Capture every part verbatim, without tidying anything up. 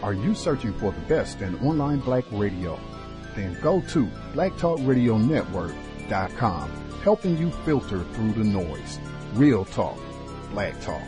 Are you searching for the best in online black radio? Then go to black talk radio network dot com, helping you filter through the noise. Real talk, black talk.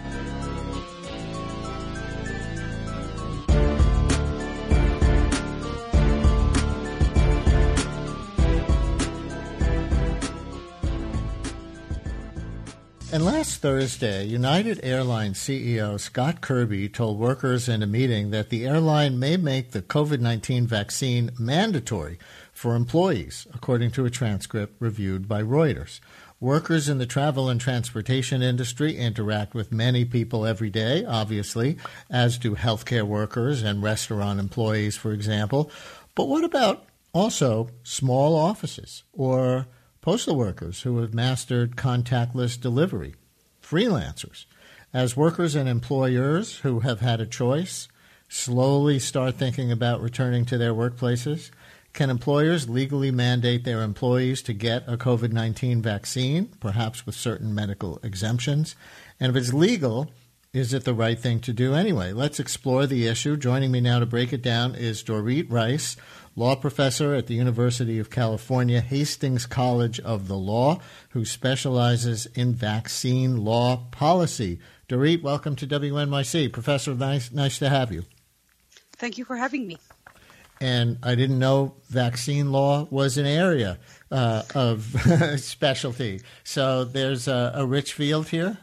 And last Thursday, United Airlines C E O Scott Kirby told workers in a meeting that the airline may make the COVID nineteen vaccine mandatory for employees, according to a transcript reviewed by Reuters. Workers in the travel and transportation industry interact with many people every day, obviously, as do healthcare workers and restaurant employees, for example. But what about also small offices or postal workers who have mastered contactless delivery, freelancers? As workers and employers who have had a choice slowly start thinking about returning to their workplaces, can employers legally mandate their employees to get a COVID nineteen vaccine, perhaps with certain medical exemptions? And if it's legal, is it the right thing to do anyway? Let's explore the issue. Joining me now to break it down is Dorit Reiss, law professor at the University of California, Hastings College of the Law, who specializes in vaccine law policy. Dorit, welcome to W N Y C. Professor, nice, nice to have you. Thank you for having me. And I didn't know vaccine law was an area uh, of specialty. So there's a, a rich field here?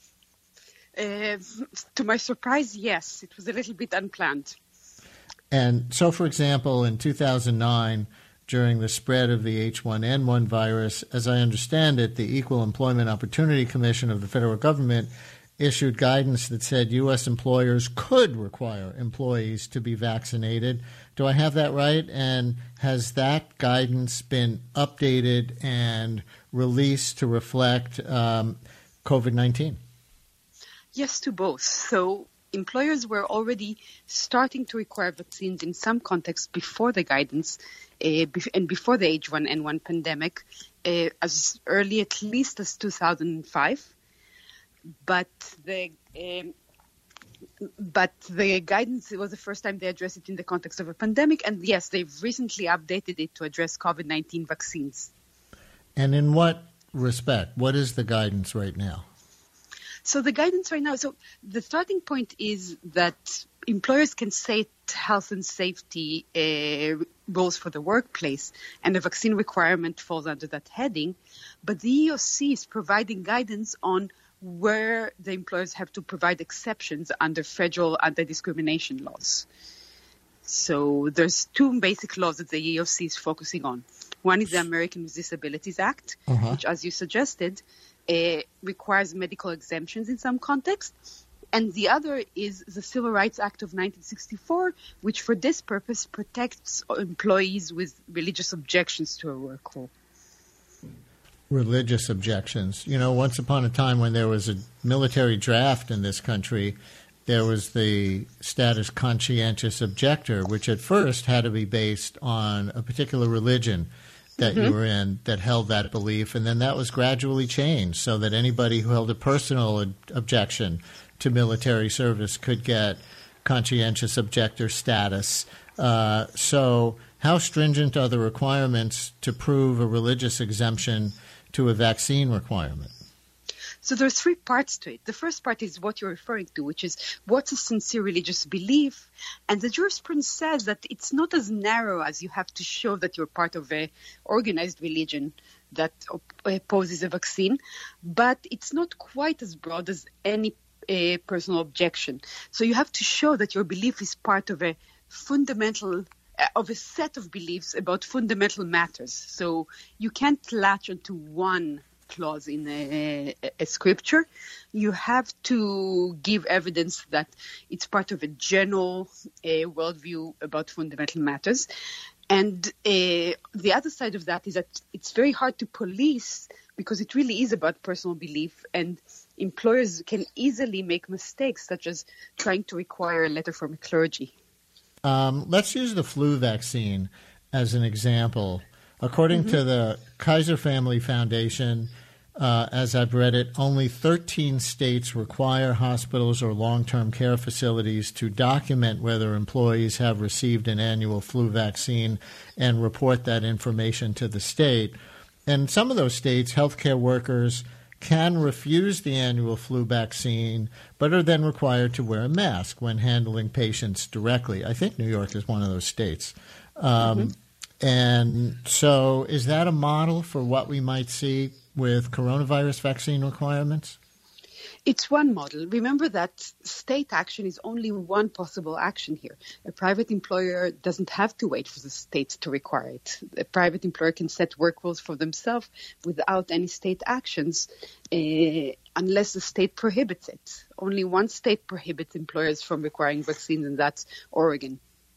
Uh, to my surprise, yes. It was a little bit unplanned. And so, for example, in two thousand nine, during the spread of the H one N one virus, as I understand it, the Equal Employment Opportunity Commission of the federal government issued guidance that said U S employers could require employees to be vaccinated. Do I have that right? And has that guidance been updated and released to reflect um, COVID nineteen? Yes, to both. So employers were already starting to require vaccines in some contexts before the guidance uh, and before the H one N one pandemic, uh, as early at least as two thousand five. But the um, but the guidance was the first time they addressed it in the context of a pandemic. And yes, they've recently updated it to address COVID nineteen vaccines. And in what respect? What is the guidance right now? So the guidance right now, so the starting point is that employers can set health and safety uh, rules for the workplace, and the vaccine requirement falls under that heading. But the E E O C is providing guidance on where the employers have to provide exceptions under federal anti-discrimination laws. So there's two basic laws that the E E O C is focusing on. One is the American with Disabilities Act, uh-huh. which, as you suggested, uh, requires medical exemptions in some contexts. And the other is the Civil Rights Act of nineteen sixty-four, which for this purpose protects employees with religious objections to a work rule. Religious objections. You know, once upon a time when there was a military draft in this country, there was the status conscientious objector, which at first had to be based on a particular religion that mm-hmm. you were in that held that belief, and then that was gradually changed so that anybody who held a personal ad- objection to military service could get conscientious objector status. Uh, so how stringent are the requirements to prove a religious exemption to a vaccine requirement? So there's three parts to it. The first part is what you're referring to, which is what's a sincere religious belief. And the jurisprudence says that it's not as narrow as you have to show that you're part of an organized religion that opposes a vaccine, but it's not quite as broad as any uh, personal objection. So you have to show that your belief is part of a fundamental of a set of beliefs about fundamental matters. So you can't latch onto one clause in a, a, a scripture. You have to give evidence that it's part of a general uh, worldview about fundamental matters. And uh, the other side of that is that it's very hard to police because it really is about personal belief, and employers can easily make mistakes, such as trying to require a letter from a clergy. Um, let's use the flu vaccine as an example. According mm-hmm. to the Kaiser Family Foundation, uh, as I've read it, only thirteen states require hospitals or long-term care facilities to document whether employees have received an annual flu vaccine and report that information to the state. And some of those states, healthcare workers can refuse the annual flu vaccine, but are then required to wear a mask when handling patients directly. I think New York is one of those states. Um, mm-hmm. And so is that a model for what we might see with coronavirus vaccine requirements? It's one model. Remember that state action is only one possible action here. A private employer doesn't have to wait for the state to require it. A private employer can set work rules for themselves without any state actions, uh, unless the state prohibits it. Only one state prohibits employers from requiring vaccines, and that's Oregon.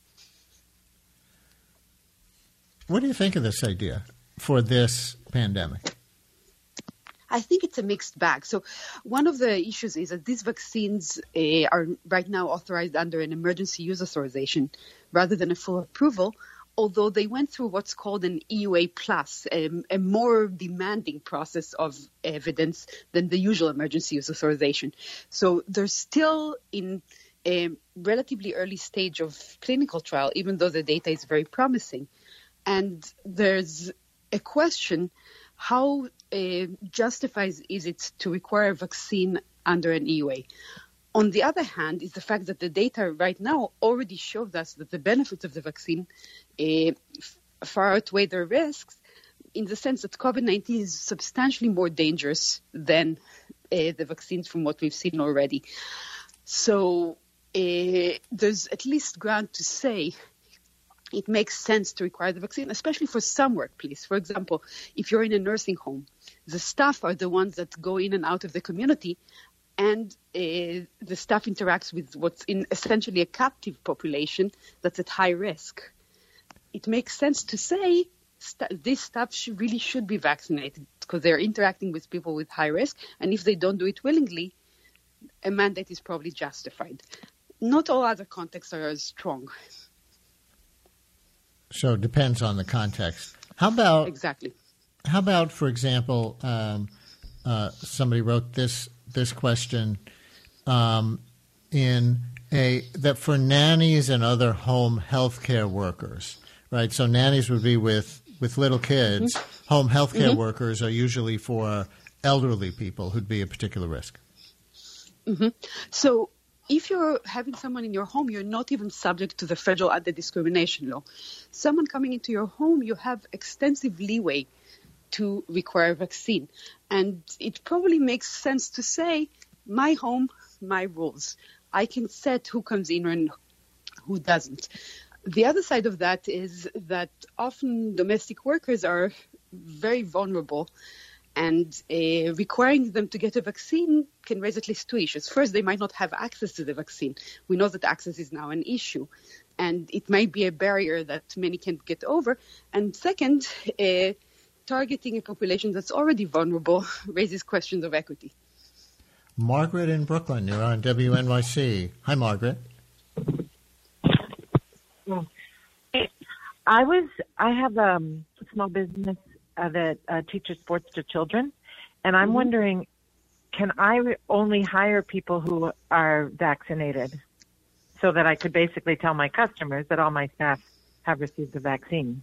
What do you think of this idea for this pandemic? I think it's a mixed bag. So one of the issues is that these vaccines uh, are right now authorized under an emergency use authorization rather than a full approval, although they went through what's called an E U A plus, um, a more demanding process of evidence than the usual emergency use authorization. So they're still in a relatively early stage of clinical trial, even though the data is very promising. And there's a question, how uh, justifies is it to require a vaccine under an E U A? On the other hand, is the fact that the data right now already shows us that the benefits of the vaccine uh, far outweigh their risks, in the sense that COVID nineteen is substantially more dangerous than uh, the vaccines from what we've seen already. So uh, there's at least ground to say it makes sense to require the vaccine, especially for some workplace. For example, if you're in a nursing home, the staff are the ones that go in and out of the community, and uh, the staff interacts with what's in essentially a captive population that's at high risk. It makes sense to say st- this staff should, really should be vaccinated because they're interacting with people with high risk, and if they don't do it willingly, a mandate is probably justified. Not all other contexts are as strong. So it depends on the context. How about exactly? How about, for example, um, uh, somebody wrote this this question um, in a that for nannies and other home health care workers, right? So nannies would be with, with little kids. Mm-hmm. Home health care mm-hmm. workers are usually for elderly people who'd be a particular risk. Mm-hmm. So if you're having someone in your home, you're not even subject to the federal anti-discrimination law. Someone coming into your home, you have extensive leeway to require a vaccine. And it probably makes sense to say, my home, my rules. I can set who comes in and who doesn't. The other side of that is that often domestic workers are very vulnerable, and uh, requiring them to get a vaccine can raise at least two issues. First, they might not have access to the vaccine. We know that access is now an issue, and it might be a barrier that many can't get over. And second, uh, targeting a population that's already vulnerable raises questions of equity. Margaret in Brooklyn, you're on W N Y C. Hi, Margaret. I was. I have um, a small business uh, that uh, teaches sports to children, and I'm mm-hmm. wondering, can I re- only hire people who are vaccinated, so that I could basically tell my customers that all my staff have received the vaccine?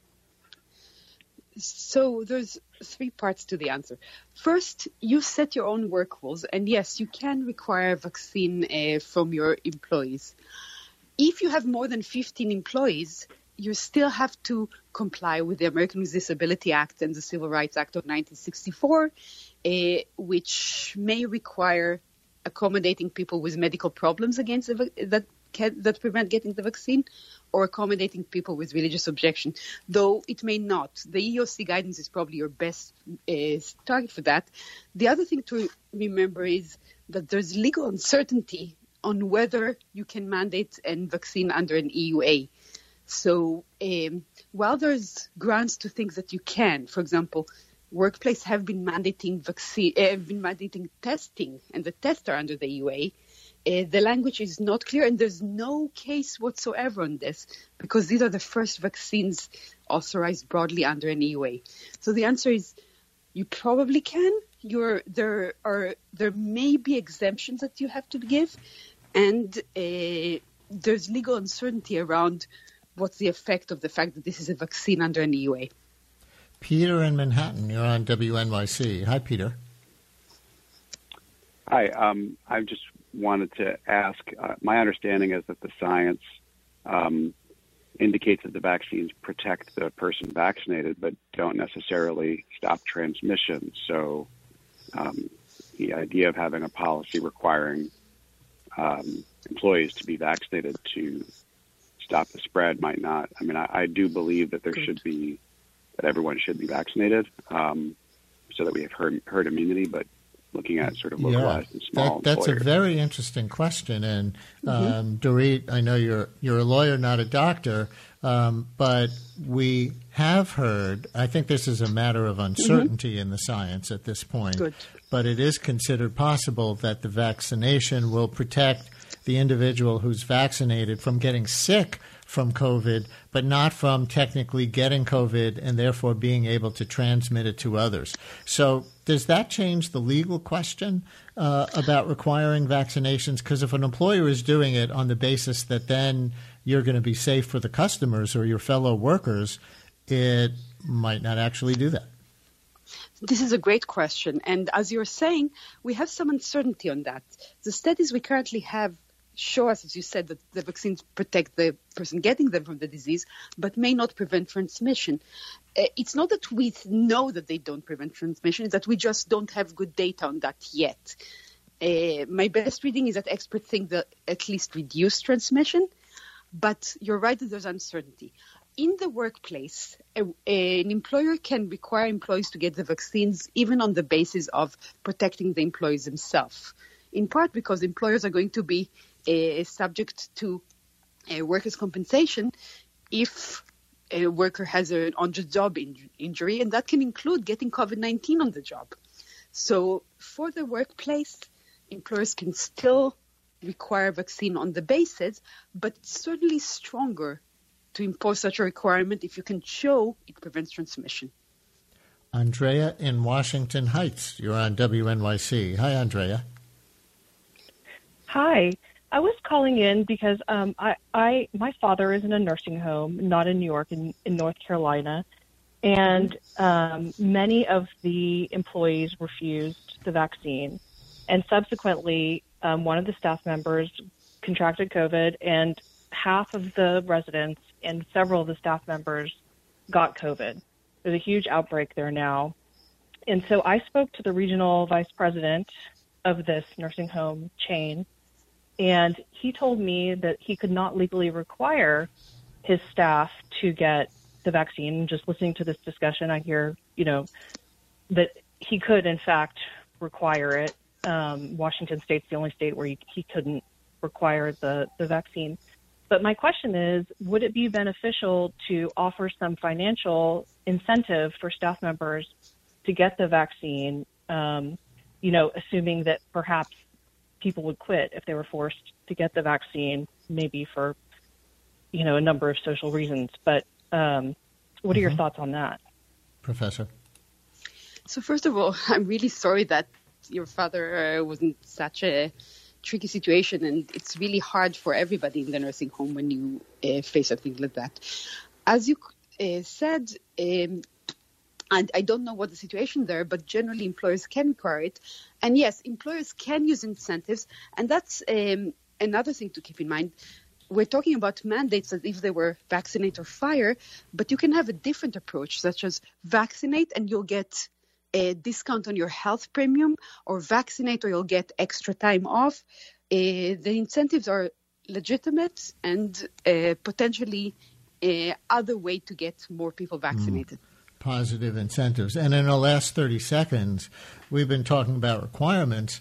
So there's three parts to the answer. First, you set your own work rules, and yes, you can require a vaccine uh, from your employees. If you have more than fifteen employees, you still have to comply with the American with Disability Act and the Civil Rights Act of nineteen sixty-four, uh, which may require accommodating people with medical problems against the, that can, that prevent getting the vaccine, or accommodating people with religious objection, though it may not. The E E O C guidance is probably your best uh, target for that. The other thing to remember is that there's legal uncertainty on whether you can mandate a vaccine under an E U A. So um, while there's grounds to think that you can, for example, workplaces have been mandating vaccine, uh, have been mandating testing, and the tests are under the E U A. Uh, the language is not clear, and there's no case whatsoever on this, because these are the first vaccines authorized broadly under an E U A. So the answer is You probably can. You're, there are there may be exemptions that you have to give, and uh, there's legal uncertainty around what's the effect of the fact that this is a vaccine under an E U A. Peter in Manhattan, you're on W N Y C. Hi, Peter. Hi. Um, I just wanted to ask, uh, my understanding is that the science um, indicates that the vaccines protect the person vaccinated but don't necessarily stop transmission. So um, the idea of having a policy requiring um, employees to be vaccinated to stop the spread might not. I mean, I, I do believe that there Good. should be, that everyone should be vaccinated um, so that we have herd, herd immunity, but looking at sort of localized yeah, and small that, That's employers. a very interesting question. And um, mm-hmm. Dorit, I know you're you're a lawyer, not a doctor, um, but we have heard, I think this is a matter of uncertainty mm-hmm. in the science at this point, Good. but it is considered possible that the vaccination will protect the individual who's vaccinated from getting sick from COVID, but not from technically getting COVID and therefore being able to transmit it to others. So does that change the legal question uh, about requiring vaccinations? Because if an employer is doing it on the basis that then you're going to be safe for the customers or your fellow workers, it might not actually do that. This is a great question. And as you're saying, we have some uncertainty on that. The studies we currently have show us, as you said, that the vaccines protect the person getting them from the disease, but may not prevent transmission. Uh, it's not that we know that they don't prevent transmission, it's that we just don't have good data on that yet. Uh, my best reading is that experts think that at least reduce transmission, but you're right that there's uncertainty. In the workplace, a, a, an employer can require employees to get the vaccines even on the basis of protecting the employees themselves, in part because employers are going to be uh, subject to uh, workers' compensation if a worker has an on-the-job in- injury, and that can include getting COVID nineteen on the job. So for the workplace, employers can still require vaccine on the basis, but it's certainly stronger to impose such a requirement if you can show it prevents transmission. Andrea in Washington Heights, you're on W N Y C. Hi, Andrea. Hi. I was calling in because um, I, I, my father is in a nursing home, not in New York, in, in North Carolina, and um, many of the employees refused the vaccine. And subsequently, um, one of the staff members contracted COVID, and half of the residents and several of the staff members got COVID. There's a huge outbreak there now. And so I spoke to the regional vice president of this nursing home chain, and he told me that he could not legally require his staff to get the vaccine. Just listening to this discussion, I hear, you know, that he could, in fact, require it. Um, Washington State's the only state where he, he couldn't require the, the vaccine. But my question is, would it be beneficial to offer some financial incentive for staff members to get the vaccine, um, you know, assuming that perhaps people would quit if they were forced to get the vaccine, maybe for, you know, a number of social reasons. But um, what are mm-hmm. your thoughts on that? Professor? So first of all, I'm really sorry that your father uh, was in such a tricky situation, and it's really hard for everybody in the nursing home when you uh, face something like that. As you uh, said, um, and I don't know what the situation there, but generally employers can require it. And yes, employers can use incentives, and that's um, another thing to keep in mind. We're talking about mandates as if they were vaccinate or fire, but you can have a different approach, such as vaccinate and you'll get a discount on your health premium, or vaccinate or you'll get extra time off. Uh, the incentives are legitimate and uh, potentially uh, other way to get more people vaccinated. Mm. Positive incentives. And in the last thirty seconds, we've been talking about requirements.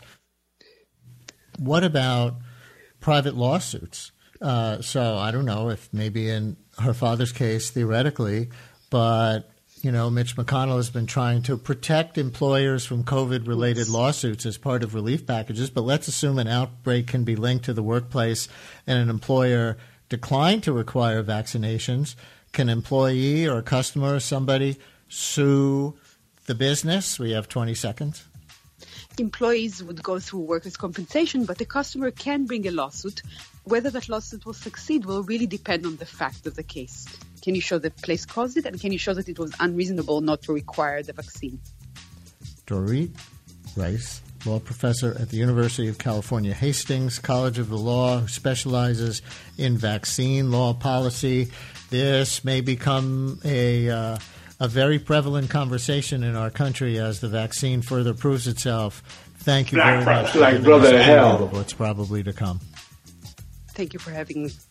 What about private lawsuits? Uh, so I don't know if maybe in her father's case, theoretically, but you know, Mitch McConnell has been trying to protect employers from COVID-related lawsuits as part of relief packages. But let's assume an outbreak can be linked to the workplace and an employer declined to require vaccinations. Can an employee or a customer or somebody sue the business. We have twenty seconds. Employees would go through workers' compensation, but the customer can bring a lawsuit. Whether that lawsuit will succeed will really depend on the fact of the case. Can you show the place caused it, and can you show that it was unreasonable not to require the vaccine? Dorit Rice, law professor at the University of California, Hastings College of the Law, who specializes in vaccine law policy. This may become a uh, a very prevalent conversation in our country as the vaccine further proves itself. Thank you Black very much. Like brother to hell. Of what's probably to come. Thank you for having me.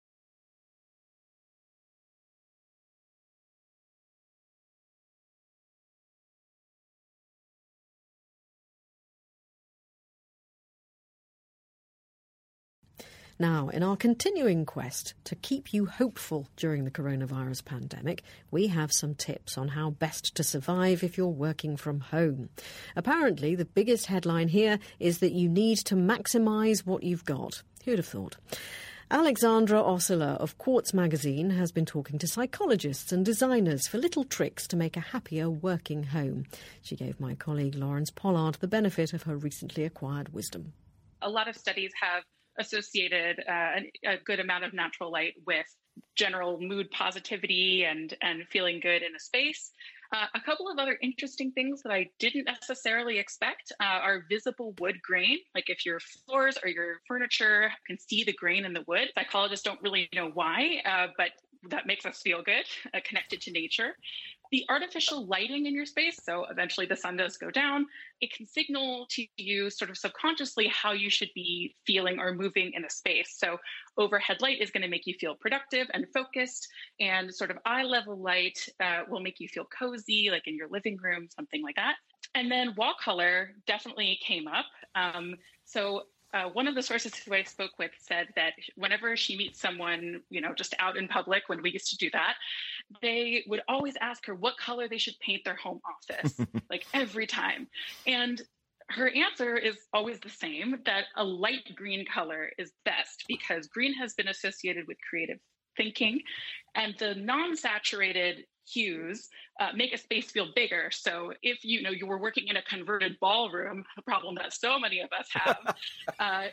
Now, in our continuing quest to keep you hopeful during the coronavirus pandemic, we have some tips on how best to survive if you're working from home. Apparently, the biggest headline here is that you need to maximise what you've got. Who'd have thought? Alexandra Osler of Quartz magazine has been talking to psychologists and designers for little tricks to make a happier working home. She gave my colleague Lawrence Pollard the benefit of her recently acquired wisdom. A lot of studies have associated uh, a good amount of natural light with general mood positivity and, and feeling good in a space. Uh, a couple of other interesting things that I didn't necessarily expect uh, are visible wood grain. Like if your floors or your furniture can see the grain in the wood. Psychologists don't really know why, uh, but that makes us feel good, uh, connected to nature. The artificial lighting in your space, so eventually the sun does go down, it can signal to you sort of subconsciously how you should be feeling or moving in a space. So overhead light is going to make you feel productive and focused, and sort of eye level light uh, will make you feel cozy, like in your living room, something like that. And then wall color definitely came up. Um, so Uh, one of the sources who I spoke with said that whenever she meets someone, you know, just out in public, when we used to do that, they would always ask her what color they should paint their home office, like every time. And her answer is always the same, that a light green color is best because green has been associated with creative thinking, and the non-saturated hues uh, make a space feel bigger. So if you know you were working in a converted ballroom, a problem that so many of us have, uh,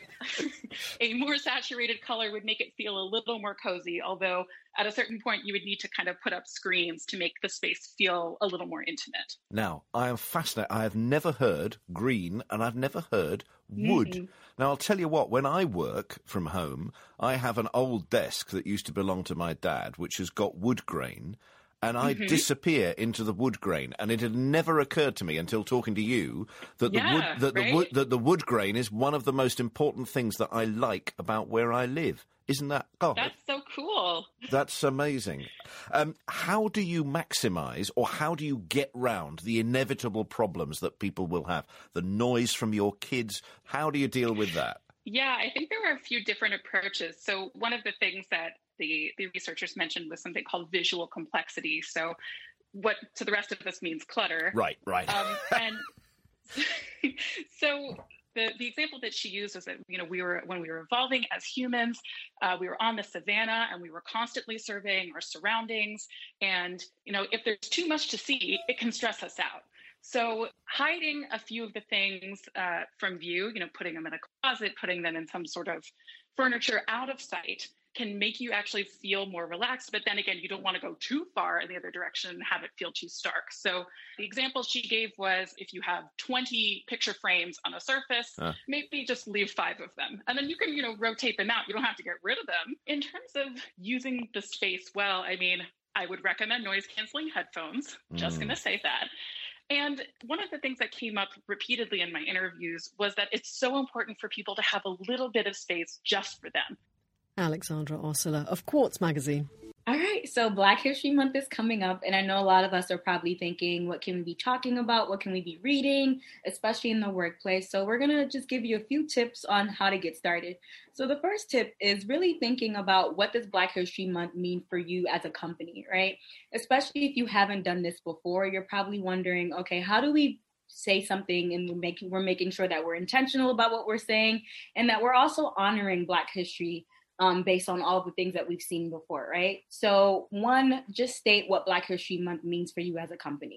a more saturated color would make it feel a little more cozy, although at a certain point you would need to kind of put up screens to make the space feel a little more intimate. Now, I am fascinated. I have never heard green and I've never heard wood. Mm-hmm. Now, I'll tell you what, when I work from home, I have an old desk that used to belong to my dad, which has got wood grain. And I mm-hmm. disappear into the wood grain, and it had never occurred to me until talking to you that yeah, the wood that right? the wood that the wood grain is one of the most important things that I like about where I live. Isn't that? God, that's so cool. That's amazing. Um, how do you maximise, or how do you get round the inevitable problems that people will have? The noise from your kids. How do you deal with that? Yeah, I think there are a few different approaches. So one of the things that the, the researchers mentioned was something called visual complexity. So what to the rest of us means clutter. Right, right. Um, and so the, the example that she used was that, you know, we were, when we were evolving as humans, uh, we were on the savannah and we were constantly surveying our surroundings. And, you know, if there's too much to see, it can stress us out. So hiding a few of the things uh, from view, you know, putting them in a closet, putting them in some sort of furniture out of sight can make you actually feel more relaxed. But then again, you don't want to go too far in the other direction and have it feel too stark. So the example she gave was if you have twenty picture frames on a surface, uh. maybe just leave five of them. And then you can, you know, rotate them out. You don't have to get rid of them. In terms of using the space well, I mean, I would recommend noise canceling headphones. Mm. Just going to say that. And one of the things that came up repeatedly in my interviews was that it's so important for people to have a little bit of space just for them. Alexandra Osler of Quartz magazine. All right, so Black History Month is coming up, and I know a lot of us are probably thinking, what can we be talking about? What can we be reading, especially in the workplace? So we're going to just give you a few tips on how to get started. So the first tip is really thinking about what does Black History Month mean for you as a company, right? Especially if you haven't done this before, you're probably wondering, okay, how do we say something and we're making, we're making sure that we're intentional about what we're saying and that we're also honoring Black history Um, based on all the things that we've seen before, right? So one, just state what Black History Month means for you as a company.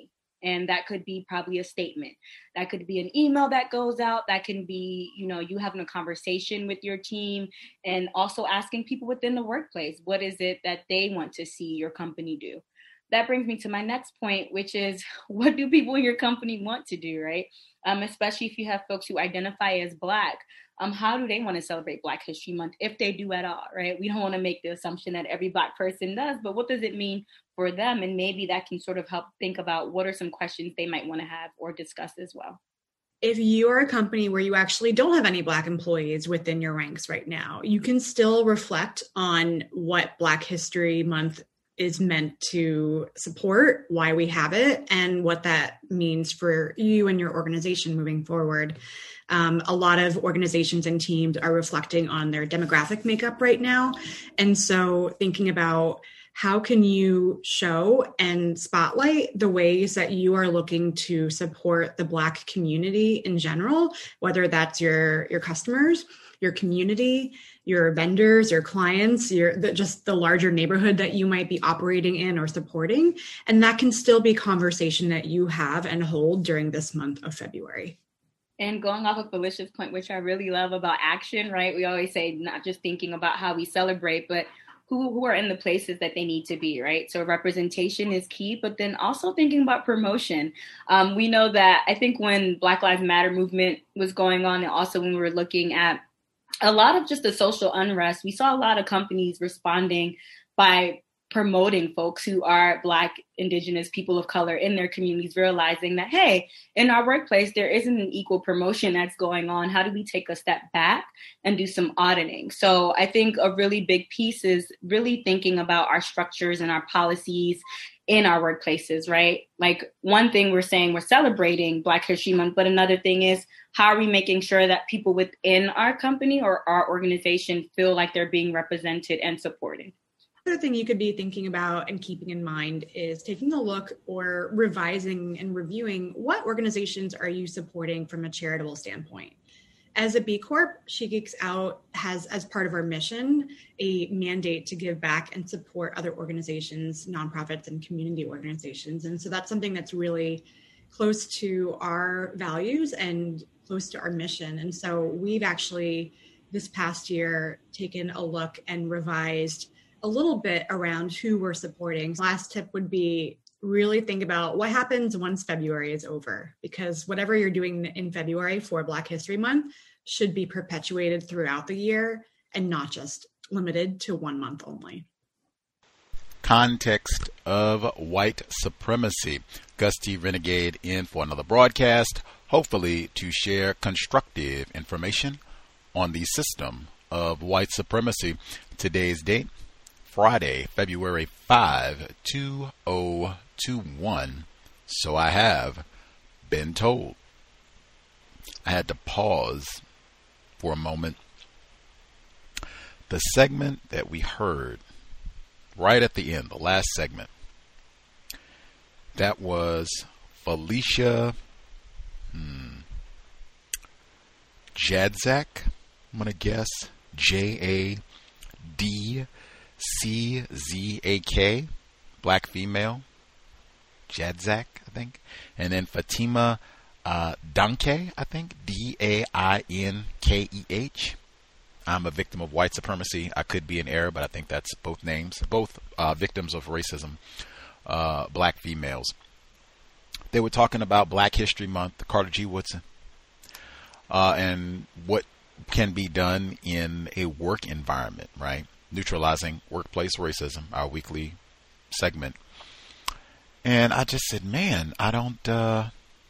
And that could be probably a statement. That could be an email that goes out. That can be, you know, you having a conversation with your team and also asking people within the workplace, what is it that they want to see your company do? That brings me to my next point, which is, what do people in your company want to do, right? Um, especially if you have folks who identify as Black. Um, how do they want to celebrate Black History Month, if they do at all, right? We don't want to make the assumption that every Black person does, but what does it mean for them? And maybe that can sort of help think about what are some questions they might want to have or discuss as well. If you are a company where you actually don't have any Black employees within your ranks right now, you can still reflect on what Black History Month is meant to support, why we have it, and what that means for you and your organization moving forward. Um, a lot of organizations and teams are reflecting on their demographic makeup right now. And so thinking about how can you show and spotlight the ways that you are looking to support the Black community in general, whether that's your, your customers, your community, your vendors, your clients, your the, just the larger neighborhood that you might be operating in or supporting. And that can still be conversation that you have and hold during this month of February. And going off of Felicia's point, which I really love about action, right? We always say not just thinking about how we celebrate, but who, who are in the places that they need to be, right? So representation is key, but then also thinking about promotion. Um, we know that I think when Black Lives Matter movement was going on, and also when we were looking at a lot of just the social unrest, we saw a lot of companies responding by promoting folks who are Black, Indigenous, people of color in their communities, realizing that, hey, in our workplace, there isn't an equal promotion that's going on. How do we take a step back and do some auditing? So I think a really big piece is really thinking about our structures and our policies in our workplaces, right? Like one thing we're saying, we're celebrating Black History Month, but another thing is, how are we making sure that people within our company or our organization feel like they're being represented and supported? Another thing you could be thinking about and keeping in mind is taking a look or revising and reviewing what organizations are you supporting from a charitable standpoint. As a B Corp, She Geeks Out has, as part of our mission, a mandate to give back and support other organizations, nonprofits, and community organizations. And so that's something that's really close to our values and close to our mission. And so we've actually, this past year, taken a look and revised a little bit around who we're supporting. Last tip would be really think about what happens once February is over, because whatever you're doing in February for Black History Month should be perpetuated throughout the year and not just limited to one month only. Context of white supremacy. Gusty Renegade in for another broadcast, hopefully to share constructive information on the system of white supremacy. Today's date, Friday, February fifth, two thousand twenty-one. So I have been told. I had to pause for a moment. The segment that we heard right at the end, the last segment, that was Felicia hmm, Jadzak, I'm going to guess, J A D C Z A K, Black female, Jadzak, I think. And then Fatima uh, Danke, I think, D A I N K E H. I'm a victim of white supremacy. I could be in error, but I think that's both names, both uh, victims of racism, uh, Black females. They were talking about Black History Month, Carter G. Woodson, uh, and what can be done in a work environment, right? Neutralizing workplace racism, our weekly segment. And I just said, man, I don't, uh,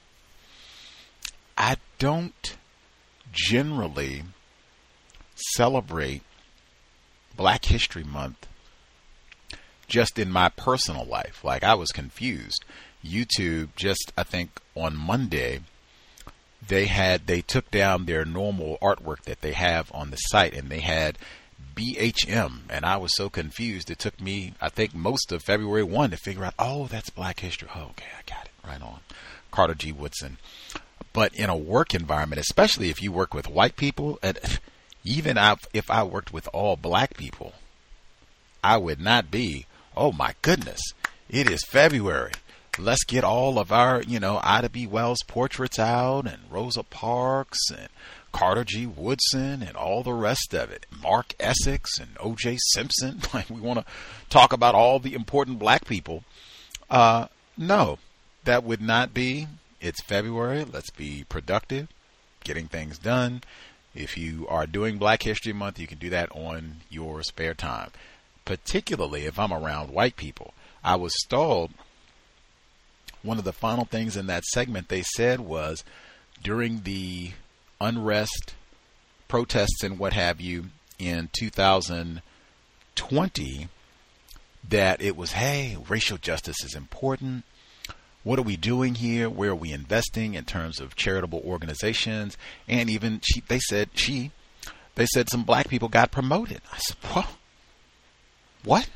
I don't generally celebrate Black History Month just in my personal life. Like, I was confused. YouTube just, I think on Monday, they had, they took down their normal artwork that they have on the site, and they had B H M, and I was so confused. It took me, I think, most of February first to figure out, oh, that's Black History. Oh, okay, I got it. Right on. Carter G. Woodson. But in a work environment, especially if you work with white people, and even if I worked with all Black people, I would not be, oh my goodness, it is February. let's get all of our, you know, Ida B. Wells portraits out, and Rosa Parks and Carter G. Woodson and all the rest of it. Mark Essex and O J. Simpson. Like, we want to talk about all the important black people. Uh, no, that would not be. It's February. Let's be productive, getting things done. If you are doing Black History Month, you can do that on your spare time, particularly if I'm around white people. I was told one of the final things in that segment they said was during the unrest, protests, and what have you in two thousand twenty, that it was, hey, racial justice is important. What are we doing here? Where are we investing in terms of charitable organizations? And even she, they said she, they said some black people got promoted. I said, well, what?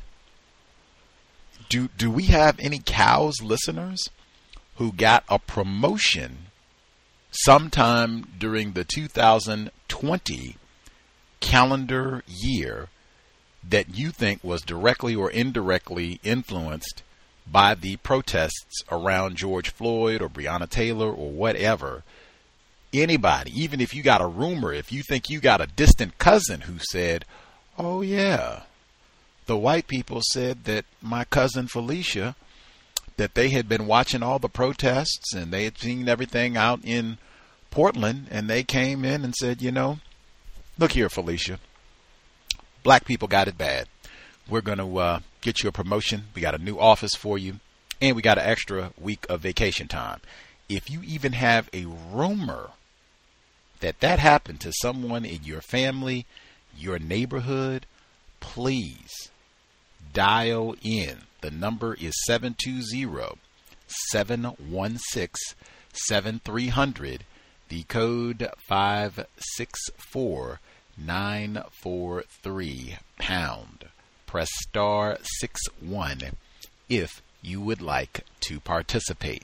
Do do we have any cows listeners who got a promotion sometime during the two thousand twenty calendar year that you think was directly or indirectly influenced by the protests around George Floyd or Breonna Taylor or whatever? Anybody, even if you got a rumor, if you think you got a distant cousin who said, oh yeah, the white people said that my cousin Felicia, that they had been watching all the protests and they had seen everything out in Portland, and they came in and said, you know, look here, Felicia, black people got it bad. We're going to uh, get you a promotion. We got a new office for you, and we got an extra week of vacation time. If you even have a rumor that that happened to someone in your family, your neighborhood, please dial in. The number is seven two zero, seven one six, seven three zero zero. The code five six four nine four three pound. Press star six one if you would like to participate.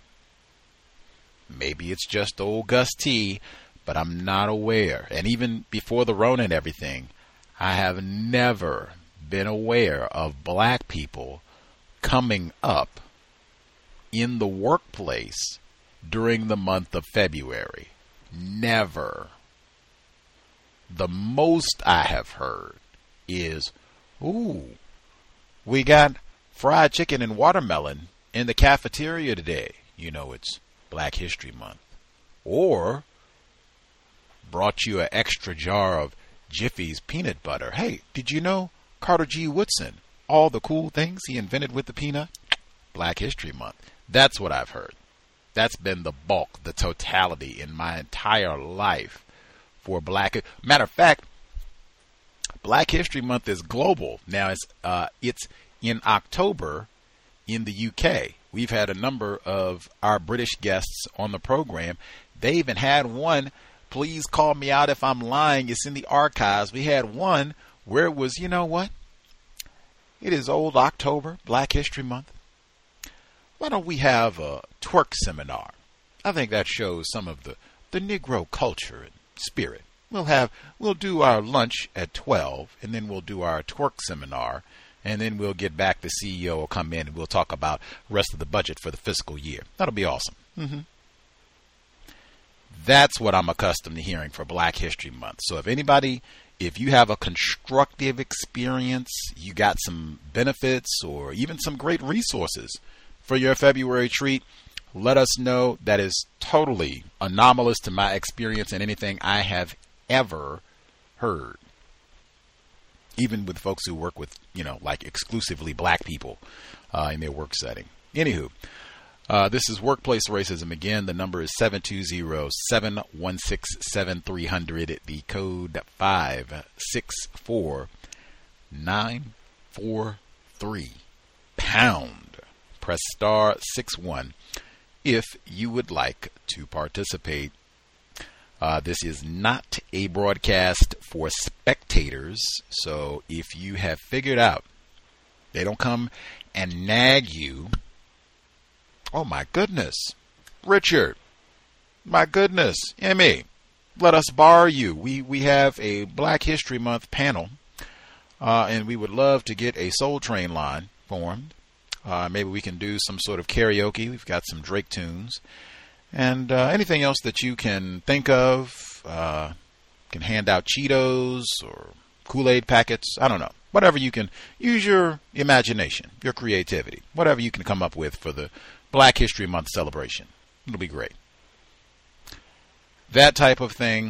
Maybe it's just old Gus T, but I'm not aware. And even before the Rona and everything, I have never been aware of black people coming up in the workplace during the month of February. Never. The most I have heard is, ooh, we got fried chicken and watermelon in the cafeteria today. You know, it's Black History Month. Or brought you an extra jar of Jiffy's peanut butter. Hey, did you know Carter G. Woodson, all the cool things he invented with the peanut? Black History Month. That's what I've heard. That's been the bulk, the totality in my entire life for black. Matter of fact, Black History Month is global. Now, it's, uh, it's in October in the U K. We've had a number of our British guests on the program. They even had one, please call me out if I'm lying, it's in the archives. We had one where it was, you know what? It is old October, Black History Month. Why don't we have a twerk seminar? I think that shows some of the, the Negro culture and spirit. We'll have, we'll do our lunch at twelve, and then we'll do our twerk seminar, and then we'll get back. The C E O will come in, and we'll talk about the rest of the budget for the fiscal year. That'll be awesome. Mm-hmm. That's what I'm accustomed to hearing for Black History Month. So if anybody, if you have a constructive experience, you got some benefits or even some great resources for your February treat, let us know. That is totally anomalous to my experience and anything I have ever heard. Even with folks who work with, you know, like exclusively black people uh, in their work setting. Anywho, uh, this is Workplace Racism. Again, the number is seven two zero, seven one six, seven three zero zero. The code five six four nine four three pound. Press star six one if you would like to participate. Uh, this is not a broadcast for spectators, so if you have figured out they don't come and nag you, oh my goodness, Richard, my goodness, Emmy, let us borrow you. We we have a Black History Month panel, uh, and we would love to get a Soul Train line formed. Uh, maybe we can do some sort of karaoke. We've got some Drake tunes. And uh, anything else that you can think of. Uh, can hand out Cheetos or Kool-Aid packets. I don't know. Whatever you can. Use your imagination, your creativity. Whatever you can come up with for the Black History Month celebration. It'll be great. That type of thing,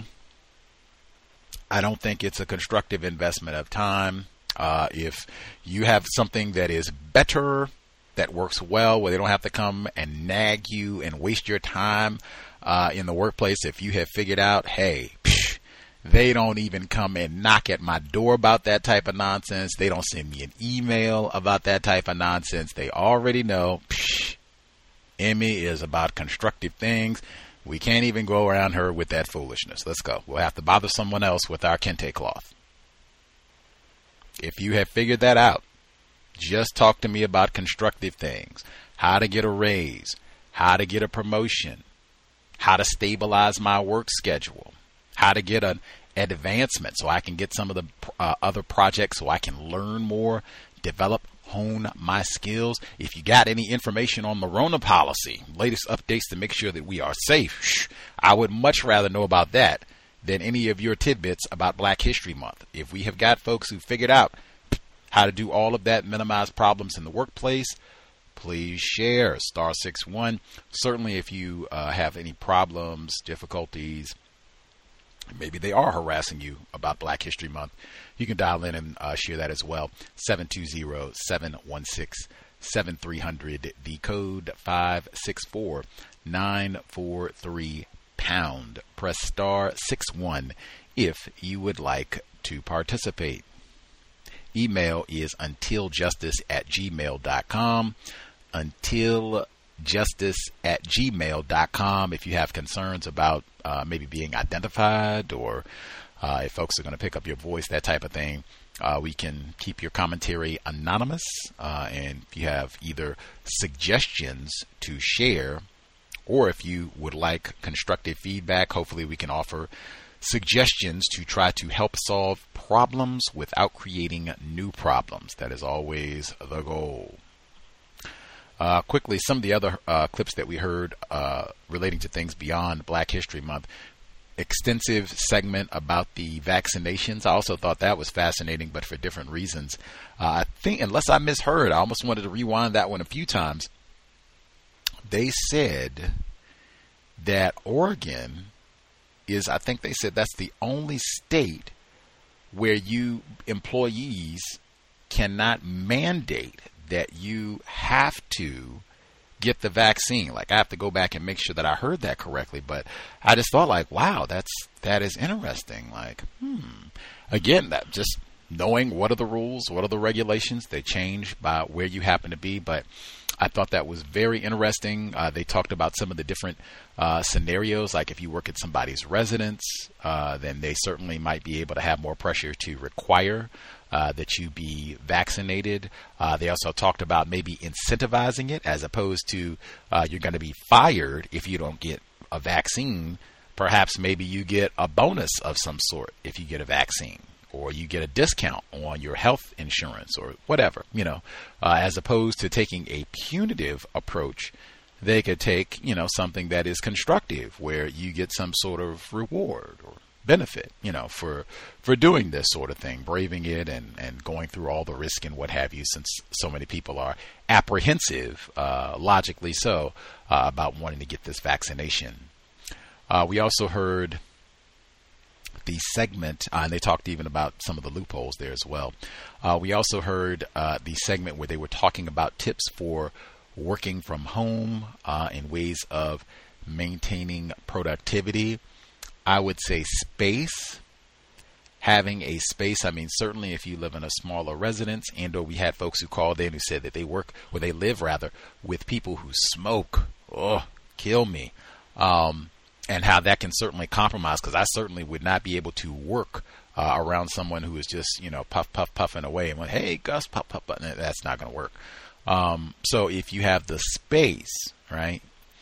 I don't think it's a constructive investment of time. Uh, if you have something that is better, that works well, where they don't have to come and nag you and waste your time uh, in the workplace, if you have figured out, hey, psh, they don't even come and knock at my door about that type of nonsense. They don't send me an email about that type of nonsense. They already know, psh, Emmy is about constructive things. We can't even go around her with that foolishness. Let's go. We'll have to bother someone else with our kente cloth. If you have figured that out, just talk to me about constructive things. How to get a raise. How to get a promotion. How to stabilize my work schedule. How to get an advancement so I can get some of the uh, other projects so I can learn more, develop, hone my skills. If you got any information on the Rona policy, latest updates to make sure that we are safe, shh, I would much rather know about that than any of your tidbits about Black History Month. If we have got folks who figured out how to do all of that, minimize problems in the workplace, please share. Star six one. Certainly if you uh, have any problems, difficulties, maybe they are harassing you about Black History Month, you can dial in and uh, share that as well. seven two zero, seven one six, seven three zero zero. The code five six four, nine four three pound. Press star six one if you would like to participate. Email is untiljustice at gmail dot com. Untiljustice at gmail dot com. If you have concerns about uh, maybe being identified, or uh, if folks are going to pick up your voice, that type of thing, uh, we can keep your commentary anonymous. Uh, and if you have either suggestions to share, or if you would like constructive feedback, hopefully we can offer suggestions to try to help solve problems without creating new problems. That is always the goal. Uh, quickly, some of the other uh, clips that we heard uh, relating to things beyond Black History Month. Extensive segment about the vaccinations. I also thought that was fascinating, but for different reasons. Uh, I think, unless I misheard, I almost wanted to rewind that one a few times. They said that Oregon is, I think they said that's the only state where you employees cannot mandate that you have to get the vaccine. Like, I have to go back and make sure that I heard that correctly, but I just thought, like, wow, that's that is interesting. Like, hmm. Again, that just knowing what are the rules, what are the regulations, they change by where you happen to be, but I thought that was very interesting. Uh, they talked about some of the different uh, scenarios, like if you work at somebody's residence, uh, then they certainly might be able to have more pressure to require uh, that you be vaccinated. Uh, they also talked about maybe incentivizing it, as opposed to uh, you're going to be fired if you don't get a vaccine. Perhaps maybe you get a bonus of some sort if you get a vaccine, or you get a discount on your health insurance, or whatever, you know, uh, as opposed to taking a punitive approach. They could take, you know, something that is constructive, where you get some sort of reward or benefit, you know, for for doing this sort of thing, braving it and, and going through all the risk and what have you, since so many people are apprehensive, uh, logically so, uh, about wanting to get this vaccination. Uh, we also heard the segment, uh, and they talked even about some of the loopholes there as well. Uh, we also heard uh, the segment where they were talking about tips for working from home uh, and ways of maintaining productivity. I would say space, having a space. I mean, certainly if you live in a smaller residence, and or we had folks who called in who said that they work, or they live rather, with people who smoke. Oh, kill me. Um, and how that can certainly compromise, because I certainly would not be able to work uh, around someone who is just, you know, puff, puff, puffing away and went, hey, Gus, puff, puff, puff. That's not going to work. Um, so if you have the space, right,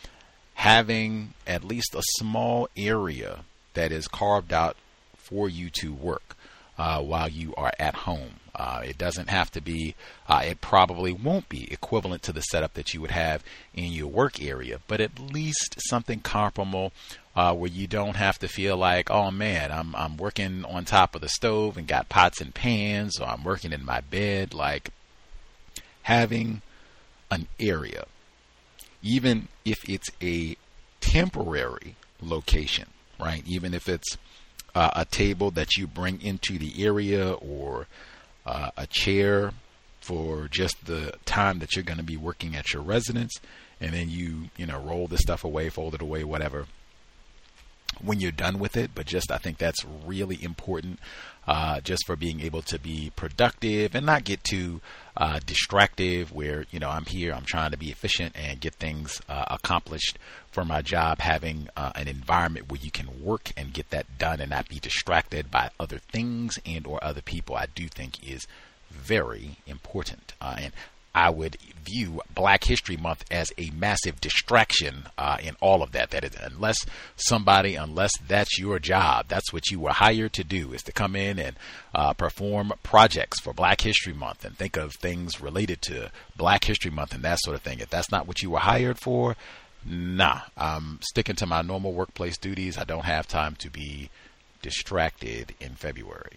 having at least a small area that is carved out for you to work. uh, while you are at home. Uh, it doesn't have to be, uh, it probably won't be equivalent to the setup that you would have in your work area, but at least something comparable uh, where you don't have to feel like, oh man, I'm I'm working on top of the stove and got pots and pans, or I'm working in my bed. Like, having an area, even if it's a temporary location, right? Even if it's uh, a table that you bring into the area, or uh, a chair for just the time that you're going to be working at your residence, and then you, you know, roll the stuff away, fold it away, whatever, when you're done with it. But just, I think that's really important, uh, just for being able to be productive and not get too uh, distractive where, you know, I'm here, I'm trying to be efficient and get things uh, accomplished for my job. Having uh, an environment where you can work and get that done and not be distracted by other things and or other people, I do think is very important. Uh, and I would view Black History Month as a massive distraction uh, in all of that. That is, unless somebody, unless that's your job, that's what you were hired to do, is to come in and uh, perform projects for Black History Month and think of things related to Black History Month and that sort of thing. If that's not what you were hired for, nah, I'm sticking to my normal workplace duties. I don't have time to be distracted in February.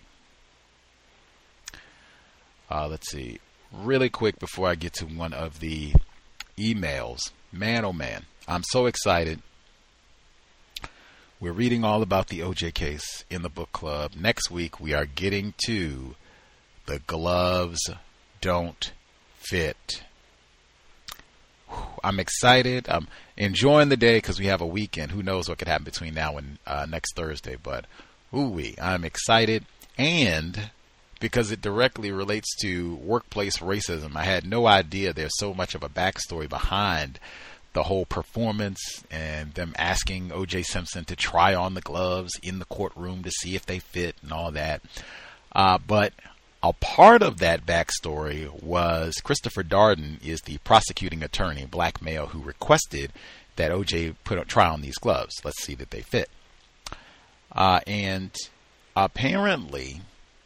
Uh, let's see. Really quick before I get to one of the emails. Man, oh man, I'm so excited. We're reading all about the O J case in the book club. Next week, we are getting to The Gloves Don't Fit. I'm excited. I'm enjoying the day because we have a weekend. Who knows what could happen between now and uh, next Thursday. But, ooh-wee, I'm excited. And because it directly relates to workplace racism. I had no idea there's so much of a backstory behind the whole performance and them asking O J Simpson to try on the gloves in the courtroom to see if they fit and all that. Uh, but a part of that backstory was Christopher Darden is the prosecuting attorney, black male, who requested that O J put a, try on these gloves. Let's see that they fit. Uh, and apparently,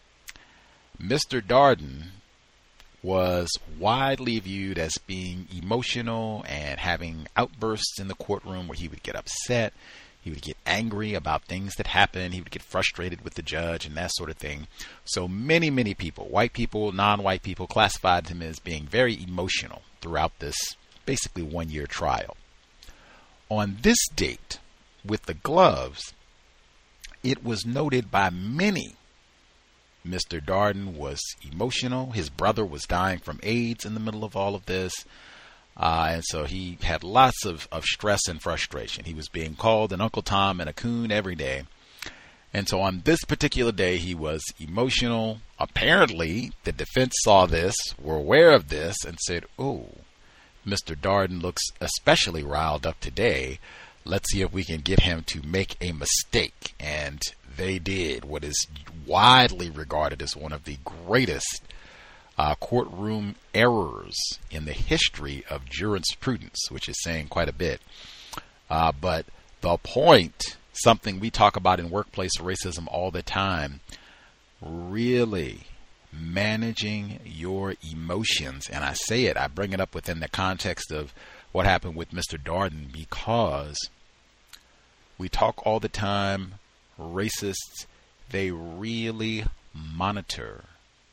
Mister Darden was widely viewed as being emotional and having outbursts in the courtroom where he would get upset, he would get angry about things that happened, he would get frustrated with the judge and that sort of thing. So many, many people, white people, non-white people, classified him as being very emotional throughout this basically one-year trial. On this date, with the gloves, it was noted by many Mister Darden was emotional. His brother was dying from AIDS in the middle of all of this. Uh, and so he had lots of, of stress and frustration. He was being called an Uncle Tom and a coon every day. And so on this particular day, he was emotional. Apparently, the defense saw this, were aware of this, and said, oh, Mister Darden looks especially riled up today. Let's see if we can get him to make a mistake. And they did what is widely regarded as one of the greatest uh, courtroom errors in the history of jurisprudence, which is saying quite a bit. Uh, but the point, something we talk about in workplace racism all the time, really managing your emotions. And I say it, I bring it up within the context of what happened with Mister Darden, because we talk all the time, racists, they really monitor,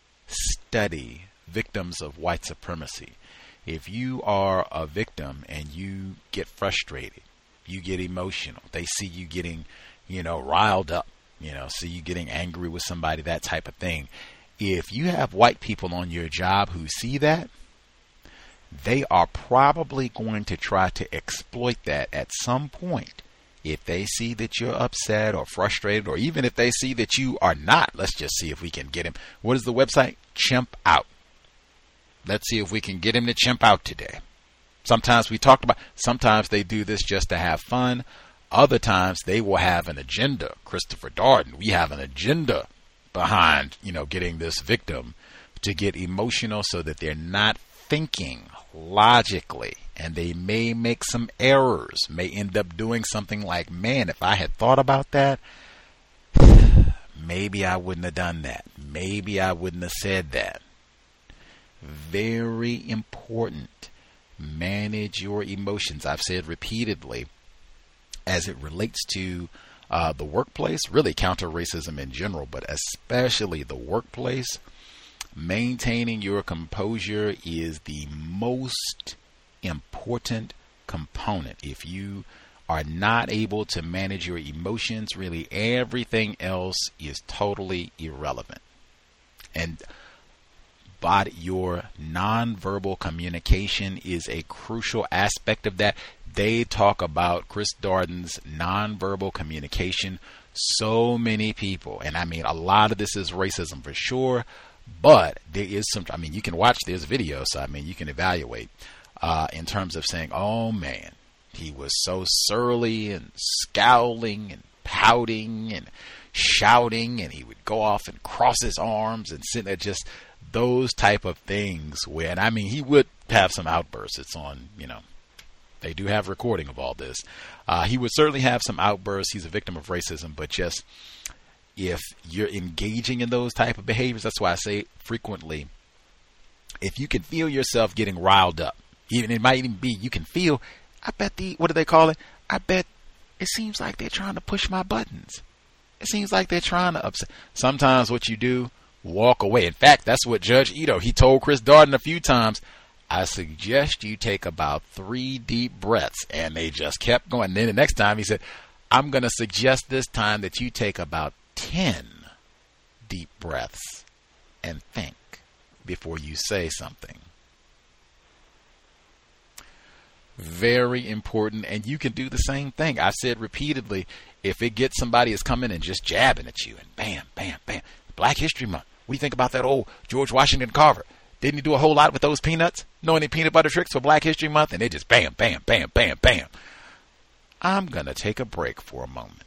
study victims of white supremacy. If you are a victim and you get frustrated, you get emotional, they see you getting, you know, riled up, you know, see you getting angry with somebody, that type of thing. If you have white people on your job who see that, they are probably going to try to exploit that at some point. If they see that you're upset or frustrated, or even if they see that you are not, let's just see if we can get him. What is the website? Chimp out. Let's see if we can get him to chimp out today. Sometimes we talked about, sometimes they do this just to have fun. Other times they will have an agenda. Christopher Darden, we have an agenda behind, you know, getting this victim to get emotional so that they're not thinking logically, and they may make some errors, may end up doing something like, man, if I had thought about that, maybe I wouldn't have done that. Maybe I wouldn't have said that. Very important. Manage your emotions. I've said repeatedly, as it relates to uh, the workplace, really counter racism in general, but especially the workplace, maintaining your composure is the most important component. If you are not able to manage your emotions, really everything else is totally irrelevant. And but your nonverbal communication is a crucial aspect of that. They talk about Chris Darden's nonverbal communication. So many people, and I mean a lot of this is racism for sure, but there is some, I mean you can watch this video, so I mean you can evaluate uh, in terms of saying, oh man, he was so surly and scowling and pouting and shouting, and he would go off and cross his arms and sit there, just those type of things where, and I mean, he would have some outbursts. It's on, you know, they do have recording of all this. Uh, he would certainly have some outbursts. He's a victim of racism, but just if you're engaging in those type of behaviors, that's why I say frequently, if you can feel yourself getting riled up, even it might even be, you can feel, I bet the, what do they call it? I bet it seems like they're trying to push my buttons. It seems like they're trying to upset. Sometimes what you do, walk away. In fact, that's what Judge Ito, he told Chris Darden a few times, I suggest you take about three deep breaths. And they just kept going. And then the next time he said, I'm going to suggest this time that you take about ten deep breaths and think before you say something. Very important. And you can do the same thing. I've said repeatedly, if it gets somebody is coming and just jabbing at you and bam, bam, bam, Black History Month. What do you think about that old George Washington Carver? Didn't he do a whole lot with those peanuts? Know any peanut butter tricks for Black History Month? And they just bam, bam, bam, bam, bam. I'm going to take a break for a moment.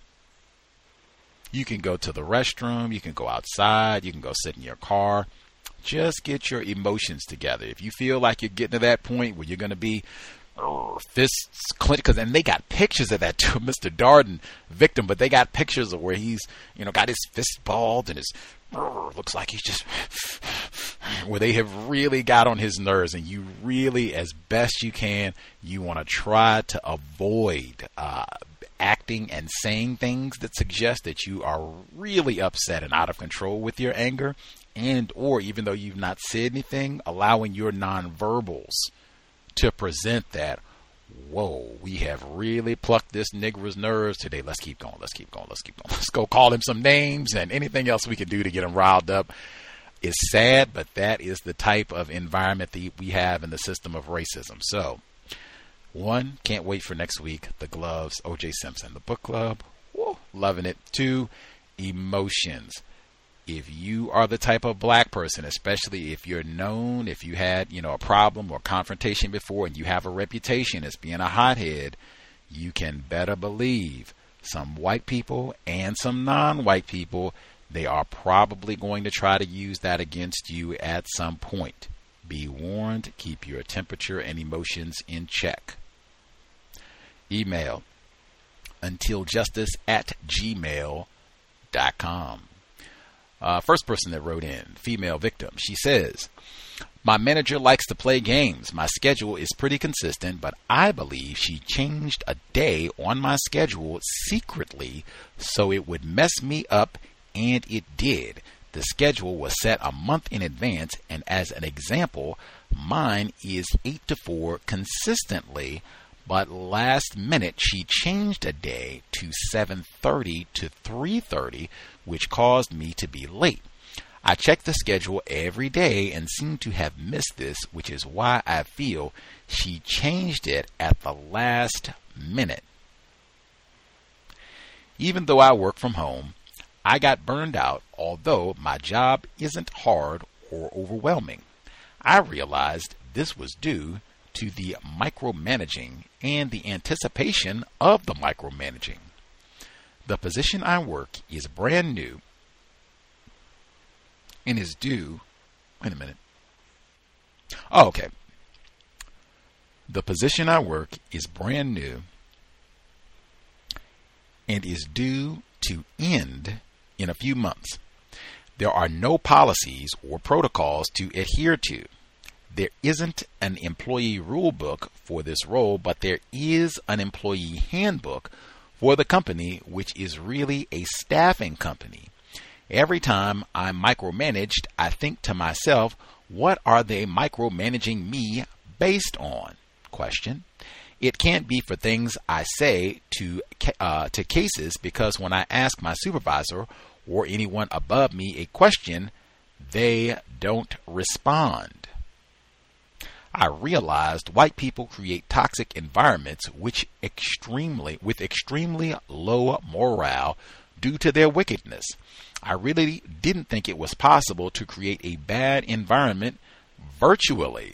You can go to the restroom. You can go outside. You can go sit in your car. Just get your emotions together. If you feel like you're getting to that point where you're going to be fists clenched, because and they got pictures of that too, Mister Darden victim, but they got pictures of where he's, you know, got his fists balled and his looks like he's just where they have really got on his nerves, and you really, as best you can, you want to try to avoid uh, acting and saying things that suggest that you are really upset and out of control with your anger, and or even though you've not said anything, allowing your nonverbals to present that, whoa, we have really plucked this Negro's nerves today. Let's keep going. Let's keep going. Let's keep going. Let's go call him some names and anything else we can do to get him riled up. It's sad, but that is the type of environment that we have in the system of racism. So, one, can't wait for next week. The Gloves, O J Simpson, the book club, woo, loving it. Two, emotions. If you are the type of black person, especially if you're known, if you had, you know, a problem or confrontation before and you have a reputation as being a hothead, you can better believe some white people and some non-white people, they are probably going to try to use that against you at some point. Be warned, keep your temperature and emotions in check. Email untiljustice at gmail dot com. Uh, first person that wrote in, female victim. She says, my manager likes to play games. My schedule is pretty consistent, but I believe she changed a day on my schedule secretly so it would mess me up, and it did. The schedule was set a month in advance, and as an example, mine is eight to four consistently, but last minute she changed a day to seven thirty to three thirty, which caused me to be late. I check the schedule every day and seem to have missed this, which is why I feel she changed it at the last minute. Even though I work from home, I got burned out, although my job isn't hard or overwhelming. I realized this was due to the micromanaging and the anticipation of the micromanaging. The position I work is brand new and is due, wait a minute. Oh, okay. The position I work is brand new and is due to end in a few months. There are no policies or protocols to adhere to. There isn't an employee rule book for this role, but there is an employee handbook for the company, which is really a staffing company. Every time I'm micromanaged, I think to myself, what are they micromanaging me based on? Question. It can't be for things I say to uh, to cases, because when I ask my supervisor or anyone above me a question, they don't respond. I realized white people create toxic environments which extremely with extremely low morale due to their wickedness. I really didn't think it was possible to create a bad environment virtually.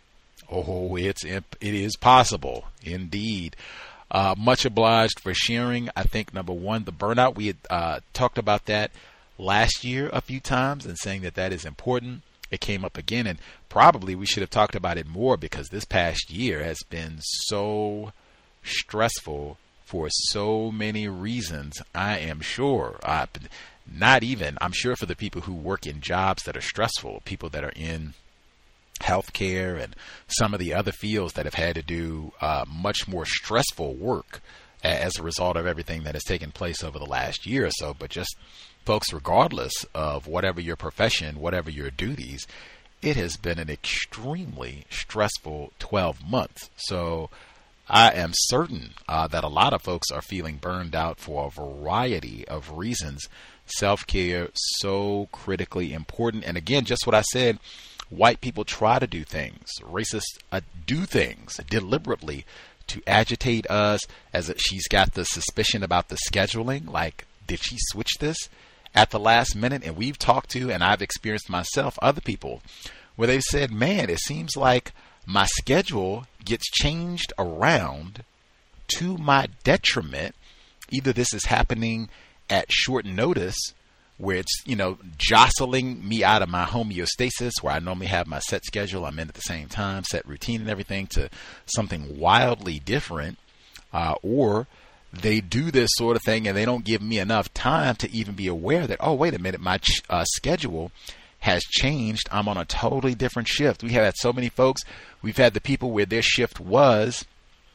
Oh, it's it is possible indeed. Uh, much obliged for sharing. I think number one, the burnout. We had uh, talked about that last year a few times and saying that that is important. It came up again, and probably we should have talked about it more because this past year has been so stressful for so many reasons. I am sure. Uh, not even, I'm sure for the people who work in jobs that are stressful, people that are in healthcare and some of the other fields that have had to do uh, much more stressful work as a result of everything that has taken place over the last year or so. But just folks, regardless of whatever your profession, whatever your duties, it has been an extremely stressful twelve months. So I am certain uh, that a lot of folks are feeling burned out for a variety of reasons. Self-care, so critically important. And again, just what I said, white people try to do things, racists uh, do things deliberately to agitate us. As a, she's got the suspicion about the scheduling, like, did she switch this at the last minute? And we've talked to, and I've experienced myself, other people where they've said, man, it seems like my schedule gets changed around to my detriment. Either this is happening at short notice, where it's, you know, jostling me out of my homeostasis, where I normally have my set schedule, I'm in at the same time, set routine and everything, to something wildly different, uh, or they do this sort of thing and they don't give me enough time to even be aware that, oh, wait a minute, my ch- uh, schedule has changed. I'm on a totally different shift. We have had so many folks. We've had the people where their shift was,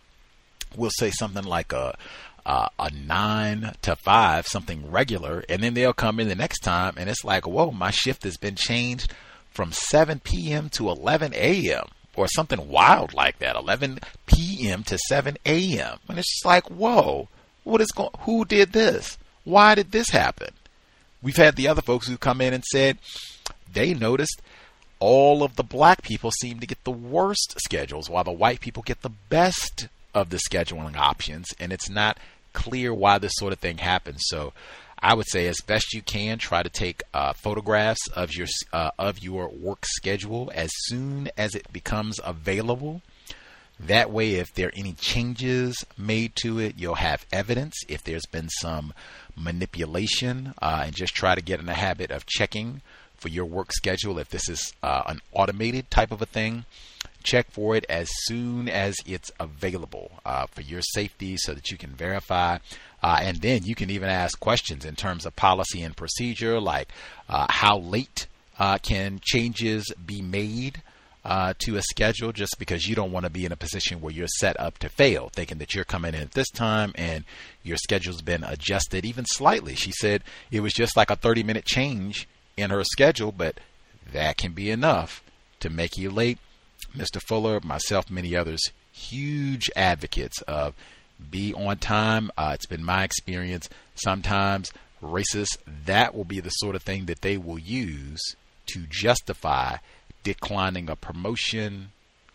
we'll say something like a Uh, a nine to five, something regular, and then they'll come in the next time and it's like, whoa, my shift has been changed from seven p.m. to eleven a.m. or something wild like that, eleven p.m. to seven a.m. And it's just like, whoa, what is going, who did this? Why did this happen? We've had the other folks who come in and said they noticed all of the black people seem to get the worst schedules while the white people get the best of the scheduling options, and it's not clear why this sort of thing happens. So I would say, as best you can, try to take uh, photographs of your uh, of your work schedule as soon as it becomes available. That way, if there are any changes made to it, you'll have evidence. If there's been some manipulation, uh, and just try to get in the habit of checking for your work schedule. If this is uh, an automated type of a thing, check for it as soon as it's available uh, for your safety, so that you can verify. Uh, and then you can even ask questions in terms of policy and procedure, like uh, how late uh, can changes be made uh, to a schedule, just because you don't want to be in a position where you're set up to fail, thinking that you're coming in at this time and your schedule's been adjusted even slightly. She said it was just like a thirty minute change in her schedule, but that can be enough to make you late. Mister Fuller, myself, many others, huge advocates of be on time. Uh, it's been my experience. Sometimes racists, that will be the sort of thing that they will use to justify declining a promotion,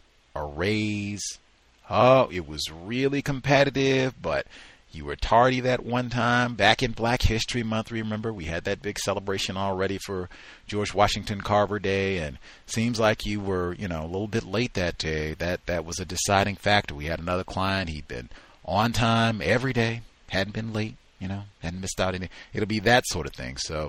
a raise. Oh, it was really competitive, but you were tardy that one time. Back in Black History Month, remember, we had that big celebration already for George Washington Carver Day, and seems like you were, you know, a little bit late that day. That that was a deciding factor. We had another client. He'd been on time every day, hadn't been late, you know, hadn't missed out any. It'll be that sort of thing. So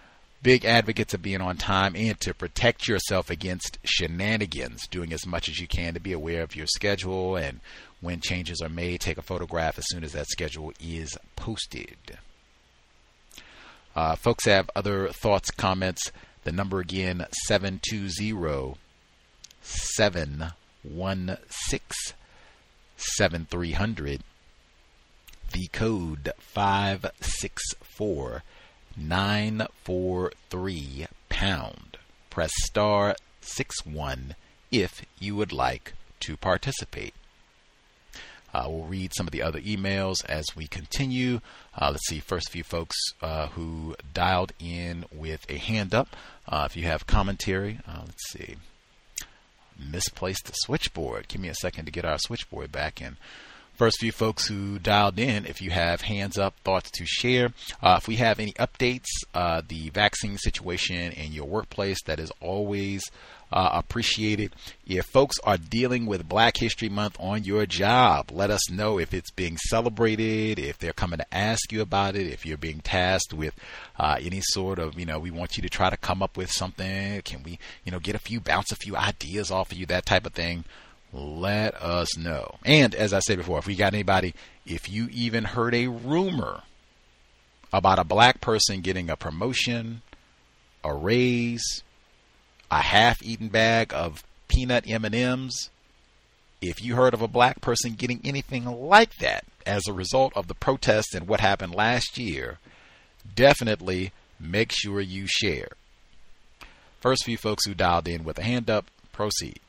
big advocates of being on time and to protect yourself against shenanigans, doing as much as you can to be aware of your schedule, and when changes are made, take a photograph as soon as that schedule is posted. Uh, folks have other thoughts, comments. The number again, seven two zero, seven one six, seven three zero zero. The code five six four nine four three pound. Press star six one if you would like to participate. Uh, we'll read some of the other emails as we continue. Uh, let's see, first few folks uh, who dialed in with a hand up. Uh, if you have commentary, uh, let's see. Misplaced the switchboard. Give me a second to get our switchboard back in. First few folks who dialed in, if you have hands up, thoughts to share. Uh, if we have any updates, uh, the vaccine situation in your workplace, that is always uh, appreciated. If folks are dealing with Black History Month on your job, let us know if it's being celebrated, if they're coming to ask you about it, if you're being tasked with uh, any sort of, you know, we want you to try to come up with something. Can we, you know, get a few, bounce a few ideas off of you, that type of thing. Let us know. And as I said before, if we got anybody, if you even heard a rumor about a black person getting a promotion, a raise, a half-eaten bag of peanut M and M's, if you heard of a black person getting anything like that as a result of the protests and what happened last year, definitely make sure you share. First few folks who dialed in with a hand up, proceed.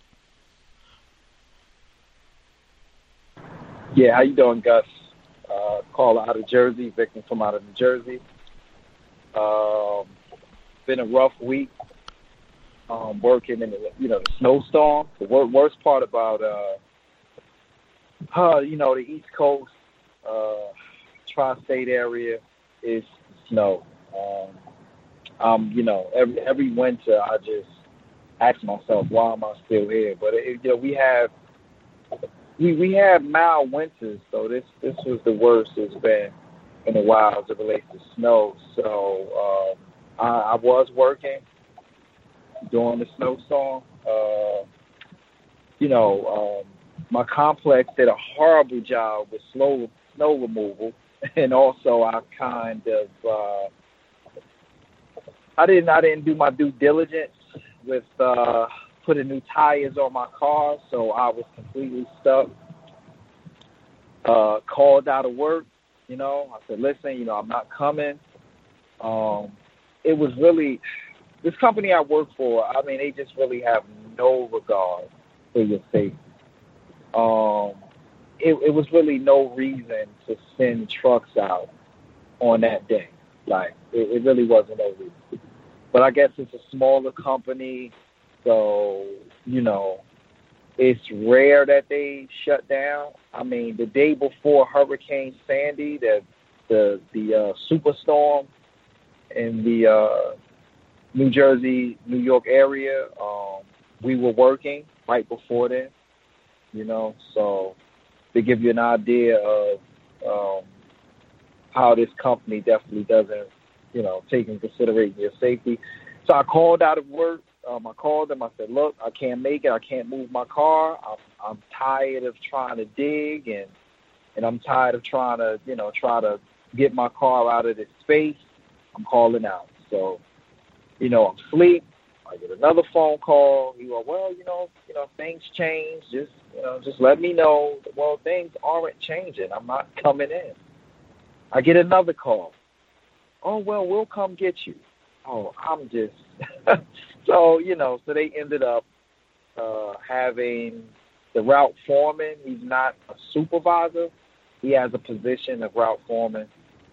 Yeah, how you doing, Gus? Uh, caller out of Jersey, victim from out of New Jersey. Um, been a rough week. Um, working in the, you know, the snowstorm. The wor- worst part about, uh, uh, you know, the East Coast, uh, tri-state area is snow. Um, um, you know, every every winter I just ask myself, why am I still here? But it, you know, we have we we have mild winters, so this this was the worst it's been in a while as it relates to snow. So um, I, I was working during the snowstorm. Uh, you know, um, my complex did a horrible job with slow snow removal, and also I kind of uh, I didn't I didn't do my due diligence with uh, putting new tires on my car, so I was completely stuck. Uh, called out of work, you know. I said, listen, you know, I'm not coming. Um, it was really. This company I work for, I mean, they just really have no regard for your safety. Um, it, it was really no reason to send trucks out on that day. Like, it, it really wasn't no reason. But I guess it's a smaller company, so, you know, it's rare that they shut down. I mean, the day before Hurricane Sandy, the the, the uh, superstorm in the uh, New Jersey, New York area, um, we were working right before then, you know, so to give you an idea of um, how this company definitely doesn't, you know, take into consideration your safety. So I called out of work. Um, I called them. I said, look, I can't make it. I can't move my car. I'm, I'm tired of trying to dig, and, and I'm tired of trying to, you know, try to get my car out of this space. I'm calling out. So, you know, I'm asleep. I get another phone call. You go, well, you know, you know, things change. Just, you know, just let me know. Well, things aren't changing. I'm not coming in. I get another call. Oh, well, we'll come get you. Oh, I'm just so, you know, so they ended up uh, having the route foreman. He's not a supervisor. He has a position of route foreman.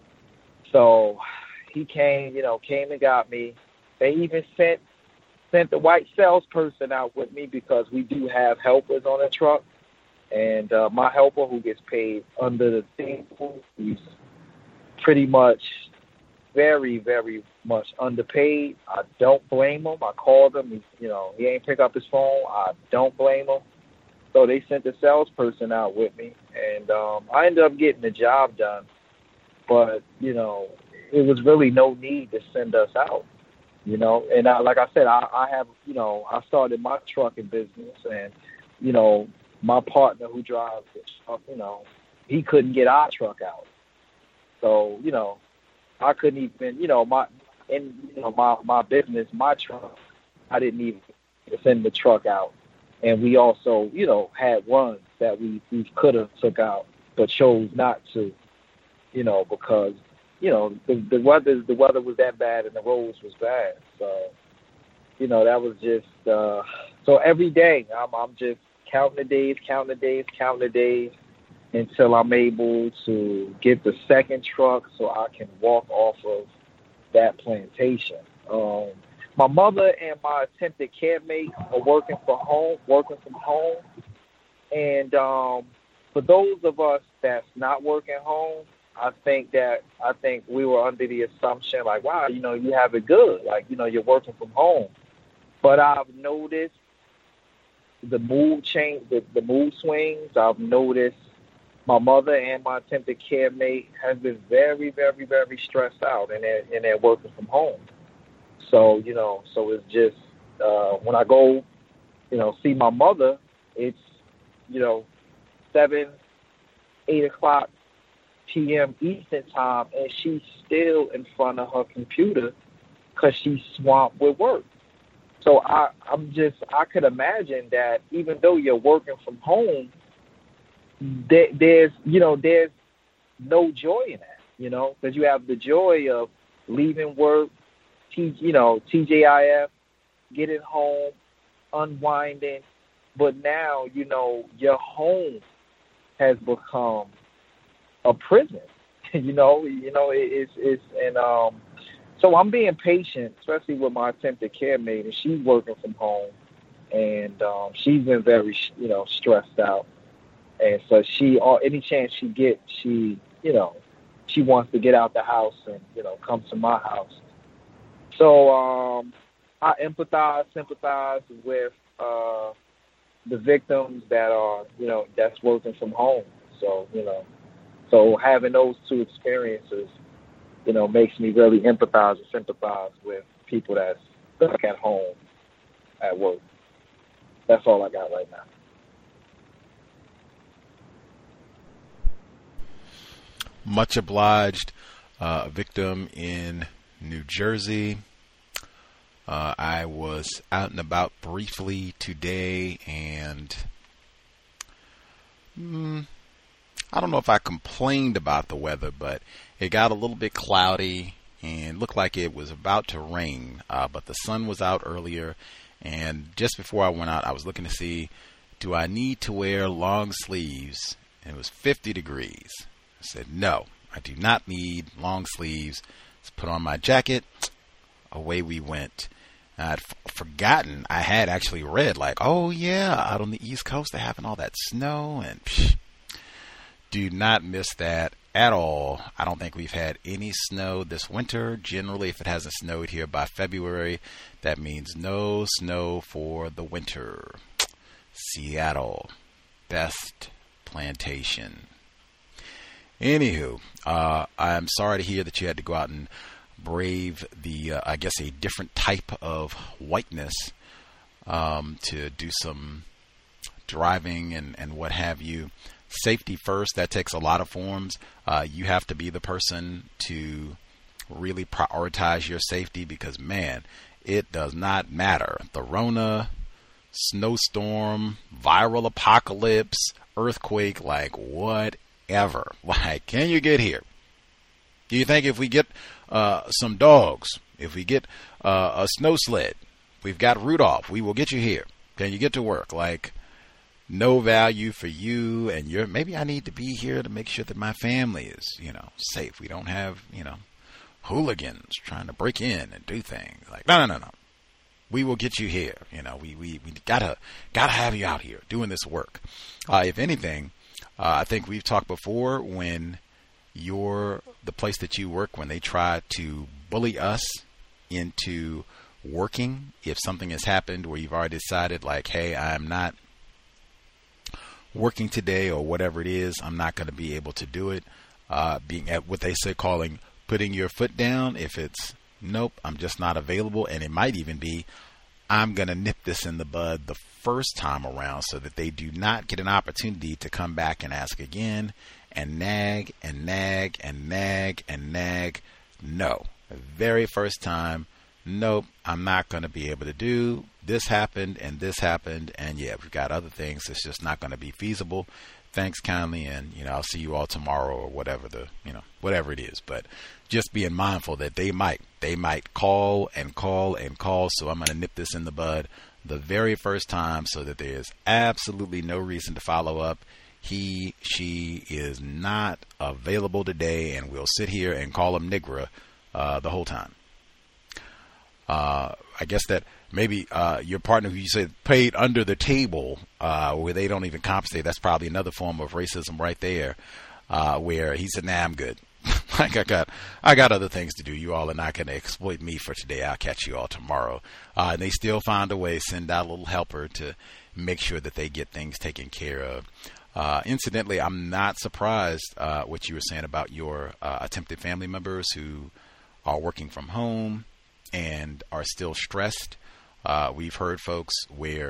So he came, you know, came and got me. They even sent sent the white salesperson out with me because we do have helpers on the truck. And uh, my helper, who gets paid under the table, he's pretty much very, very much underpaid. I don't blame him. I called him. He, you know, he ain't pick up his phone. I don't blame him. So they sent the salesperson out with me, and um, I ended up getting the job done. But, you know, it was really no need to send us out. You know, and I, like I said, I, I have, you know, I started my trucking business, and, you know, my partner who drives the truck, you know, he couldn't get our truck out. So, you know, I couldn't even, you know, my in you know my my business, my truck, I didn't even send the truck out, and we also, you know, had runs that we we could have took out, but chose not to, you know, because you know the the weather the weather was that bad and the roads was bad, so you know that was just uh, so every day I'm I'm just counting the days, counting the days, counting the days. Until I'm able to get the second truck so I can walk off of that plantation. Um, my mother and my attempted care mate are working from home, working from home. And um, for those of us that's not working home, I think that I think we were under the assumption like, wow, you know, you have it good. Like, you know, you're working from home. But I've noticed the mood change, the, the mood swings. I've noticed my mother and my attempted care mate has been very, very, very stressed out, and they're, and they're working from home. So, you know, so it's just, uh, when I go, you know, see my mother, it's, you know, seven, eight o'clock p.m. Eastern time, and she's still in front of her computer because she's swamped with work. So I, I'm just, I could imagine that even though you're working from home, There, there's, you know, there's no joy in that, you know, because you have the joy of leaving work, T, you know, T J I F, getting home, unwinding, but now, you know, your home has become a prison, you know, you know, it, it's, it's, and um, so I'm being patient, especially with my attempted care mate, and she's working from home, and um, she's been very, you know, stressed out. And so she, or any chance she gets, she, you know, she wants to get out the house and, you know, come to my house. So um, I empathize, sympathize with uh, the victims that are, you know, that's working from home. So, you know, so having those two experiences, you know, makes me really empathize and sympathize with people that's stuck at home at work. That's all I got right now. Much obliged. Uh, a victim in New Jersey. Uh, I was out and about briefly today, and mm, I don't know if I complained about the weather, but it got a little bit cloudy and looked like it was about to rain. Uh, but the sun was out earlier, and just before I went out, I was looking to see, do I need to wear long sleeves? And it was fifty degrees. I said, no, I do not need long sleeves. Let's put on my jacket. Away we went. I'd f- forgotten I had actually read, like, oh, yeah, out on the East Coast, they're having all that snow. And psh, do not miss that at all. I don't think we've had any snow this winter. Generally, if it hasn't snowed here by February, that means no snow for the winter. Seattle, best plantation. Anywho, uh, I'm sorry to hear that you had to go out and brave the, uh, I guess, a different type of whiteness um, to do some driving and, and what have you. Safety first, that takes a lot of forms. Uh, you have to be the person to really prioritize your safety because, man, it does not matter. The Rona, snowstorm, viral apocalypse, earthquake, like whatever. Ever. Like, can you get here? Do you think if we get uh, some dogs, if we get uh, a snow sled, we've got Rudolph, we will get you here? Can you get to work? Like, no value for you and your, maybe I need to be here to make sure that my family is, you know, safe. We don't have, you know, hooligans trying to break in and do things. Like, no, no, no, no. We will get you here. You know, we, we, we gotta, gotta have you out here doing this work. Uh, if anything, Uh, I think we've talked before when you're the place that you work, when they try to bully us into working, if something has happened where you've already decided like, hey, I'm not working today or whatever it is, I'm not going to be able to do it. Uh, being at what they say, calling, putting your foot down. If it's nope, I'm just not available. And it might even be, I'm going to nip this in the bud the first time around so that they do not get an opportunity to come back and ask again and nag and nag and nag and nag no. The very first time, nope, I'm not going to be able to do. This happened and this happened, and yeah, we've got other things. It's just not going to be feasible. Thanks kindly, and you know, I'll see you all tomorrow or whatever the, you know, whatever it is. But just being mindful that they might, they might call and call and call. So I'm going to nip this in the bud the very first time, so that there's absolutely no reason to follow up. He, she is not available today, and we'll sit here and call him Nigra uh, the whole time. Uh, I guess that maybe uh, your partner who you said paid under the table, uh, where they don't even compensate, that's probably another form of racism right there, uh, where he said, nah, I'm good. Like I got, I got other things to do. You all are not going to exploit me for today. I'll catch you all tomorrow. Uh, and they still find a way, send out a little helper to make sure that they get things taken care of. Uh, incidentally, I'm not surprised uh, what you were saying about your uh, attempted family members who are working from home and are still stressed. Uh, we've heard folks where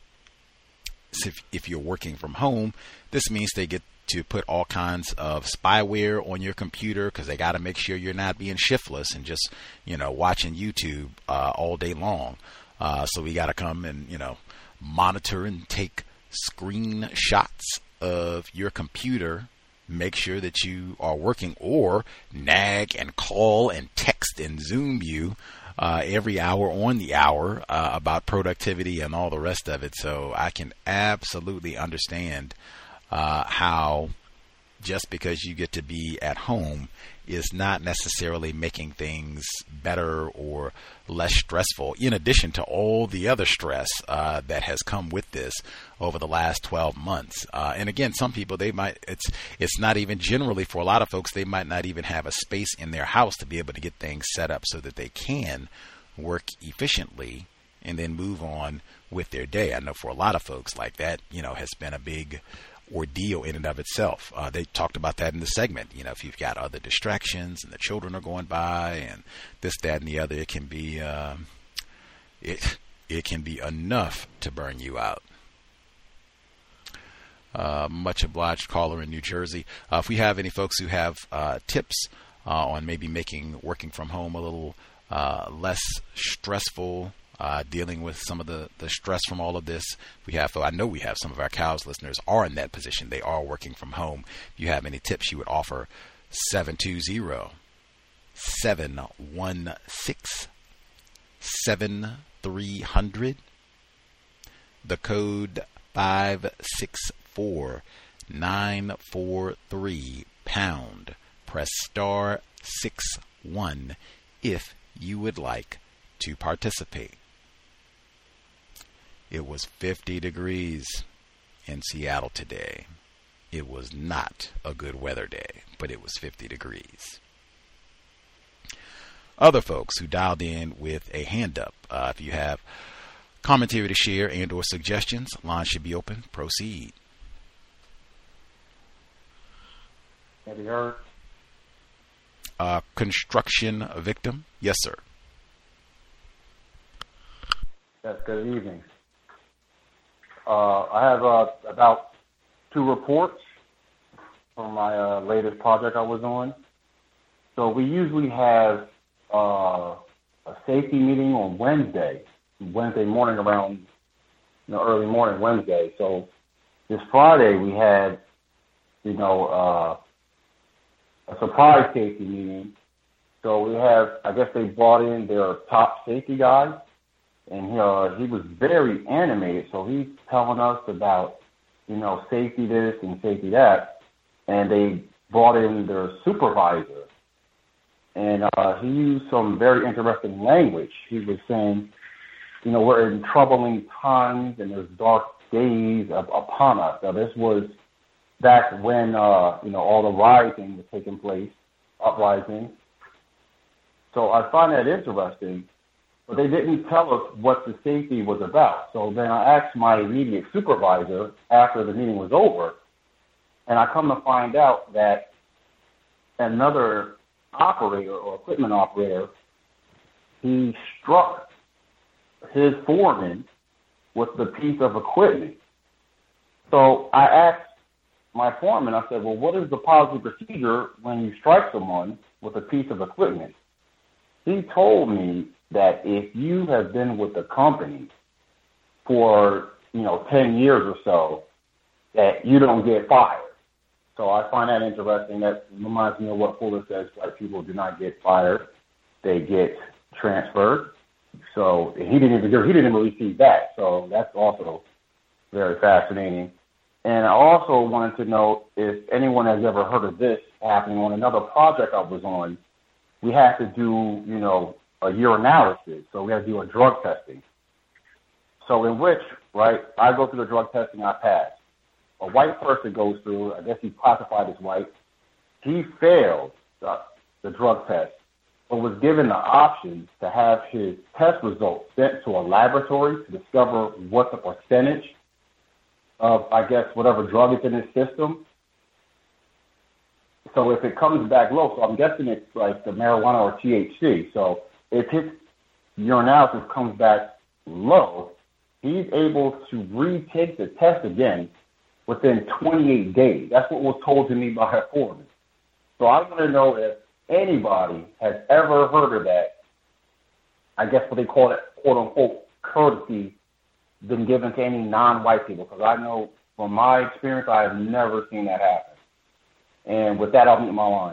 if, if you're working from home, this means they get to put all kinds of spyware on your computer because they got to make sure you're not being shiftless and just, you know, watching YouTube uh, all day long. Uh, so we got to come and, you know, monitor and take screenshots of your computer, make sure that you are working, or nag and call and text and Zoom you uh, every hour on the hour uh, about productivity and all the rest of it. So I can absolutely understand uh, how just because you get to be at home is not necessarily making things better or less stressful, in addition to all the other stress uh, that has come with this over the last twelve months. Uh, and again, some people, they might, it's it's not even generally, for a lot of folks, they might not even have a space in their house to be able to get things set up so that they can work efficiently and then move on with their day. I know for a lot of folks, like that, you know, has been a big ordeal in and of itself. Uh, they talked about that in the segment. You know, if you've got other distractions and the children are going by and this, that, and the other, it can be uh, it it can be enough to burn you out. Uh, much obliged, caller in New Jersey. Uh, if we have any folks who have uh, tips uh, on maybe making working from home a little uh, less stressful, Uh, dealing with some of the, the stress from all of this. We have, I know we have some of our Cows listeners are in that position. They are working from home. If you have any tips you would offer, seven two zero, seven one six, seven three zero zero. The code five six four nine four three pound. Press star six one if you would like to participate. It was fifty degrees in Seattle today. It was not a good weather day, but it was fifty degrees. Other folks who dialed in with a hand up, uh, if you have commentary to share and or suggestions, line should be open. Proceed. Eddie Hurt. Uh, construction victim. Yes, sir. Yes, good evening. Uh, I have uh, about two reports from my uh, latest project I was on. So we usually have uh, a safety meeting on Wednesday, Wednesday morning around, you know, early morning Wednesday. So this Friday we had, you know, uh, a surprise safety meeting. So we have, I guess they brought in their top safety guy. And he, uh, he was very animated, so he's telling us about, you know, safety this and safety that. And they brought in their supervisor. And uh, he used some very interesting language. He was saying, you know, we're in troubling times and there's dark days up, upon us. Now, this was back when, uh, you know, all the rioting was taking place, uprising. So I find that interesting. But they didn't tell us what the safety was about. So then I asked my immediate supervisor after the meeting was over, and I come to find out that another operator or equipment operator, he struck his foreman with the piece of equipment. So I asked my foreman, I said, well, what is the policy procedure when you strike someone with a piece of equipment? He told me that if you have been with the company for, you know, ten years or so, that you don't get fired. So I find that interesting. That reminds me of what Fuller says, white people do not get fired. They get transferred. So he didn't even he didn't even receive that. So that's also very fascinating. And I also wanted to know if anyone has ever heard of this happening on another project I was on. We had to do, you know, a urinalysis. So we had to do a drug testing. So in which, right, I go through the drug testing, I pass. A white person goes through, I guess he's classified as white. He failed the, the drug test, but was given the option to have his test results sent to a laboratory to discover what the percentage of, I guess, whatever drug is in his system. So if it comes back low, so I'm guessing it's like the marijuana or T H C. So if his urinalysis comes back low, he's able to retake the test again within twenty-eight days. That's what was told to me by her foreman. So I want to know if anybody has ever heard of that, I guess what they call it, quote-unquote, courtesy been given to any non-white people, because I know from my experience, I have never seen that happen. And with that, I'll mute my line.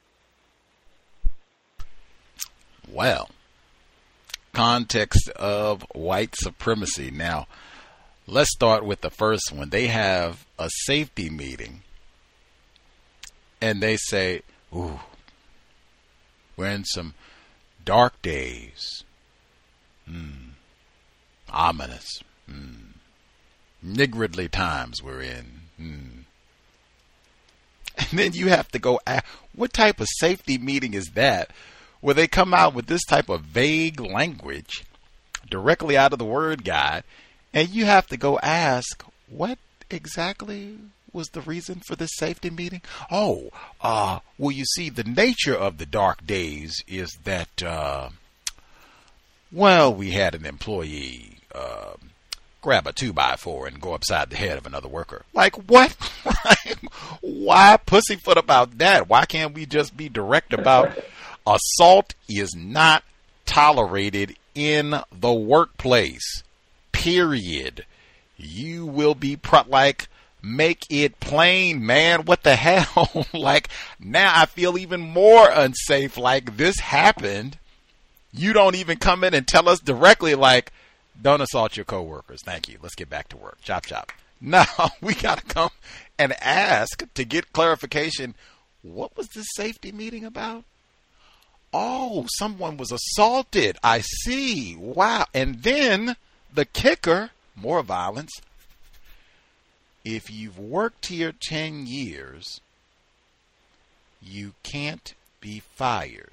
Well, context of white supremacy. Now, let's start with the first one. They have a safety meeting, and they say, ooh, we're in some dark days. Hmm. Ominous. Hmm. Niggardly times we're in. Hmm. And then you have to go, what type of safety meeting is that, where they come out with this type of vague language directly out of the word guide, and you have to go ask, what exactly was the reason for this safety meeting? Oh, uh, well, you see, the nature of the dark days is that, uh, well, we had an employee uh, grab a two by four and go upside the head of another worker. Like, what? Why pussyfoot about that? Why can't we just be direct about assault is not tolerated in the workplace? Period. You will be pro- like, make it plain, man. What the hell? Like, now I feel even more unsafe. Like, this happened. You don't even come in and tell us directly, like, don't assault your coworkers. Thank you. Let's get back to work. Chop, chop. No, we got to come and ask to get clarification. What was this safety meeting about? Oh, someone was assaulted. I see. Wow. And then the kicker, more violence. If you've worked here ten years, you can't be fired.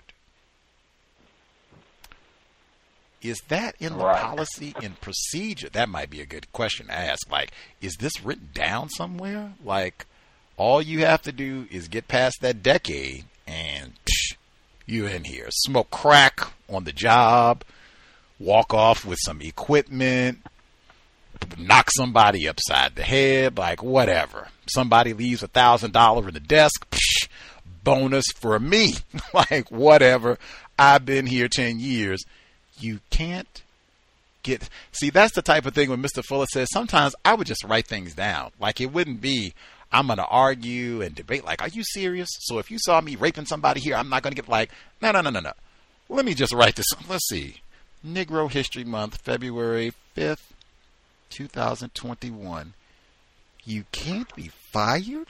Is that in the right. policy and procedure? That might be a good question to ask. Like, is this written down somewhere? Like, all you have to do is get past that decade and psh, you're in here. Smoke crack on the job, walk off with some equipment, knock somebody upside the head, like whatever. Somebody leaves a thousand dollars in the desk, psh, bonus for me. Like, whatever. I've been here ten years. You can't get... See, that's the type of thing when Mister Fuller says, sometimes I would just write things down. Like, it wouldn't be, I'm going to argue and debate. Like, are you serious? So if you saw me raping somebody here, I'm not going to get like, no, no, no, no, no. Let me just write this. Let's see. Negro History Month, February fifth, two thousand twenty-one. You can't be fired?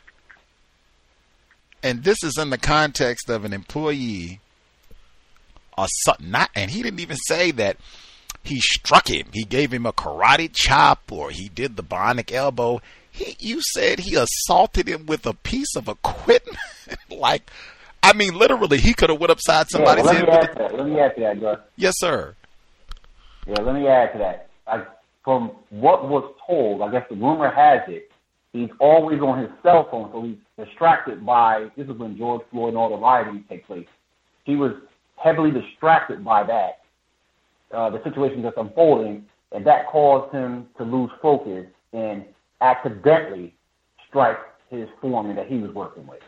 And this is in the context of an employee... Or not, and he didn't even say that he struck him. He gave him a karate chop or he did the bionic elbow. He, you said he assaulted him with a piece of equipment. Like, I mean, literally, he could have went upside somebody's yeah, head. Let me add to that. Let me add to that, Gus. Yes, sir. Yeah, let me add to that. I, from what was told, I guess the rumor has it, he's always on his cell phone, so he's distracted by, this is when George Floyd and all the rioting take place. He was heavily distracted by that, uh, the situation that's unfolding, and that caused him to lose focus and accidentally strike his foreman that he was working with.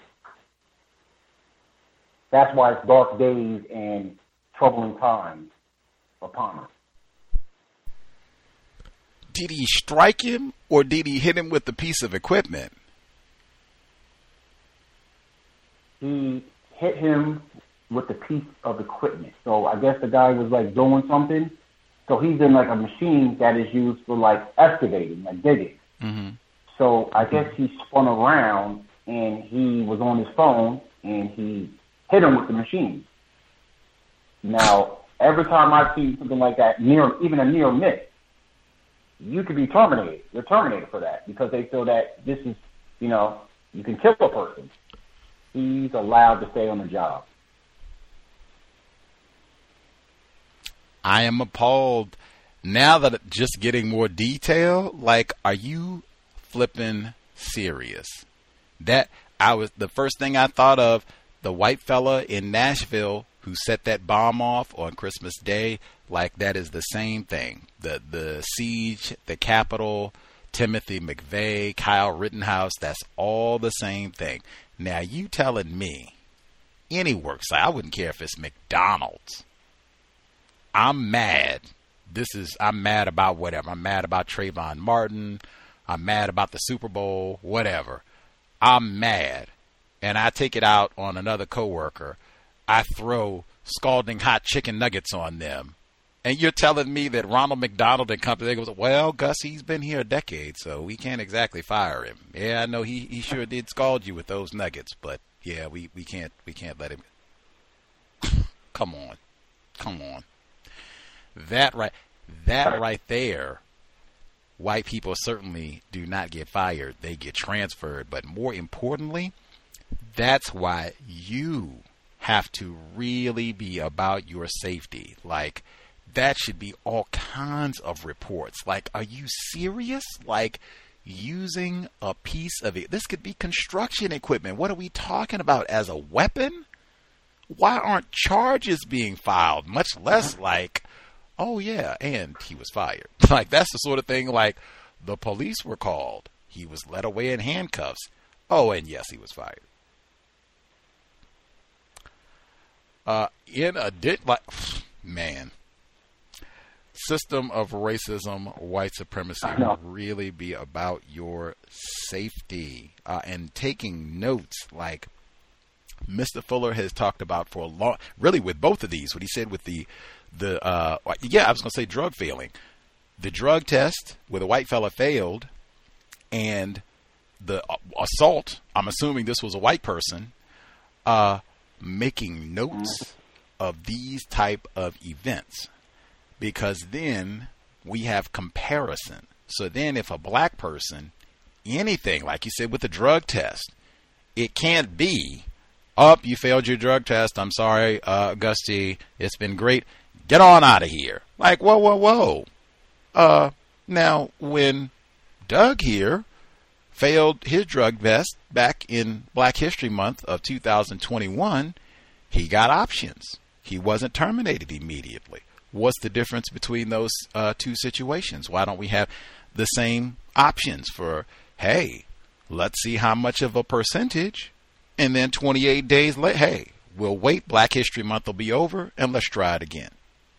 That's why it's dark days and troubling times upon him. Did he strike him, or did he hit him with a piece of equipment? He hit him with a piece of equipment. So I guess the guy was like doing something. So he's in like a machine that is used for like excavating, like digging. Mm-hmm. So I guess he spun around and he was on his phone and he hit him with the machine. Now, every time I see something like that, near even a near miss, you could be terminated. You're terminated for that because they feel that this is, you know, you can kill a person. He's allowed to stay on the job. I am appalled. Now that it- just getting more detail, like, are you flipping serious? That I was the first thing I thought of, the white fella in Nashville who set that bomb off on Christmas Day. Like, that is the same thing. The the siege, the Capitol, Timothy McVeigh, Kyle Rittenhouse, that's all the same thing. Now, you telling me any worksite, I wouldn't care if it's McDonald's. I'm mad. This is, I'm mad about whatever. I'm mad about Trayvon Martin. I'm mad about the Super Bowl, whatever. I'm mad. And I take it out on another coworker. I throw scalding hot chicken nuggets on them. And you're telling me that Ronald McDonald and company, they goes, well, Gus, he's been here a decade, so we can't exactly fire him. Yeah, I know he, he sure did scald you with those nuggets, but yeah, we, we can't we can't let him. Come on. Come on. That right that right there, white people certainly do not get fired. They get transferred. But more importantly, that's why you have to really be about your safety. Like, that should be all kinds of reports. Like, are you serious? Like, using a piece of it. This could be construction equipment. What are we talking about? As a weapon? Why aren't charges being filed? Much less like, oh yeah, and he was fired. Like, that's the sort of thing, like, the police were called. He was led away in handcuffs. Oh, and yes, he was fired. Uh, in a dit, like, man, system of racism, white supremacy really be about your safety, uh, and taking notes. Like Mister Fuller has talked about for a long, really with both of these, what he said with the, the, uh, yeah, I was going to say drug failing, the drug test where the white fella failed, and the assault, I'm assuming this was a white person, uh, making notes of these type of events, because then we have comparison. So then if a black person, anything, like you said with the drug test, it can't be, up, oh, you failed your drug test, I'm sorry, uh, Gusty, it's been great, get on out of here. Like, whoa, whoa, whoa. Uh, now, when Doug here failed his drug test back in Black History Month of two thousand twenty-one, he got options. He wasn't terminated immediately. What's the difference between those uh, two situations? Why don't we have the same options for, hey, let's see how much of a percentage, and then twenty-eight days later, hey, we'll wait, Black History Month will be over, and let's try it again.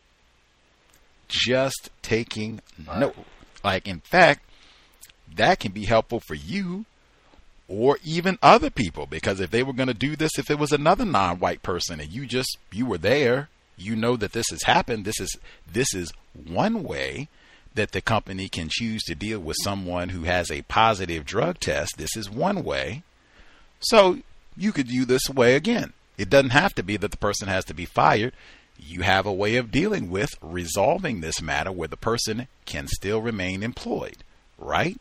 Just taking note. Like, in fact, that can be helpful for you or even other people, because if they were going to do this, if it was another non-white person and you just, you were there, you know that this has happened. This is, this is one way that the company can choose to deal with someone who has a positive drug test. This is one way. So you could do this way again. It doesn't have to be that the person has to be fired. You have a way of dealing with resolving this matter where the person can still remain employed, right?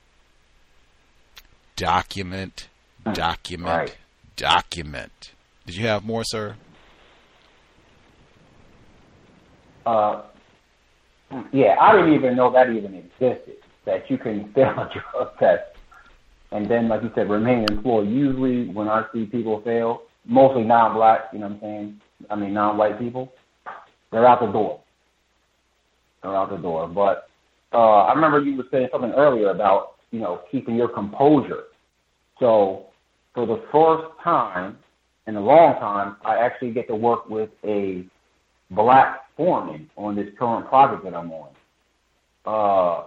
Document, document, right. document. Did you have more, sir? Uh, yeah, I didn't even know that even existed, that you can fail a drug test and then, like you said, remain employed. Usually when I see people fail, mostly non-black, you know what I'm saying? I mean, non-white people, they're out the door. They're out the door. But uh, I remember you were saying something earlier about, you know, keeping your composure. So for the first time in a long time, I actually get to work with a black foreman on this current project that I'm on. Uh,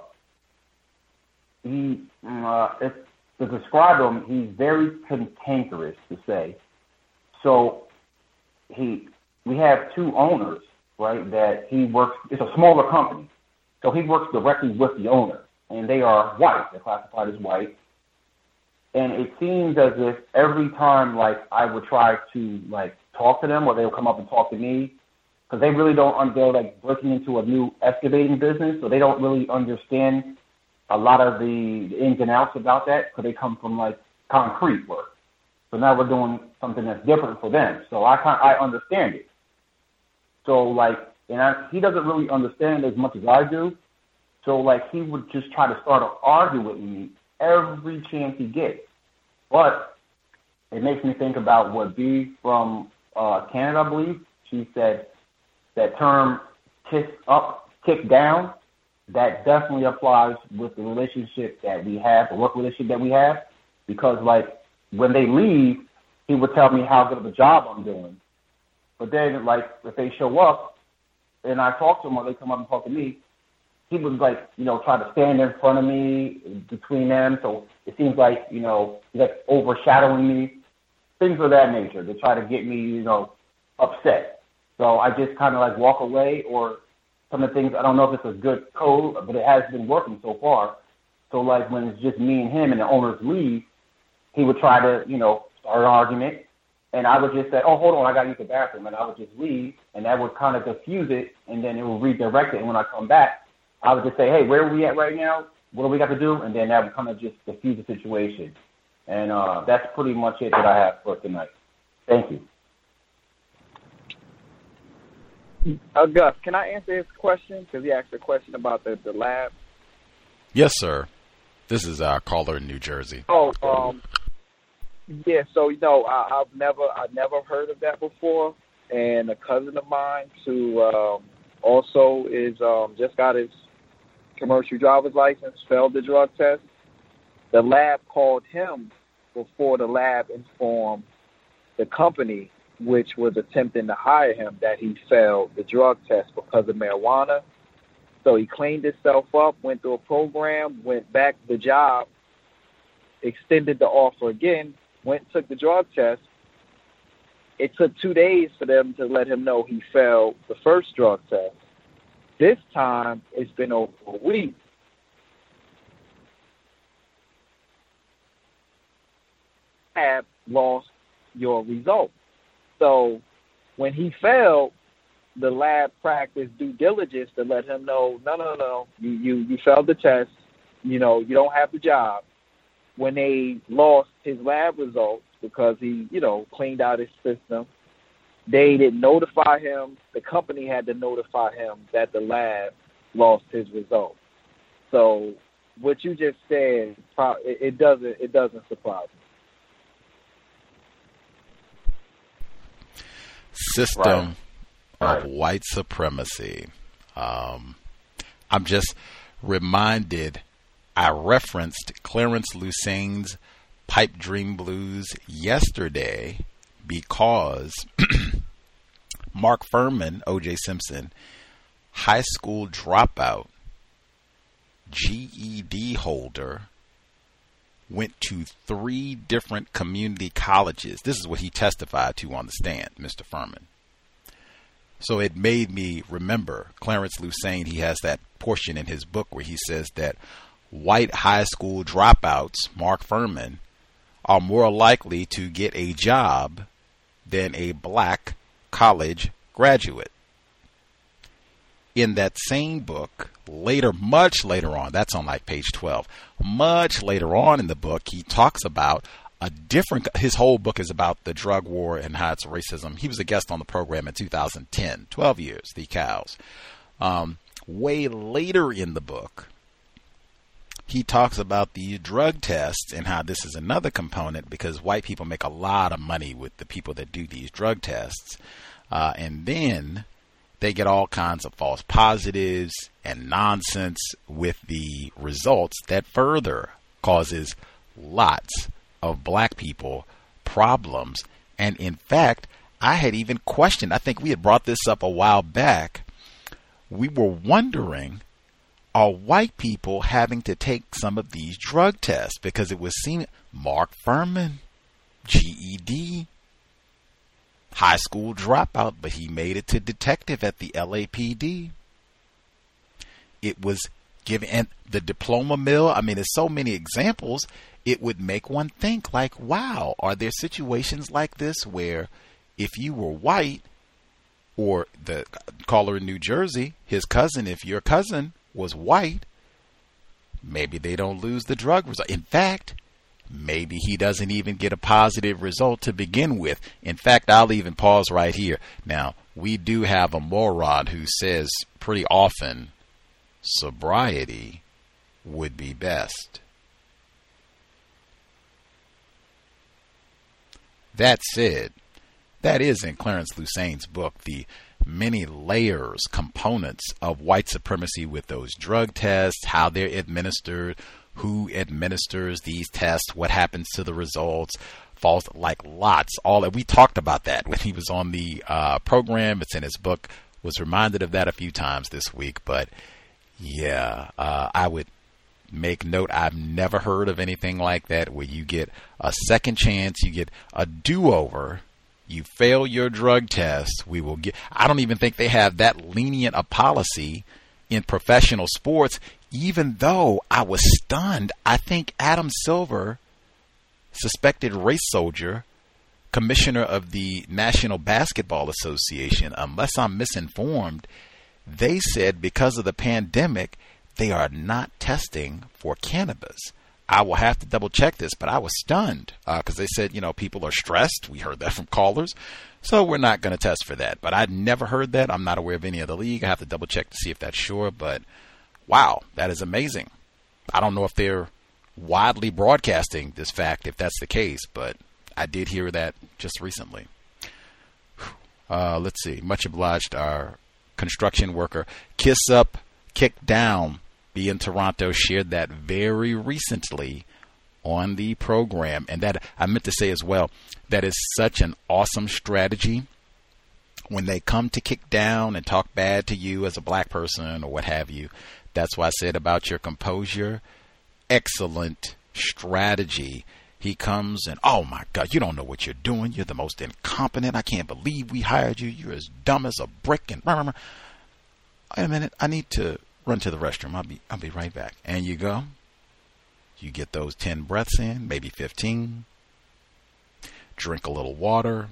he, uh, it's, to describe him, he's very cantankerous, to say. So he, we have two owners, right, that he works, it's a smaller company. So he works directly with the owner, and they are white. They're classified as white. And it seems as if every time, like, I would try to, like, talk to them, or they would come up and talk to me, because they really don't, they're, like, breaking into a new excavating business, so they don't really understand a lot of the, the ins and outs about that, because they come from, like, concrete work. So now we're doing something that's different for them. So I kind I understand it. So, like, and I, he doesn't really understand as much as I do. So, like, he would just try to start an argument with me every chance he gets. But it makes me think about what B from uh, Canada, I believe, she said, that term tick up, tick down, that definitely applies with the relationship that we have, the work relationship that we have. Because, like, when they leave, he would tell me how good of a job I'm doing. But then, like, if they show up and I talk to them or they come up and talk to me, he would, like, you know, try to stand in front of me, between them. So it seems like, you know, he's, like, overshadowing me, things of that nature to try to get me, you know, upset. So I just kind of, like, walk away, or some of the things, I don't know if it's a good code, but it has been working so far. So, like, when it's just me and him and the owners leave, he would try to, you know, start an argument. And I would just say, oh, hold on, I got to use the bathroom. And I would just leave, and that would kind of diffuse it, and then it would redirect it. And when I come back, I would just say, hey, where are we at right now? What do we got to do? And then that would kind of just diffuse the situation. And uh, that's pretty much it that I have for tonight. Thank you. Uh, Gus, can I answer his question? Because he asked a question about the, the lab. Yes, sir. This is our caller in New Jersey. Oh, um, yeah. So you know, I, I've never, I never heard of that before. And a cousin of mine who um, also is um, just got his commercial driver's license, failed the drug test. The lab called him before the lab informed the company, which was attempting to hire him, that he failed the drug test because of marijuana. So he cleaned himself up, went through a program, went back to the job, extended the offer again, went and took the drug test. It took two days for them to let him know he failed the first drug test. This time, it's been over a week. Have lost your results. So when he failed, the lab practiced due diligence to let him know, no, no, no, you, you, you failed the test. You know, you don't have the job. When they lost his lab results because he, you know, cleaned out his system, they didn't notify him. The company had to notify him that the lab lost his results. So what you just said, it doesn't, it doesn't surprise me. System Right. of white supremacy. Um, I'm just reminded, I referenced Clarence Lusane's Pipe Dream Blues yesterday because Mark Furman, O J Simpson, high school dropout, G E D holder, went to three different community colleges. This is what he testified to on the stand, Mister Furman. So it made me remember Clarence Lusane. He has that portion in his book where he says that white high school dropouts, Mark Furman, are more likely to get a job than a black college graduate. In that same book, later, much later on, that's on like page twelve, much later on in the book, he talks about a different, his whole book is about the drug war and how it's racism. He was a guest on the program in two thousand ten, twelve years, the cows. Um, way later in the book, he talks about the drug tests and how this is another component because white people make a lot of money with the people that do these drug tests. Uh, and then they get all kinds of false positives and nonsense with the results that further causes lots of black people problems. And in fact, I had even questioned, I think we had brought this up a while back. We were wondering, are white people having to take some of these drug tests? Because it was seen, Mark Furman, G E D, high school dropout, but he made it to detective at the L A P D. It was given, and the diploma mill, I mean, there's so many examples, it would make one think like, wow, are there situations like this where if you were white, or the caller in New Jersey, his cousin, if your cousin was white, maybe they don't lose the drug result. In fact, maybe he doesn't even get a positive result to begin with. In fact, I'll even pause right here. Now, we do have a moron who says pretty often sobriety would be best. That said, that is in Clarence Lussane's book, the many layers, components of white supremacy with those drug tests, how they're administered, who administers these tests, what happens to the results, false, like lots, all that. We talked about that when he was on the uh, program. It's in his book. Was reminded of that a few times this week. But yeah, uh, I would make note, I've never heard of anything like that where you get a second chance, you get a do-over. You fail your drug test, we will get. I don't even think they have that lenient a policy in professional sports, even though I was stunned. I think Adam Silver, suspected race soldier, commissioner of the National Basketball Association, unless I'm misinformed, they said because of the pandemic, they are not testing for cannabis. I will have to double check this, but I was stunned because uh, they said, you know, people are stressed. We heard that from callers. So we're not going to test for that. But I'd never heard that. I'm not aware of any other league. I have to double check to see if that's sure. But wow, that is amazing. I don't know if they're widely broadcasting this fact, if that's the case, but I did hear that just recently. Uh, let's see. Much obliged, our construction worker. Kiss Up, Kick Down. Be in Toronto shared that very recently on the program. And that I meant to say as well, that is such an awesome strategy when they come to kick down and talk bad to you as a black person or what have you. That's why I said about your composure. Excellent strategy. He comes and, oh my God, you don't know what you're doing. You're the most incompetent. I can't believe we hired you. You're as dumb as a brick. And rah, rah, rah. Wait a minute. I need to run to the restroom. I'll be I'll be right back. And you go. You get those ten breaths in, maybe fifteen. Drink a little water.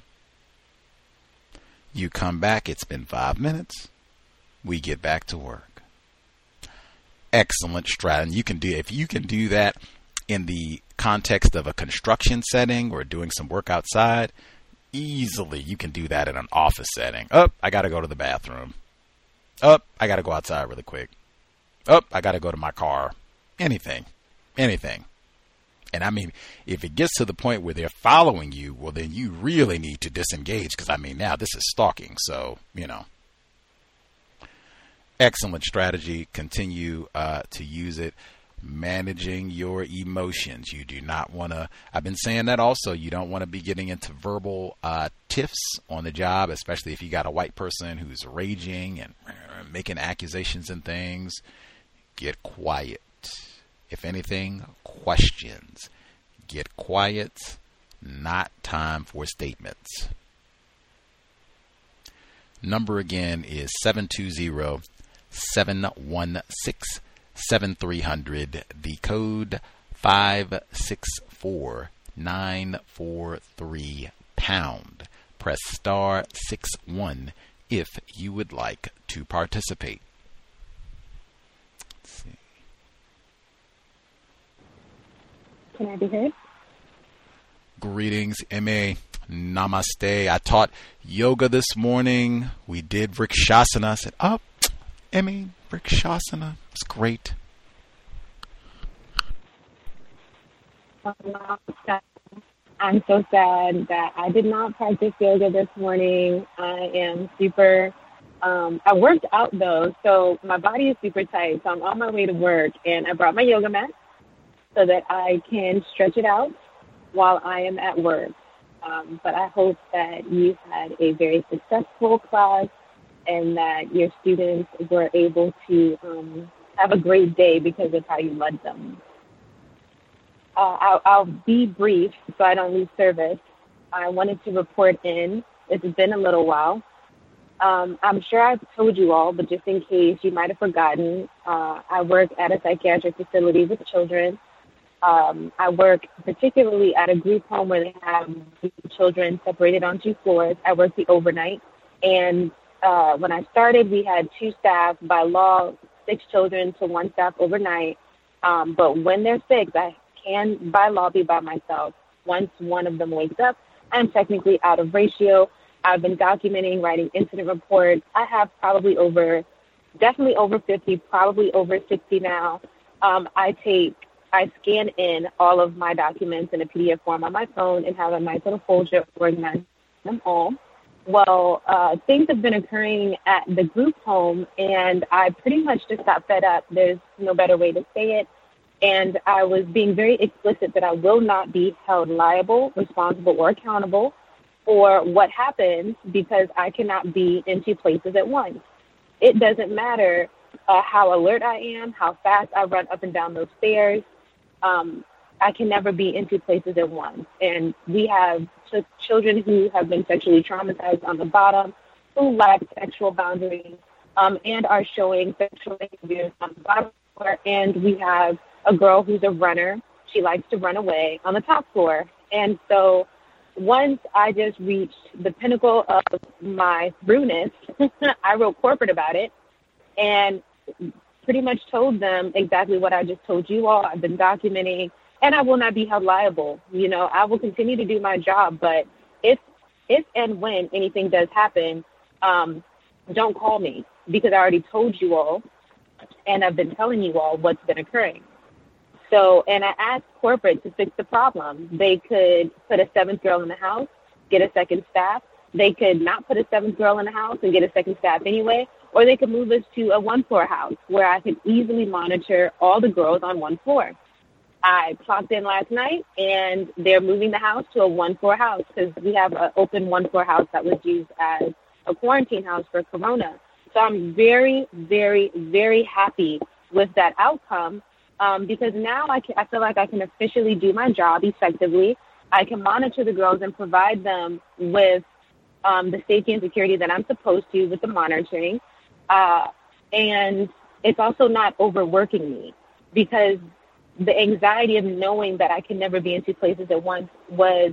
You come back. It's been five minutes. We get back to work. Excellent strategy. You can do if you can do that in the context of a construction setting or doing some work outside. Easily, you can do that in an office setting. Oh, I got to go to the bathroom. Oh, I got to go outside really quick. Oh, I got to go to my car. Anything. Anything. And I mean, if it gets to the point where they're following you, well, then you really need to disengage because, I mean, now this is stalking. So, you know. Excellent strategy. Continue uh, to use it. Managing your emotions. You do not want to, I've been saying that also, you don't want to be getting into verbal uh, tiffs on the job, especially if you got a white person who's raging and making accusations and things. Get quiet. If anything, questions. Get quiet. Not time for statements. Number again is seven two zero, seven one six, seven three zero zero. The code five six four nine four three pound. Press star six one if you would like to participate. Let's see. Can I be heard? Greetings, M A. Namaste. I taught yoga this morning. We did Vrikshasana. I said, oh, M A, Vrikshasana. It's great. I'm so sad that I did not practice yoga this morning. I am super, um, I worked out though, so my body is super tight. So I'm on my way to work and I brought my yoga mat so that I can stretch it out while I am at work. Um, but I hope that you had a very successful class and that your students were able to um, have a great day because of how you led them. Uh, I'll, I'll be brief so I don't lose service. I wanted to report in. It's been a little while. Um, I'm sure I've told you all, but just in case you might have forgotten, uh, I work at a psychiatric facility with children. Um, I work particularly at a group home where they have children separated on two floors. I work the overnight. And uh, when I started, we had two staff. By law, six children to one staff overnight. Um, but when they're six, I can, by law, be by myself. Once one of them wakes up, I'm technically out of ratio. I've been documenting, writing incident reports. I have probably over, definitely over fifty, probably over sixty now. Um, I take, I scan in all of my documents in a P D F form on my phone and have a nice little folder organized them all. Well, uh, things have been occurring at the group home, and I pretty much just got fed up. There's no better way to say it. And I was being very explicit that I will not be held liable, responsible, or accountable for what happens because I cannot be in two places at once. It doesn't matter uh, how alert I am, how fast I run up and down those stairs. Um, I can never be in two places at once. And we have ch- children who have been sexually traumatized on the bottom, who lack sexual boundaries, um, and are showing sexual behavior on the bottom floor. And we have a girl who's a runner. She likes to run away on the top floor. And so once I just reached the pinnacle of my throughness, I wrote corporate about it and pretty much told them exactly what I just told you all. I've been documenting, and I will not be held liable. You know, I will continue to do my job, but if if and when anything does happen, um, don't call me because I already told you all, and I've been telling you all what's been occurring. So, and I asked corporate to fix the problem. They could put a seventh girl in the house, get a second staff. They could not put a seventh girl in the house and get a second staff anyway, or they could move us to a one-floor house where I could easily monitor all the girls on one floor. I clocked in last night, and they're moving the house to a one-floor house because we have an open one-floor house that was used as a quarantine house for Corona. So I'm very, very, very happy with that outcome. Um, because now I, can, I feel like I can officially do my job effectively. I can monitor the girls and provide them with um, the safety and security that I'm supposed to with the monitoring. Uh, and it's also not overworking me because the anxiety of knowing that I can never be in two places at once was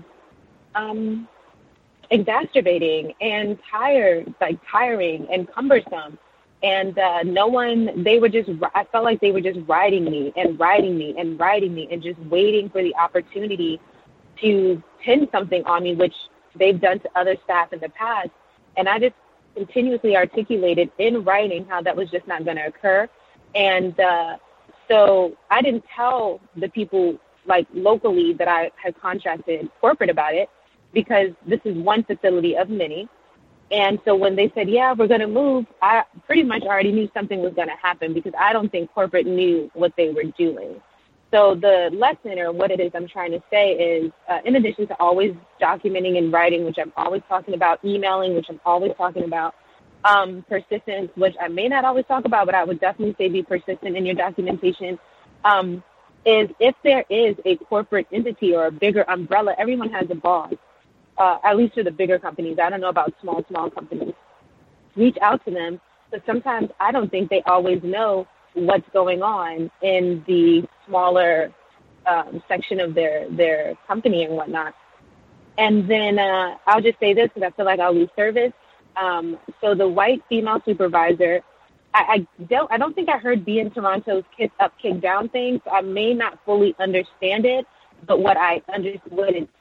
um, exacerbating and tired, like tiring and cumbersome. And uh, no one, they were just, I felt like they were just riding me and riding me and riding me and just waiting for the opportunity to pin something on me, which they've done to other staff in the past. And I just continuously articulated in writing how that was just not going to occur. And uh, so I didn't tell the people like locally that I had contracted corporate about it because this is one facility of many. And so when they said, yeah, we're going to move, I pretty much already knew something was going to happen because I don't think corporate knew what they were doing. So the lesson or what it is I'm trying to say is, uh, in addition to always documenting and writing, which I'm always talking about, emailing, which I'm always talking about, um, persistence, which I may not always talk about, but I would definitely say be persistent in your documentation, um, is if there is a corporate entity or a bigger umbrella, everyone has a boss. Uh, at least for the bigger companies. I don't know about small, small companies. Reach out to them, but sometimes I don't think they always know what's going on in the smaller um, section of their, their company and whatnot. And then uh, I'll just say this because I feel like I'll lose service. Um, so the white female supervisor, I, I don't I don't think I heard Be in Toronto's kick up, kick down thing, so I may not fully understand it, but what I understood is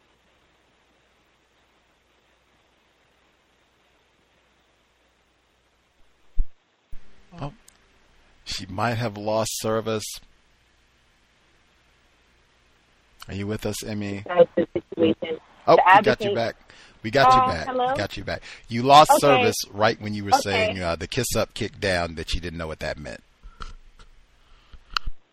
Oh, she might have lost service. Are you with us, Emmy? Oh, we got you back. We got uh, you back. Hello? We got you back. You lost okay. service right when you were okay. saying uh, the kiss up, kick down, that you didn't know what that meant.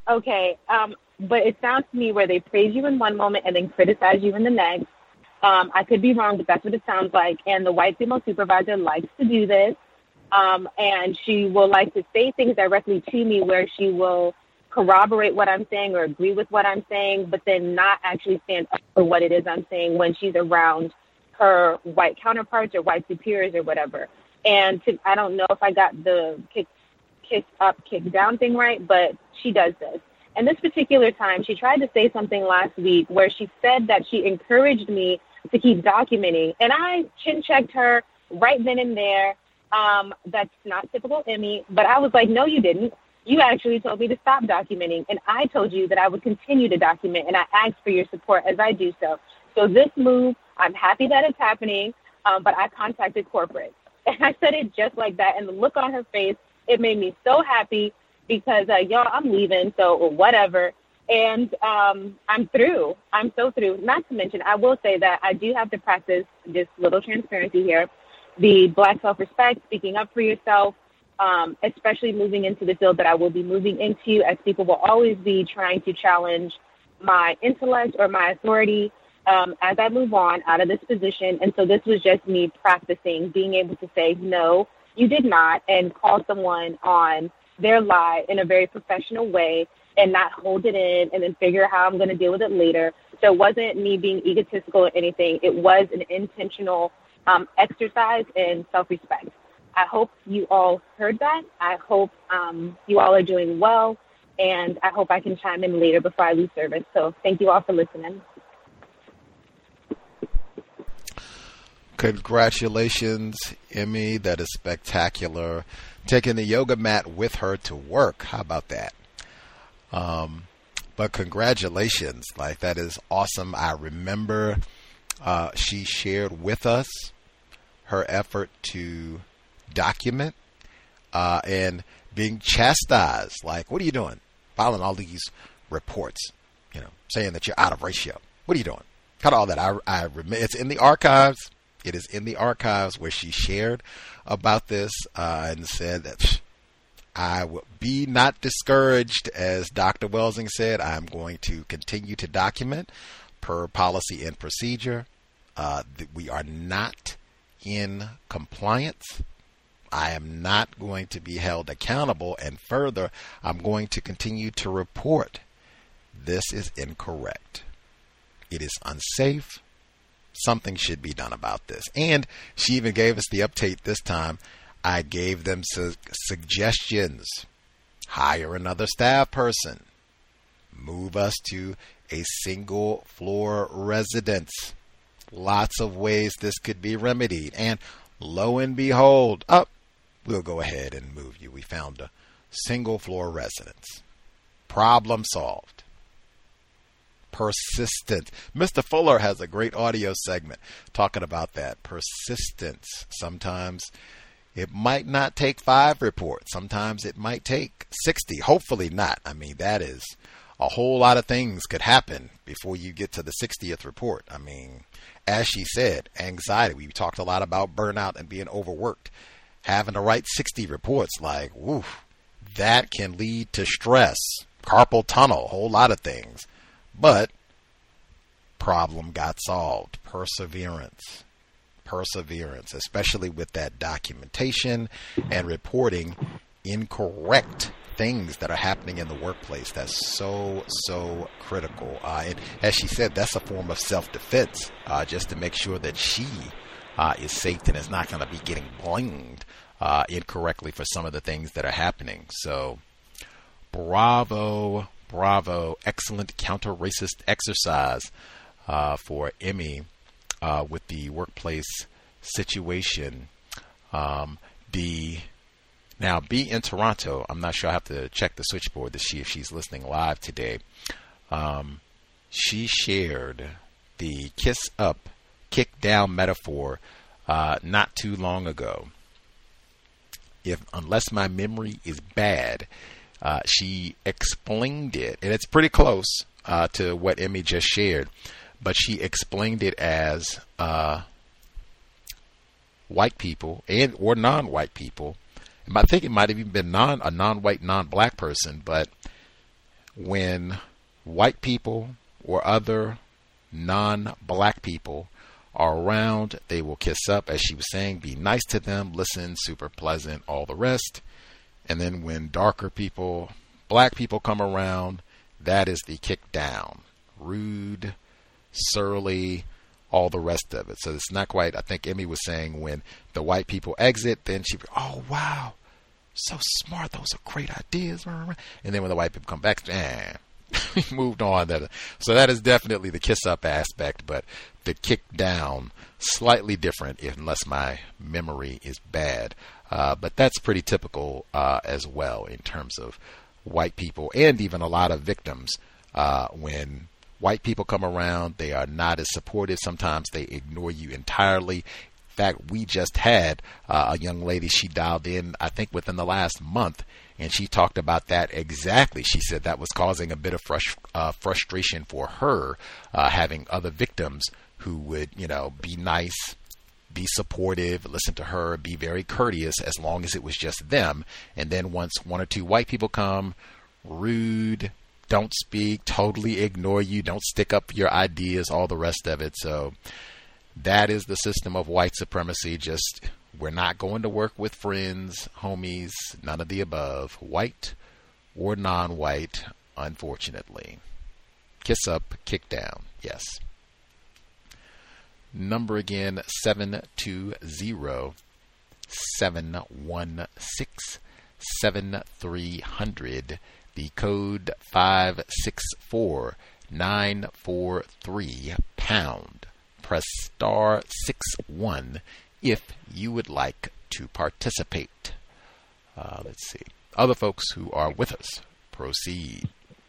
Okay, um, but it sounds to me where they praise you in one moment and then criticize you in the next. Um, I could be wrong, but that's what it sounds like. And the white female supervisor likes to do this. Um, and she will like to say things directly to me where she will corroborate what I'm saying or agree with what I'm saying, but then not actually stand up for what it is I'm saying when she's around her white counterparts or white superiors or whatever. And to, I don't know if I got the kick, kick up, kick down thing right, but she does this. And this particular time, she tried to say something last week where she said that she encouraged me to keep documenting. And I chin-checked her right then and there. Um, that's not typical Emmy, but I was like, no, you didn't. You actually told me to stop documenting, and I told you that I would continue to document, and I asked for your support as I do so. So this move, I'm happy that it's happening, um, but I contacted corporate. And I said it just like that, and the look on her face, it made me so happy because, uh, y'all, I'm leaving, so or whatever. And um, I'm through. I'm so through. Not to mention, I will say that I do have to practice this little transparency here, the Black self-respect, speaking up for yourself, um, especially moving into the field that I will be moving into, as people will always be trying to challenge my intellect or my authority um, as I move on out of this position. And so this was just me practicing, being able to say, no, you did not, and call someone on their lie in a very professional way and not hold it in and then figure out how I'm going to deal with it later. So it wasn't me being egotistical or anything. It was an intentional um, exercise in self-respect. I hope you all heard that. I hope um, you all are doing well, and I hope I can chime in later before I lose service. So thank you all for listening. Congratulations, Emmy. That is spectacular. Taking the yoga mat with her to work. How about that? Um, but congratulations. Like, that is awesome. I remember uh, she shared with us her effort to document uh, and being chastised. Like, what are you doing? Filing all these reports, you know, saying that you're out of ratio. What are you doing? Cut all that. I, I remember. It's in the archives. It is in the archives where she shared about this uh, and said that I will be not discouraged, as Doctor Welsing said. I'm going to continue to document per policy and procedure. Uh, that we are not in compliance. I am not going to be held accountable, and further, I'm going to continue to report. This is incorrect. It is unsafe. Something should be done about this. And she even gave us the update this time. I gave them su- suggestions. Hire another staff person. Move us to a single floor residence. Lots of ways this could be remedied. And lo and behold, up, oh, we'll go ahead and move you. We found a single floor residence. Problem solved. Persistence. Mister Fuller has a great audio segment talking about that. Persistence. Sometimes it might not take five reports. Sometimes it might take sixty. Hopefully not. I mean, that is a whole lot of things could happen before you get to the sixtieth report. I mean, as she said, anxiety. We talked a lot about burnout and being overworked. Having to write sixty reports, like, woof, that can lead to stress, carpal tunnel, a whole lot of things. But problem got solved. Perseverance. Perseverance, especially with that documentation and reporting incorrect things that are happening in the workplace. That's so, so critical. Uh, and as she said, that's a form of self-defense, uh, just to make sure that she uh, is safe and is not going to be getting blamed uh, incorrectly for some of the things that are happening. So, bravo. Bravo. Excellent counter-racist exercise uh, for Emmy uh, with the workplace situation. Um, the Now, B in Toronto, I'm not sure. I have to check the switchboard to see if she's listening live today. Um, she shared the kiss up, kick down metaphor uh, not too long ago. If unless my memory is bad, Uh, she explained it, and it's pretty close uh, to what Emmy just shared, but she explained it as uh, white people and or non-white people. I think it might have even been non a non-white, non-black person, but when white people or other non-black people are around, they will kiss up, as she was saying, be nice to them, listen, super pleasant, all the rest. And then when darker people, black people come around, that is the kick down. Rude, surly, all the rest of it. So it's not quite, I think Emmy was saying, when the white people exit, then she, oh, wow, so smart, those are great ideas. And then when the white people come back, eh, moved on. So that is definitely the kiss up aspect, but the kick down, slightly different, unless my memory is bad. Uh, but that's pretty typical uh, as well in terms of white people and even a lot of victims. Uh, when white people come around, they are not as supportive. Sometimes they ignore you entirely. In fact, we just had uh, a young lady, she dialed in, I think within the last month, and she talked about that exactly. She said that was causing a bit of frust- uh, frustration for her, uh, having other victims who would, you know, be nice, be supportive, listen to her, be very courteous as long as it was just them. And then once one or two white people come, rude, don't speak, totally ignore you, don't stick up your ideas, all the rest of it. So that is the system of white supremacy. Just, we're not going to work with friends, homies, none of the above, white or non-white, unfortunately. Kiss up, kick down, yes. Number again, seven two zero, seven one six, seven three zero zero. The code five six four nine four three pound. Press star six one if you would like to participate. Uh, let's see. Other folks who are with us, proceed.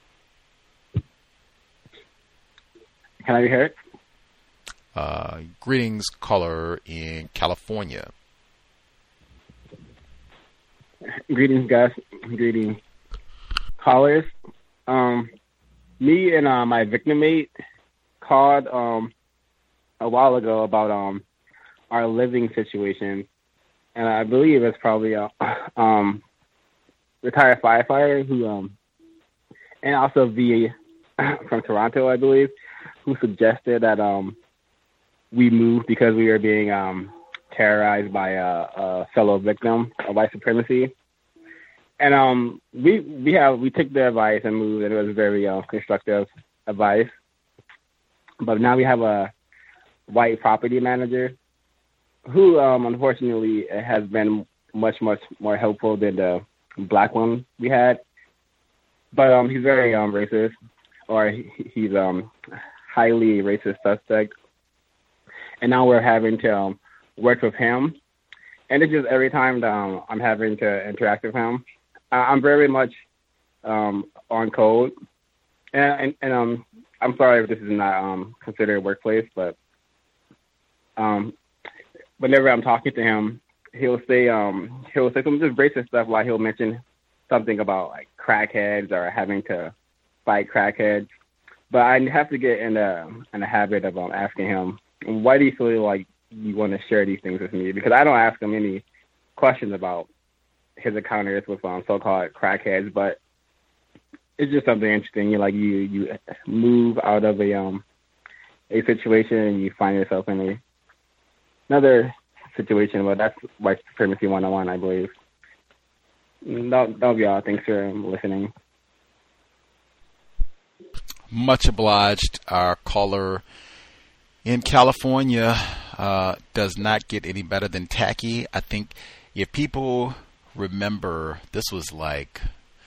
Can I be heard? Uh, greetings, caller in California. Greetings, guys. Greetings, callers. Um, me and uh, my victim mate called um, a while ago about um, our living situation, and I believe it's probably a um, retired firefighter who, um, and also V from Toronto, I believe, who suggested that um. we moved because we were being um, terrorized by a, a fellow victim of white supremacy, and um, we we have we took the advice and moved, and it was very uh, constructive advice. But now we have a white property manager who, um, unfortunately, has been much much more helpful than the black one we had. But um, he's very um, racist, or he, he's um highly racist suspect. And now we're having to um, work with him. And it's just every time that um, I'm having to interact with him, I'm very much um, on code. And, and, and um, I'm sorry if this is not um, considered a workplace, but um, whenever I'm talking to him, he'll say um, he'll say some just racist stuff, like he'll mention something about like crackheads or having to fight crackheads. But I have to get in the, in the habit of um, asking him, why do you feel like you want to share these things with me? Because I don't ask him any questions about his encounters with um, so-called crackheads, but it's just something interesting. You like you you move out of a um a situation and you find yourself in a another situation. But that's white supremacy one oh one, I believe. That'll, that'll be all. Thanks for listening. Much obliged. Our caller in California uh, does not get any better than tacky. I think if people remember, this was like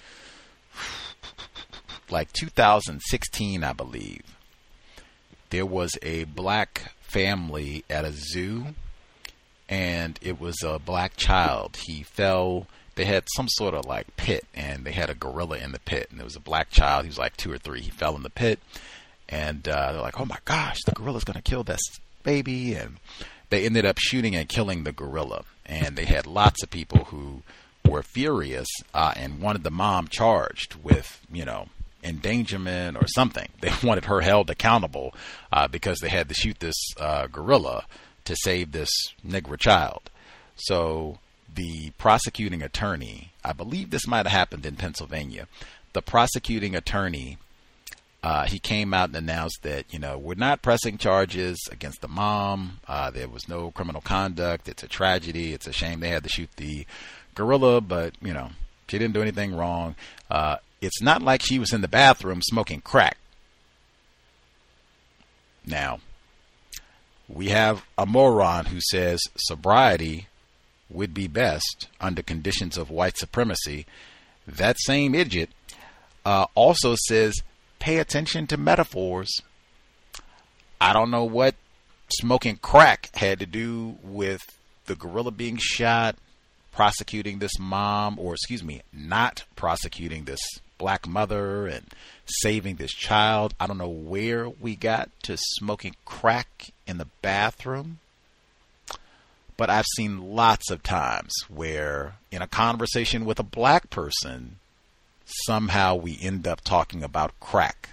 like two thousand sixteen, I believe. There was a black family at a zoo, and it was a black child. He fell. They had some sort of like pit, and they had a gorilla in the pit, and there was a black child. He was like two or three. He fell in the pit. And uh, they're like, oh, my gosh, the gorilla's going to kill this baby. And they ended up shooting and killing the gorilla. And they had lots of people who were furious uh, and wanted the mom charged with, you know, endangerment or something. They wanted her held accountable uh, because they had to shoot this uh, gorilla to save this Negro child. So the prosecuting attorney, I believe this might have happened in Pennsylvania, the prosecuting attorney, uh, he came out and announced that, you know, we're not pressing charges against the mom. Uh, there was no criminal conduct. It's a tragedy. It's a shame they had to shoot the gorilla, but, you know, she didn't do anything wrong. Uh, it's not like she was in the bathroom smoking crack. Now, we have a moron who says sobriety would be best under conditions of white supremacy. That same idiot uh, also says pay attention to metaphors. I don't know what smoking crack had to do with the gorilla being shot, prosecuting this mom, or excuse me, not prosecuting this black mother and saving this child. I don't know where we got to smoking crack in the bathroom, but I've seen lots of times where in a conversation with a black person, somehow we end up talking about crack.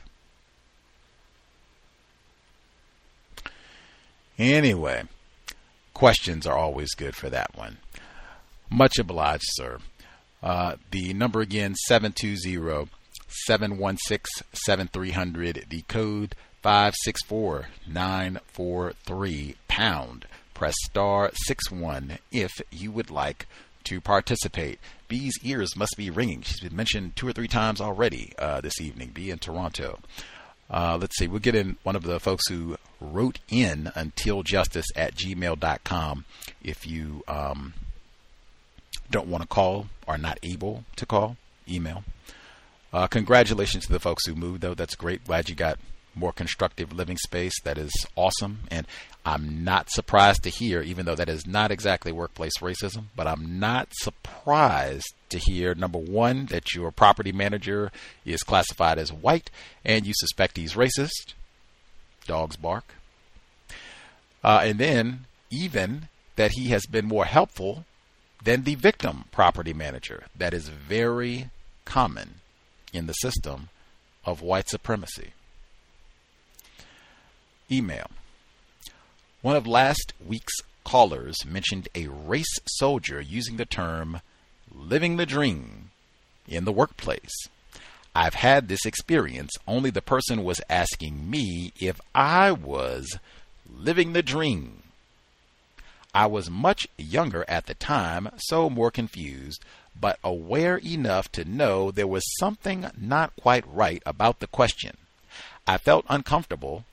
Anyway, questions are always good for that one. Much obliged, sir. Uh, the number again, seven two zero, seven one six, seven three zero zero. The code five six four nine four three pound. Press star six one if you would like to participate. B's ears must be ringing. She's been mentioned two or three times already uh, this evening. B in Toronto. Uh, let's see. We'll get in one of the folks who wrote in untiljustice at gmail dot com if you um, don't want to call or not able to call. Email. Uh, congratulations to the folks who moved, though. That's great. Glad you got more constructive living space. That is awesome. And I'm not surprised to hear, even though that is not exactly workplace racism, but I'm not surprised to hear, number one, that your property manager is classified as white and you suspect he's racist. Dogs bark. Uh, and then even that he has been more helpful than the victim property manager. That is very common in the system of white supremacy. Email. One of last week's callers mentioned a race soldier using the term living the dream in the workplace. I've had this experience, only the person was asking me if I was living the dream. I was much younger at the time, so more confused, but aware enough to know there was something not quite right about the question. I felt uncomfortable.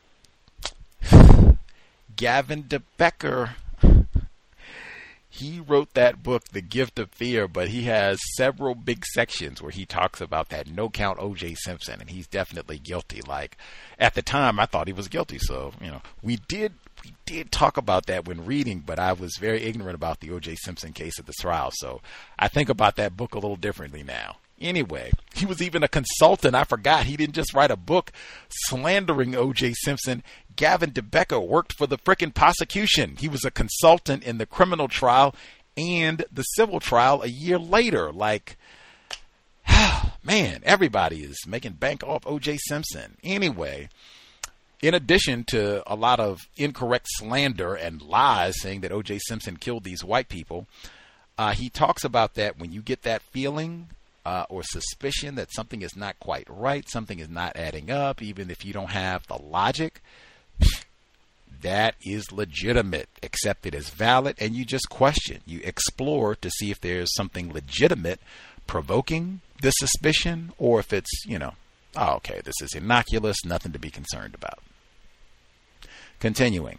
Gavin de Becker, he wrote that book, The Gift of Fear, but he has several big sections where he talks about that no-count O J Simpson, and he's definitely guilty. Like, at the time, I thought he was guilty, so, you know, we did we did talk about that when reading, but I was very ignorant about the O J Simpson case at the trial, so I think about that book a little differently now. Anyway, he was even a consultant. I forgot. He didn't just write a book slandering O J Simpson. Gavin de Becker worked for the frickin' prosecution. He was a consultant in the criminal trial and the civil trial a year later. Like, man, everybody is making bank off O J Simpson. Anyway, in addition to a lot of incorrect slander and lies saying that O J Simpson killed these white people, uh, he talks about that when you get that feeling Uh, or suspicion that something is not quite right, something is not adding up, even if you don't have the logic, that is legitimate, accepted as valid, and you just question. You explore to see if there's something legitimate provoking this suspicion, or if it's, you know, oh, okay, this is innocuous, nothing to be concerned about. Continuing.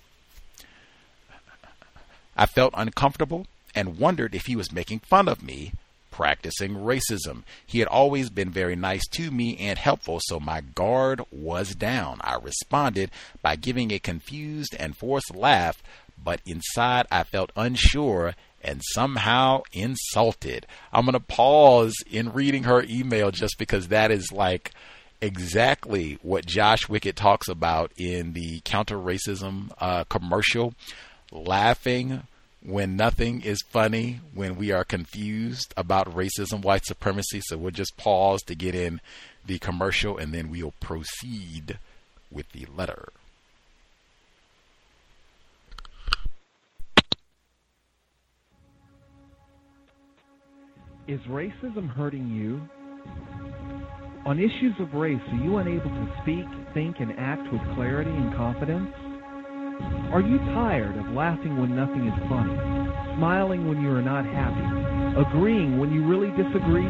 I felt uncomfortable and wondered if he was making fun of me practicing racism. He had always been very nice to me and helpful, so my guard was down. I responded by giving a confused and forced laugh, but inside I felt unsure and somehow insulted. I'm going to pause in reading her email just because that is like exactly what Josh Wickett talks about in the counter-racism uh, commercial. Laughing when nothing is funny, when we are confused about racism, white supremacy. So we'll just pause to get in the commercial and then we'll proceed with the letter. Is racism hurting you? on issues of race, are you unable to speak, think, and act with clarity and confidence? Are you tired of laughing when nothing is funny, smiling when you are not happy, agreeing when you really disagree?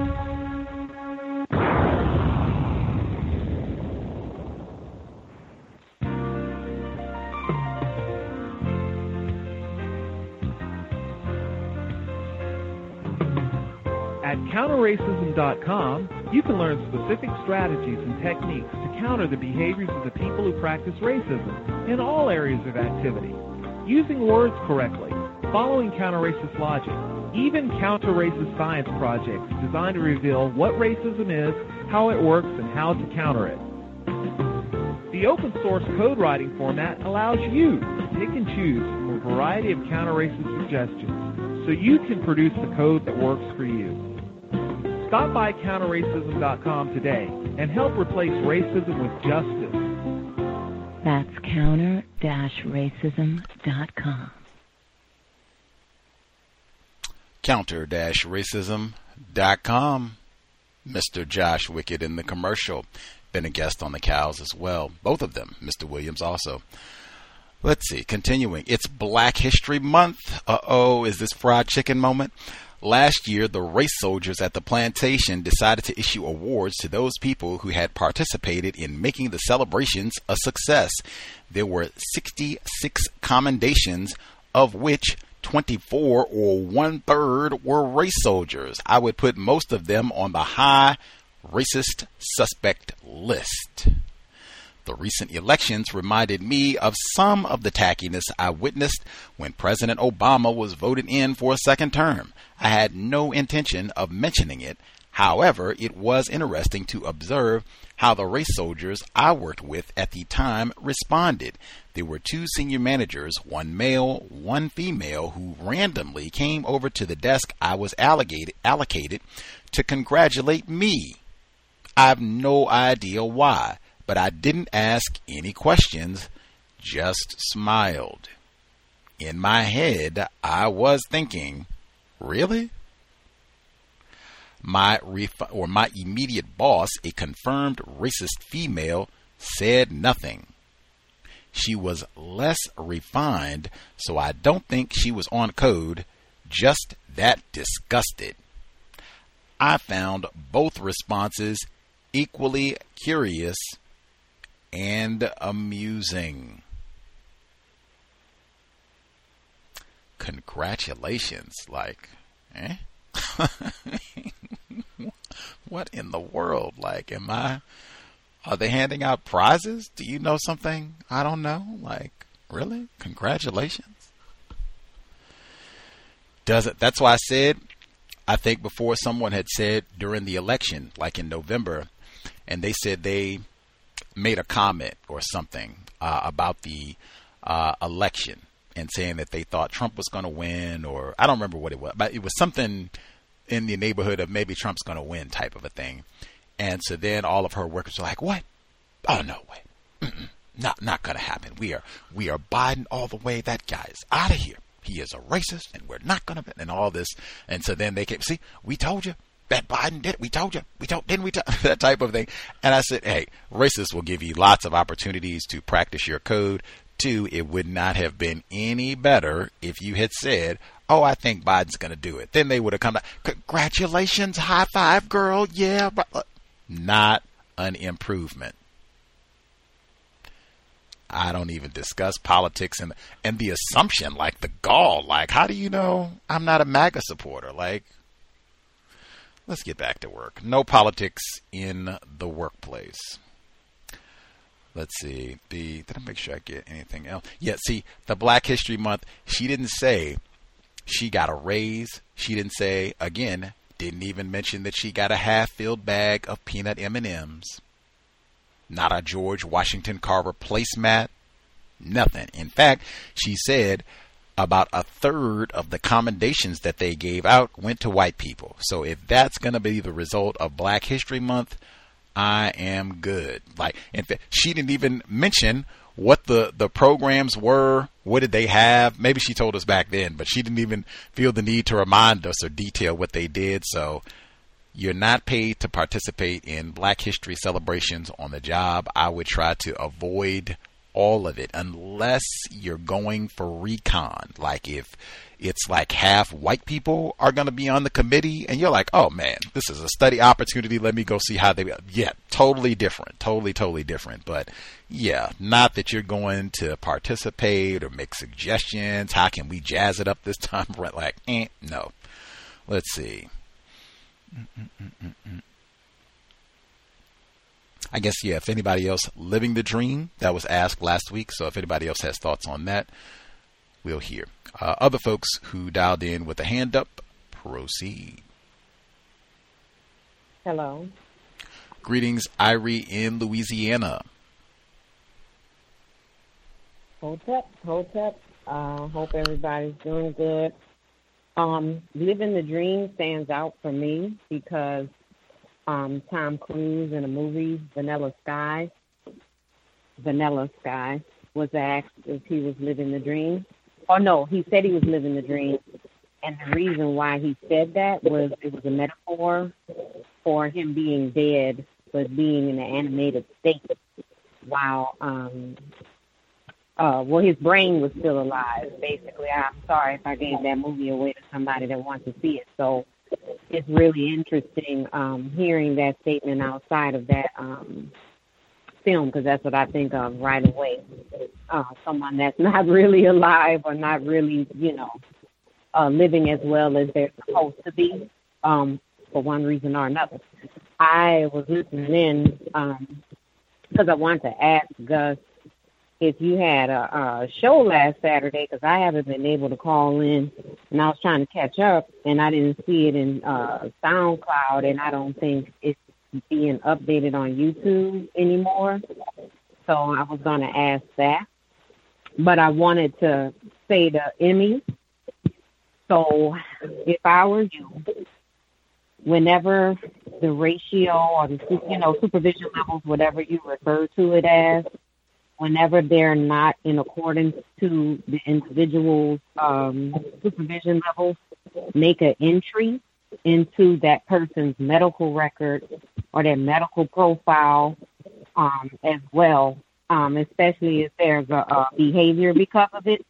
At counter racism dot com, you can learn specific strategies and techniques to counter the behaviors of the people who practice racism in all areas of activity, using words correctly, following counter-racist logic, even counter-racist science projects designed to reveal what racism is, how it works, and how to counter it. The open-source code writing format allows you to pick and choose from a variety of counter-racist suggestions so you can produce the code that works for you. Stop by counter racism dot com today and help replace racism with justice. That's counter racism dot com. counter racism dot com. Mister Josh Wickett in the commercial. Been a guest on the Cows as well. Both of them. Mister Williams also. Let's see. Continuing. It's Black History Month. Uh-oh, is this fried chicken moment? Last year, the race soldiers at the plantation decided to issue awards to those people who had participated in making the celebrations a success. There were sixty-six commendations, of which twenty-four or one-third were race soldiers. I would put most of them on the high racist suspect list. The recent elections reminded me of some of the tackiness I witnessed when President Obama was voted in for a second term. I had no intention of mentioning it. However, it was interesting to observe how the race soldiers I worked with at the time responded. There were two senior managers, one male, one female, who randomly came over to the desk I was allocated, allocated to congratulate me. I have no idea why, but I didn't ask any questions, just smiled. In my head, I was thinking, really? My ref- or my immediate boss, a confirmed racist female, said nothing. She was less refined, so I don't think she was on code, just that disgusted. I found both responses equally curious and amusing. Congratulations, like, eh? What in the world? Like, am I, are they handing out prizes? Do you know something I don't know? Like, really? Congratulations? Does it? That's why I said, I think before someone had said during the election, like in November, and they said they made a comment or something uh, about the uh, election and saying that they thought Trump was going to win, or I don't remember what it was, but it was something in the neighborhood of maybe Trump's going to win type of a thing. And so then all of her workers were like, what? Oh, no way. Mm-mm. Not, not going to happen. We are, we are Biden all the way. That guy is out of here. He is a racist and we're not going to, and all this. And so then they came, see, we told you that Biden did it. We told you. We told, didn't we? T-? That type of thing. And I said, hey, racists will give you lots of opportunities to practice your code. Two, it would not have been any better if you had said, oh, I think Biden's going to do it. Then they would have come back, congratulations, high five, girl, yeah. Not an improvement. I don't even discuss politics and and the assumption, like the gall, like, how do you know I'm not a MAGA supporter? Like, let's get back to work. No politics in the workplace. Let's see. The did I make sure I get anything else? Yeah, see, the Black History Month, she didn't say she got a raise. She didn't say, again, didn't even mention that she got a half-filled bag of peanut M and M's. Not a George Washington Carver placemat. Nothing. In fact, she said about a third of the commendations that they gave out went to white people. So if that's going to be the result of Black History Month, I am good. Like, in fact, she didn't even mention what the, the programs were. What did they have? Maybe she told us back then, but she didn't even feel the need to remind us or detail what they did. So You're not paid to participate in Black History celebrations on the job. I would try to avoid all of it unless you're going for recon. Like if it's like half white people are going to be on the committee and you're like, oh man, this is a study opportunity. Let me go see how they, yeah, totally different, totally, totally different. But yeah, not that you're going to participate or make suggestions. How can we jazz it up this time? Like, eh, no. Let's see. Mm-mm-mm-mm. I guess, yeah, if anybody else living the dream, that was asked last week. So if anybody else has thoughts on that, we'll hear. Uh, other folks who dialed in with a hand up, proceed. Hello. Greetings, Irie in Louisiana. Hotep, Hotep. Uh, hope everybody's doing good. Um, living the dream stands out for me because um, Tom Cruise in a movie, Vanilla Sky, Vanilla Sky, was asked if he was living the dream. Oh, no, he said he was living the dream. And the reason why he said that was it was a metaphor for him being dead, but being in an animated state while um, Uh, well, his brain was still alive, basically. I'm sorry if I gave that movie away to somebody that wants to see it. So it's really interesting um, hearing that statement outside of that um, film, because that's what I think of right away. Uh, someone that's not really alive or not really, you know, uh, living as well as they're supposed to be um, for one reason or another. I was listening in because um, I wanted to ask Gus if you had a, a show last Saturday, because I haven't been able to call in, and I was trying to catch up, and I didn't see it in uh, SoundCloud, and I don't think it's being updated on YouTube anymore. So I was going to ask that. But I wanted to say to Emmy, so if I were you, whenever the ratio or the, you know, supervision levels, whatever you refer to it as, whenever they're not in accordance to the individual's um, supervision levels, make an entry into that person's medical record or their medical profile um, as well, um, especially if there's a, a behavior because of it,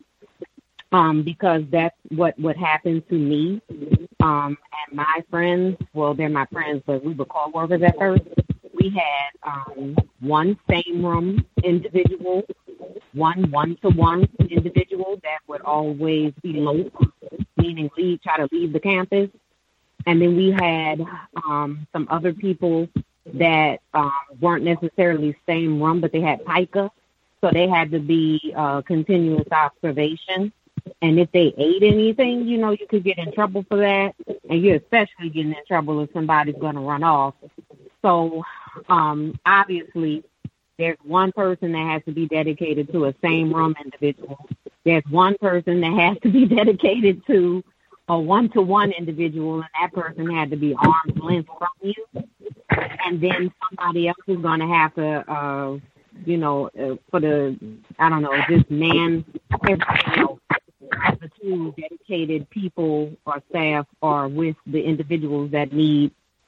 um, because that's what, what happened to me um, and my friends. Well, they're my friends, but we were co-workers at first. We had um, one same room individual, one one-to-one individual that would always elope, meaning leave, try to leave the campus. And then we had um, some other people that um, weren't necessarily same room, but they had pica, so they had to be uh, continuous observation. And if they ate anything, you know, you could get in trouble for that. And you're especially getting in trouble if somebody's going to run off. So um, obviously, there's one person that has to be dedicated to a same room individual. There's one person that has to be dedicated to a one-to-one individual, and that person had to be arm's length from you. And then somebody else is going to have to, uh, you know, uh, for the, I don't know, just man, you know, the two dedicated people or staff are with the individuals that need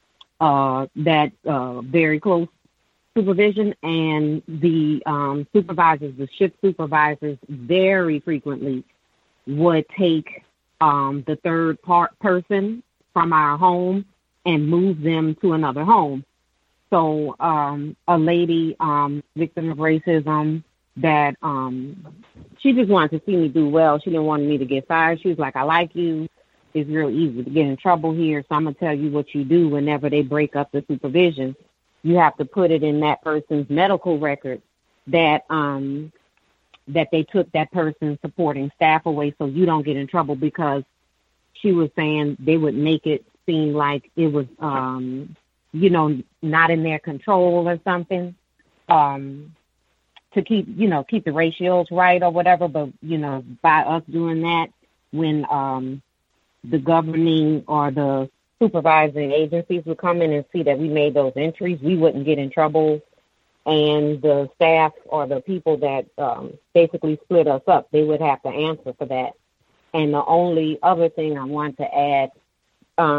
uh, that uh, very close supervision, and the um, supervisors, the shift supervisors, very frequently would take um, the third part person from our home and move them to another home. So um, a lady, um, victim of racism, that um, she just wanted to see me do well. She didn't want me to get fired. She was like, I like you. It's real easy to get in trouble here, so I'm going to tell you what you do whenever they break up the supervision. You have to put it in that person's medical record that um, that they took that person's supporting staff away so you don't get in trouble, because she was saying they would make it seem like it was, um, you know, not in their control or something, um, to keep, you know, keep the ratios right or whatever. But, you know, by us doing that, when um, the governing or the supervising agencies would come in and see that we made those entries, we wouldn't get in trouble. And the staff or the people that um, basically split us up, they would have to answer for that. And the only other thing I want to add um,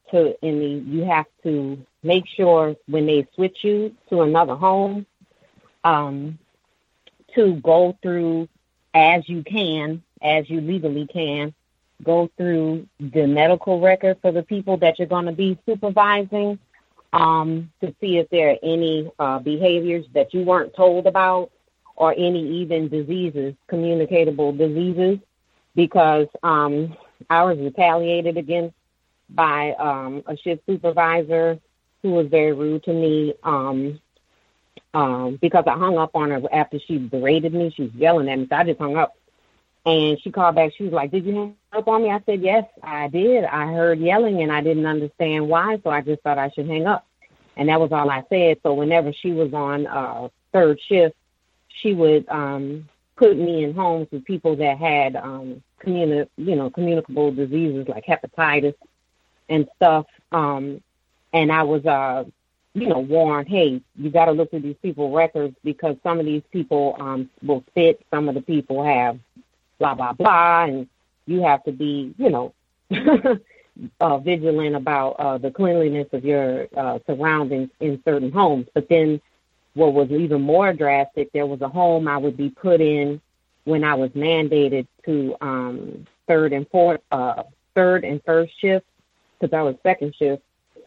to in the you have to make sure when they switch you to another home, um, to go through as you can, as you legally can, go through the medical record for the people that you're going to be supervising, um, to see if there are any uh, behaviors that you weren't told about, or any even diseases, communicatable diseases, because um, I was retaliated against by um, a shift supervisor who was very rude to me um, um, because I hung up on her after she berated me. She was yelling at me, so I just hung up. And she called back. She was like, did you hang up on me? I said, yes, I did. I heard yelling, and I didn't understand why, so I just thought I should hang up. And that was all I said. So whenever she was on uh, third shift, she would um, put me in homes with people that had, um, communi- you know, communicable diseases like hepatitis and stuff. Um, and I was, uh, you know, warned, hey, you got to look at these people's records because some of these people um, will spit. Some of the people have blah, blah, blah. And you have to be, you know, uh, vigilant about uh, the cleanliness of your uh, surroundings in certain homes. But then what was even more drastic, there was a home I would be put in when I was mandated to um, third and fourth, uh, third and first shift, because I was second shift.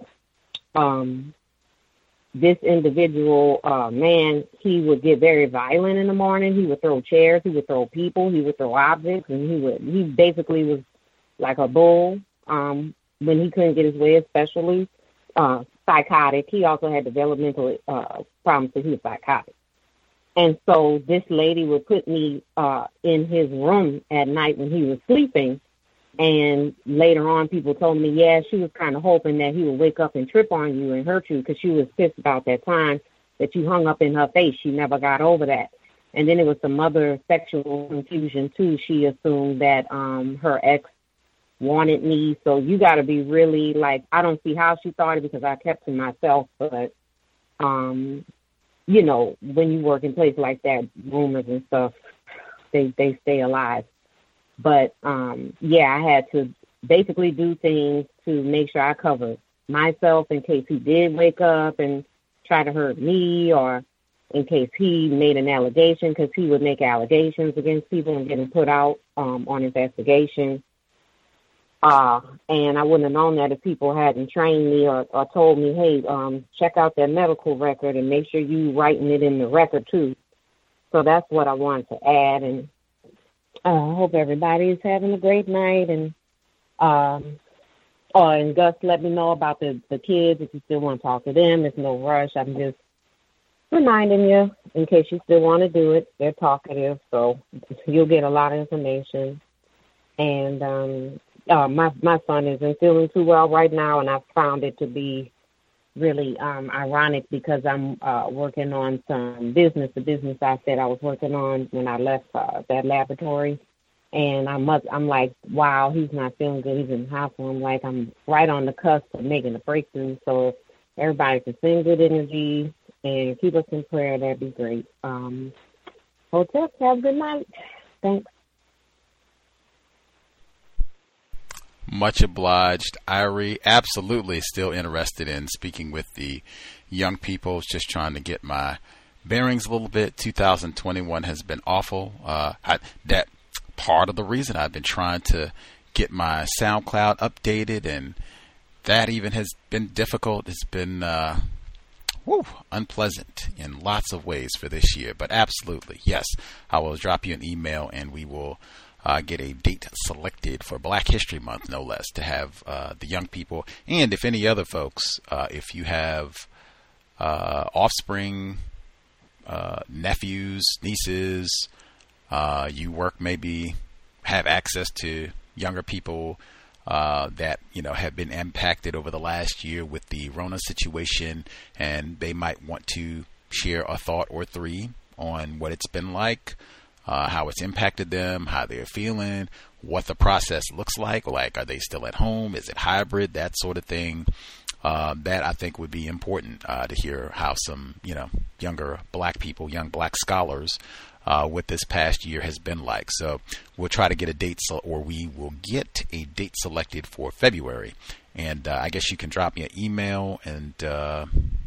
Um, this individual uh, man, he would get very violent in the morning. He would throw chairs, he would throw people, he would throw objects, and he would he basically was like a bull um, when he couldn't get his way, especially uh, psychotic. He also had developmental uh, problems, so he was psychotic. And so this lady would put me uh, in his room at night when he was sleeping. And later on, people told me, yeah, she was kind of hoping that he would wake up and trip on you and hurt you because she was pissed about that time that you hung up in her face. She never got over that. And then it was some other sexual confusion, too. She assumed that um, her ex wanted me. So you got to be really like, I don't see how she thought it because I kept to myself. But, um, you know, when you work in places like that, rumors and stuff, they, they stay alive. But, um, yeah, I had to basically do things to make sure I covered myself in case he did wake up and try to hurt me, or in case he made an allegation, because he would make allegations against people and get them put out um, on investigation. Uh, and I wouldn't have known that if people hadn't trained me or, or told me, hey, um, check out that medical record and make sure you writing it in the record, too. So that's what I wanted to add, and I uh, hope everybody's having a great night. And um, oh, and Gus, let me know about the, the kids if you still want to talk to them. There's no rush. I'm just reminding you in case you still want to do it. They're talkative, so you'll get a lot of information. And um, uh, my my son isn't feeling too well right now, and I've found it to be really um, ironic because I'm uh, working on some business, the business I said I was working on when I left uh, that laboratory. And I must, I'm like, wow, he's not feeling good. He's in the hospital. I'm like, I'm right on the cusp of making a breakthrough. So if everybody can send good energy and keep us in prayer, that'd be great. Um, Hotel, have a good night. Thanks. Much obliged, Irie. Absolutely still interested in speaking with the young people. Just trying to get my bearings a little bit. two thousand twenty-one has been awful. Uh, I, that part of the reason I've been trying to get my SoundCloud updated, and that even has been difficult. It's been uh, woo, unpleasant in lots of ways for this year. But absolutely, yes, I will drop you an email, and we will Uh, get a date selected for Black History Month, no less, to have uh, the young people, and if any other folks, uh, if you have uh, offspring, uh, nephews, nieces, uh, you work maybe have access to younger people uh, that you know have been impacted over the last year with the Rona situation, and they might want to share a thought or three on what it's been like. Uh, how it's impacted them, how they're feeling, what the process looks like. Like, are they still at home? Is it hybrid? That sort of thing. Uh, that I think would be important uh, to hear how some, you know, younger black people, young black scholars, uh, what this past year has been like. So we'll try to get a date, so, or we will get a date selected for February. And uh, I guess you can drop me an email and uh,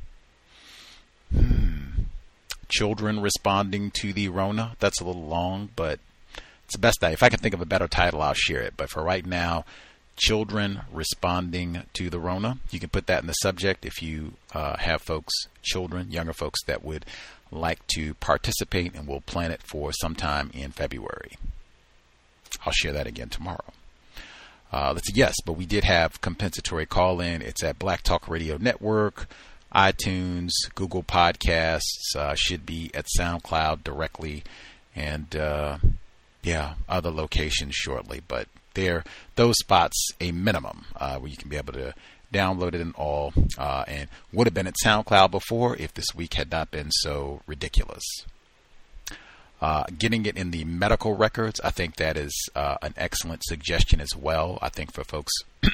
hmm, children responding to the Rona. That's a little long, but it's the best. If I can think of a better title, I'll share it. But for right now, children responding to the Rona. You can put that in the subject if you uh, have folks, children, younger folks that would like to participate, and we'll plan it for sometime in February. I'll share that again tomorrow. Uh, let's see, yes, but we did have compensatory call-in. It's at Black Talk Radio Network, iTunes, Google Podcasts, uh, should be at SoundCloud directly, and uh, yeah, other locations shortly. But there, those spots a minimum uh, where you can be able to download it and all, uh, and would have been at SoundCloud before if this week had not been so ridiculous. Uh, getting it in the medical records, I think that is uh, an excellent suggestion as well. I think for folks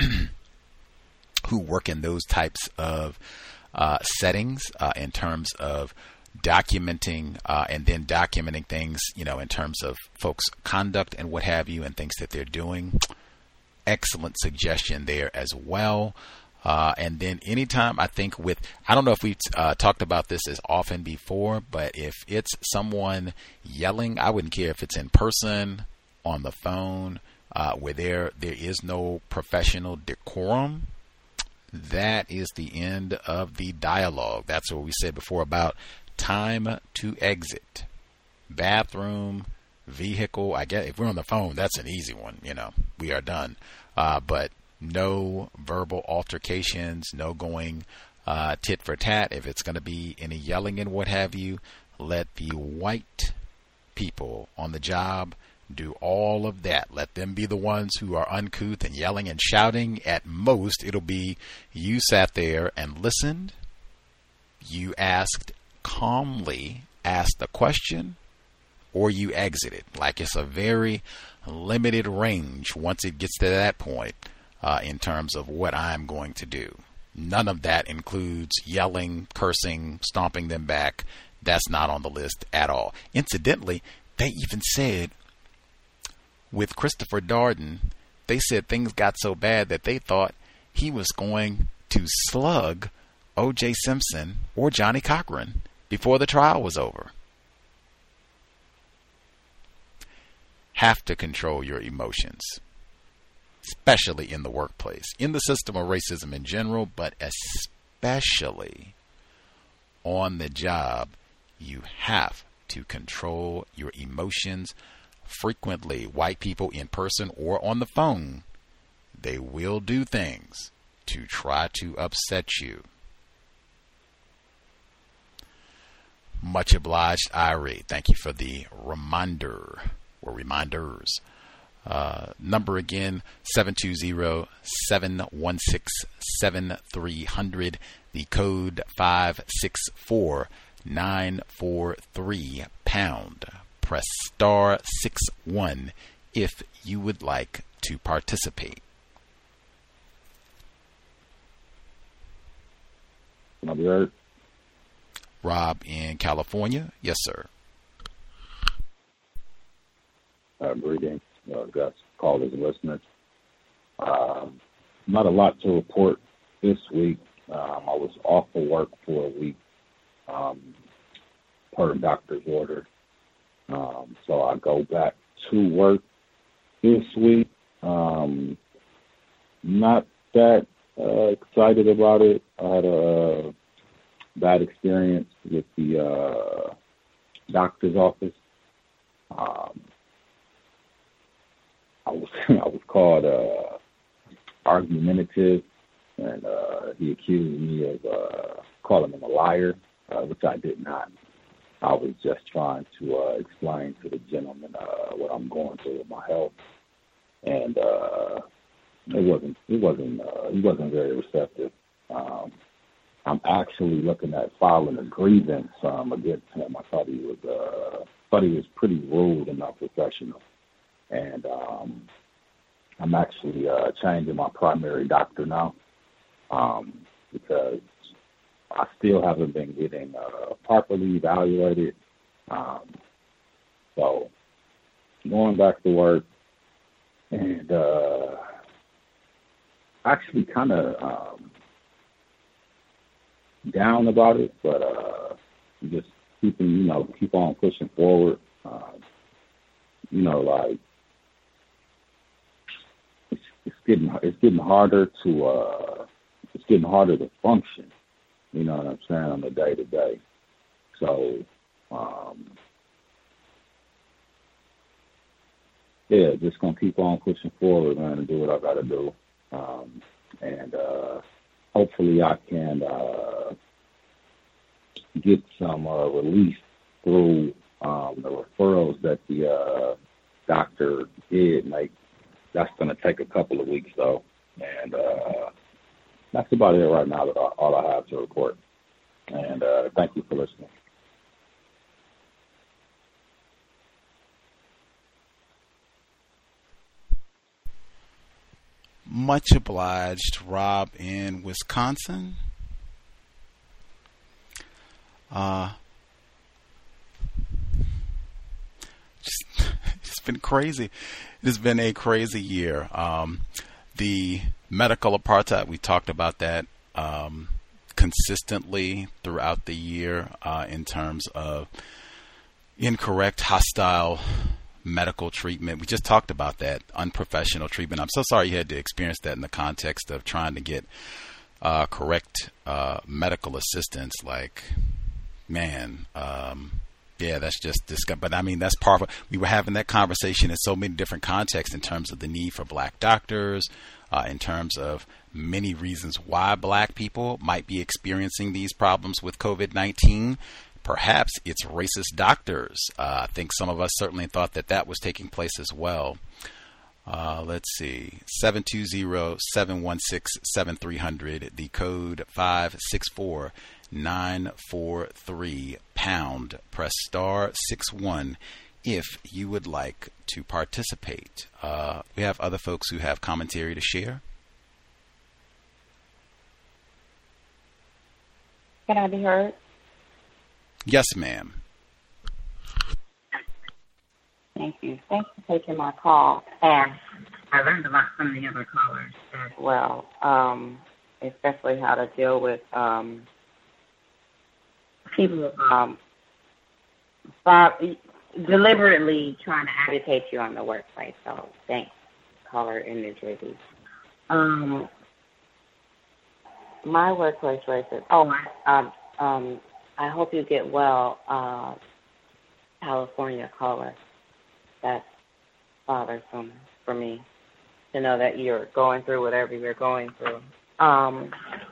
who work in those types of uh, settings uh, in terms of documenting uh, and then documenting things, you know, in terms of folks' conduct and what have you and things that they're doing. Excellent suggestion there as well. Uh, and then anytime I think with, I don't know if we've uh, talked about this as often before, but if it's someone yelling, I wouldn't care if it's in person, on the phone, uh, where there there is no professional decorum. That is the end of the dialogue. That's what we said before about time to exit. Bathroom, vehicle. I guess if we're on the phone, that's an easy one. You know, we are done. Uh, but no verbal altercations, no going uh, tit for tat. If it's going to be any yelling and what have you, let the white people on the job do all of that. Let them be the ones who are uncouth and yelling and shouting. At most, it'll be you sat there and listened. You asked calmly, asked a question, or you exited. Like it's a very limited range once it gets to that point. Uh, in terms of what I'm going to do. None of that includes yelling, cursing, stomping them back. That's not on the list at all. Incidentally, they even said with Christopher Darden, they said things got so bad that they thought he was going to slug O J Simpson or Johnny Cochran before the trial was over. Have to control your emotions, especially in the workplace, in the system of racism in general, but especially on the job. You have to control your emotions. Frequently, white people in person or on the phone, they will do things to try to upset you. Much obliged, Irie. Thank you for the reminder or reminders. Uh, number again, seven two zero, seven one six, seven three zero zero. The code five six four nine four three pound. Press star six one if you would like to participate. Can I be heard? Rob in California. Yes, sir. Uh, greetings. Uh, Gus, callers and listeners. Um, not a lot to report this week. Um, I was off of work for a week um, per doctor's order. Um, so I go back to work this week. Um, not that uh, excited about it. I had a bad experience with the uh, doctor's office. Um, I was I was called uh, argumentative, and uh, he accused me of uh, calling him a liar, uh, which I did not. I was just trying to uh, explain to the gentleman uh, what I'm going through with my health, and uh, it wasn't it wasn't uh, he wasn't very receptive. Um, I'm actually looking at filing a grievance um, against him. I thought he was uh, thought he was pretty rude and not professional. And um, I'm actually uh, changing my primary doctor now um, because I still haven't been getting uh, properly evaluated. Um, so going back to work, and uh, actually kind of um, down about it, but uh, just keeping, you know, keep on pushing forward. Uh, you know, like it's, it's getting it's getting harder to uh, it's getting harder to function. You know what I'm saying, on the day to day. So, um, yeah, just gonna keep on pushing forward, man, and do what I gotta do. Um, and uh, hopefully I can uh, get some uh, relief through um, the referrals that the uh, doctor did make. That's going to take a couple of weeks, though. And uh, that's about it right now, that all I have to report. And uh, thank you for listening. Much obliged, Rob in Wisconsin. Uh, just, it's been crazy. It has been a crazy year. Um, the medical apartheid, we talked about that um, consistently throughout the year uh, in terms of incorrect, hostile medical treatment. We just talked about that, unprofessional treatment. I'm so sorry you had to experience that in the context of trying to get uh, correct uh, medical assistance. Like, man, um, yeah, that's just disgusting. But I mean, that's part of it. We were having that conversation in so many different contexts in terms of the need for black doctors, uh, in terms of many reasons why black people might be experiencing these problems with COVID nineteen. Perhaps it's racist doctors. Uh, I think some of us certainly thought that that was taking place as well. Uh, let's see, seven two zero, seven one six, seven three zero zero, the code five six four, nine four three, pound, press star six one if you would like to participate. Uh, we have other folks who have commentary to share. Can I be heard? Yes, ma'am. Thank you. Thanks for taking my call. And I learned about some of the other callers as well, um, especially how to deal with um, people um, deliberately trying to agitate you on the workplace. So thanks, caller in New Jersey. Um, my workplace racism. Oh, I, um, um, I hope you get well, uh, California caller. That's bothersome for me to know that you're going through whatever you're going through. Um,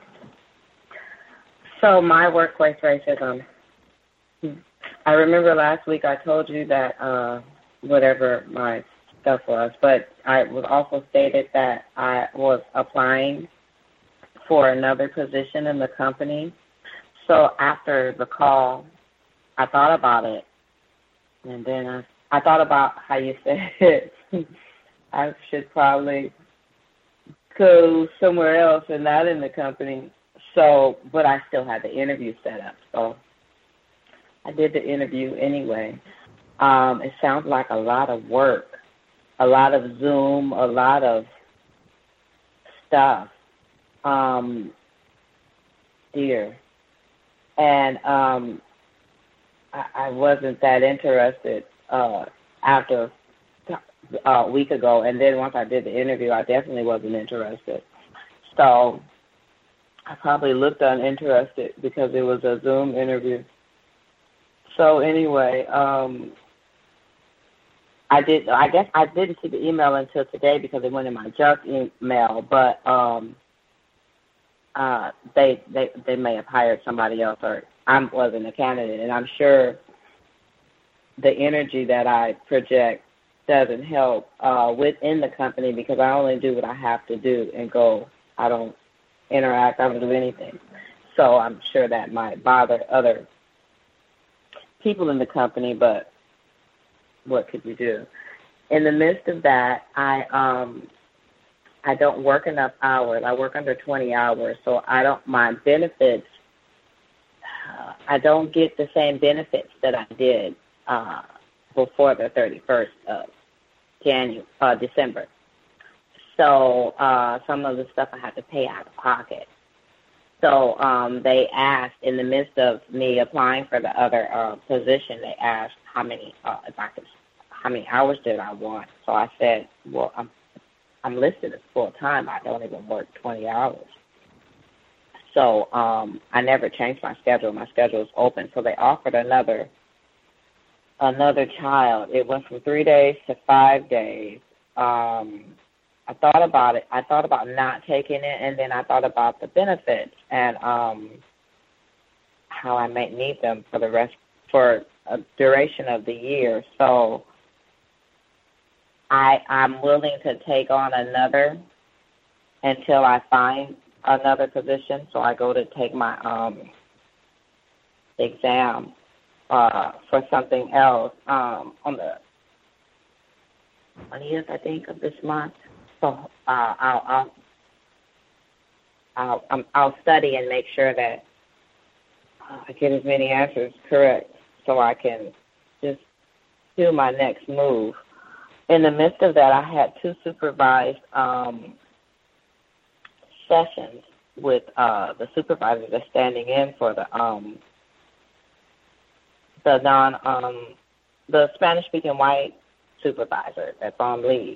so my workplace racism. I remember last week I told you that uh, whatever my stuff was, but I was also stated that I was applying for another position in the company. So after the call, I thought about it, and then I, I thought about how you said I should probably go somewhere else and not in the company. So, but I still had the interview set up, so I did the interview anyway. Um, it sounds like a lot of work, a lot of Zoom, a lot of stuff. Um, dear. And um, I, I wasn't that interested uh, after uh, a week ago. And then once I did the interview, I definitely wasn't interested. So I probably looked uninterested because it was a Zoom interview. So anyway, um, I did. I guess I didn't see the email until today because it went in my junk email. But um, uh, they they they may have hired somebody else, or I wasn't a candidate. And I'm sure the energy that I project doesn't help uh, within the company because I only do what I have to do and go. I don't interact. I don't do anything. So I'm sure that might bother other people in the company, but what could you do? In the midst of that, I um I don't work enough hours. I work under twenty hours, so I don't my benefits. Uh, I don't get the same benefits that I did uh, before the thirty-first of January, uh, December. So uh, some of the stuff I had to pay out of pocket. So um, they asked, in the midst of me applying for the other uh, position, they asked how many uh, if I could, how many hours did I want. So I said, well, I'm I'm listed as full time. I don't even work twenty hours. So um, I never changed my schedule. My schedule is open. So they offered another another child. It went from three days to five days. Um, I thought about it. I thought about not taking it, and then I thought about the benefits and um, how I might need them for the rest for a duration of the year. So I I'm willing to take on another until I find another position. So I go to take my um, exam uh, for something else um, on the twentieth, I think, of this month. So uh, I'll, I'll, I'll, um, I'll study and make sure that I get as many answers correct so I can just do my next move. In the midst of that, I had two supervised um, sessions with uh, the supervisors that's standing in for the um, the non um, the Spanish-speaking white supervisor that's on leave.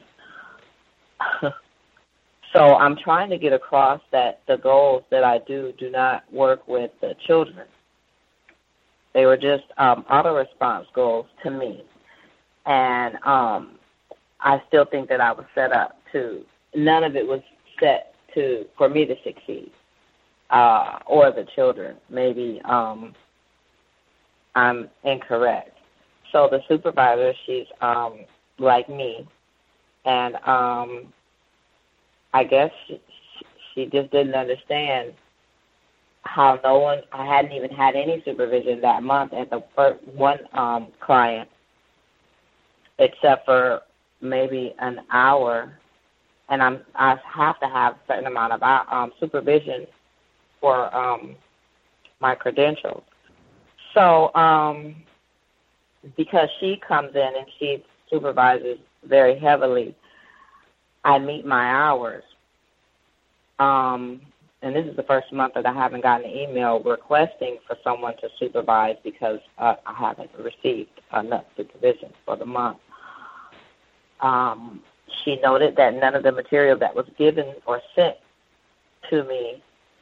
So I'm trying to get across that the goals that I do do not work with the children. They were just um, auto-response goals to me. And um, I still think that I was set up to, none of it was set to for me to succeed uh, or the children. Maybe um, I'm incorrect. So the supervisor, she's um, like me. And um, I guess she, she just didn't understand how no one, I hadn't even had any supervision that month at the first one um, client, except for maybe an hour. And I'm, I have to have a certain amount of um, supervision for um, my credentials. So um, because she comes in and she supervises very heavily, I meet my hours. Um, and this is the first month that I haven't gotten an email requesting for someone to supervise because uh, I haven't received enough supervision for the month. Um, she noted that none of the material that was given or sent to me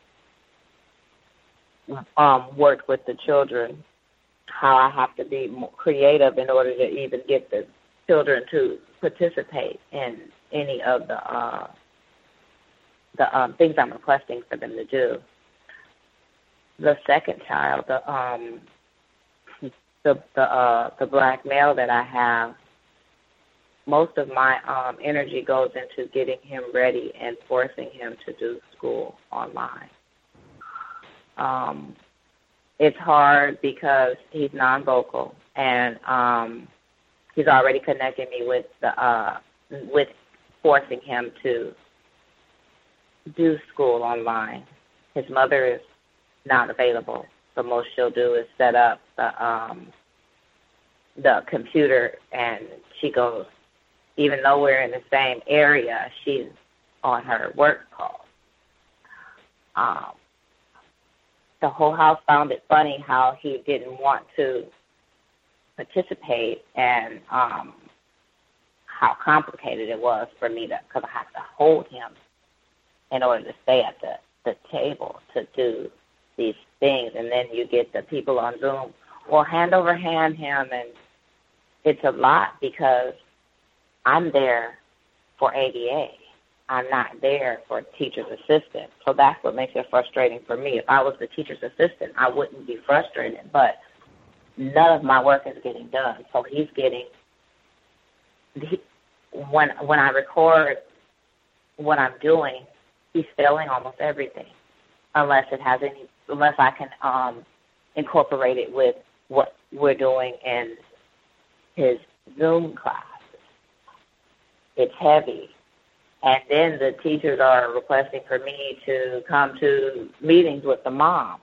um, worked with the children, how I have to be more creative in order to even get the children to participate in any of the uh, the um, things I'm requesting for them to do. The second child, the um, the the uh, the black male that I have, most of my um, energy goes into getting him ready and forcing him to do school online. Um, it's hard because he's non-vocal and um, he's already connected me with the uh, with forcing him to do school online. His mother is not available. The most she'll do is set up the um, the computer, and she goes, even though we're in the same area, she's on her work call. Um, the whole house found it funny how he didn't want to participate and um, how complicated it was for me to, because I have to hold him in order to stay at the, the table to do these things. And then you get the people on Zoom, well, hand over hand him, and it's a lot because I'm there for A D A. I'm not there for teacher's assistant. So that's what makes it frustrating for me. If I was the teacher's assistant, I wouldn't be frustrated, but none of my work is getting done. So he's getting, he, when when I record what I'm doing, he's failing almost everything, unless it has any, unless I can um, incorporate it with what we're doing in his Zoom class. It's heavy. And then the teachers are requesting for me to come to meetings with the mom.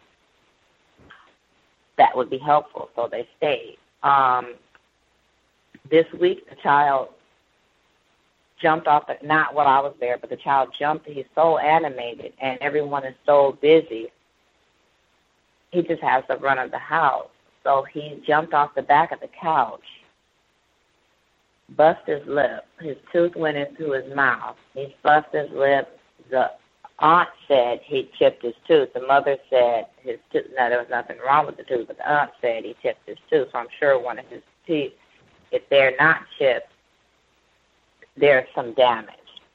That would be helpful, so they stayed. Um, this week, the child jumped off, the, not while I was there, but the child jumped. He's so animated, and everyone is so busy. He just has the run of the house. So he jumped off the back of the couch, bust his lip. His tooth went into his mouth. He bust his lip. The aunt said he chipped his tooth. The mother said his tooth. No, there was nothing wrong with the tooth, but the aunt said he chipped his tooth. So I'm sure one of his teeth, if they're not chipped, there's some damage.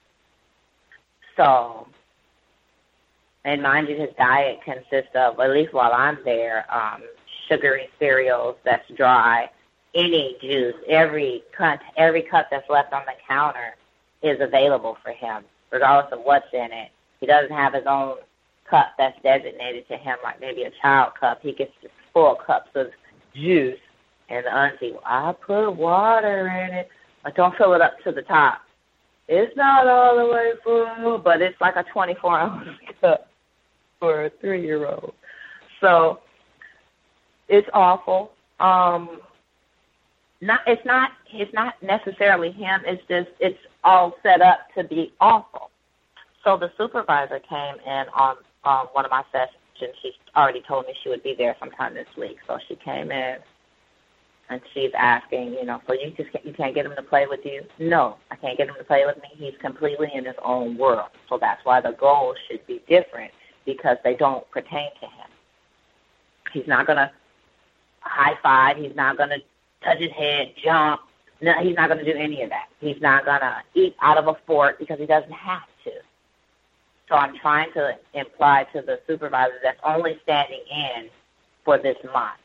So, and mind you, his diet consists of, at least while I'm there, um, sugary cereals that's dry, any juice, every cut, every cup that's left on the counter is available for him, regardless of what's in it. He doesn't have his own cup that's designated to him, like maybe a child cup. He gets just full cups of juice, and the auntie, well, I put water in it. But don't fill it up to the top. It's not all the way full, but it's like a twenty-four ounce cup for a three-year-old. So it's awful. Um, not it's not it's not necessarily him. It's just it's all set up to be awful. So the supervisor came in on um, one of my sessions. She already told me she would be there sometime this week. So she came in. And she's asking, you know, so you just can't, you can't get him to play with you? No, I can't get him to play with me. He's completely in his own world. So that's why the goals should be different, because they don't pertain to him. He's not going to high five. He's not going to touch his head, jump. No, he's not going to do any of that. He's not going to eat out of a fork because he doesn't have to. So I'm trying to imply to the supervisor that's only standing in for this month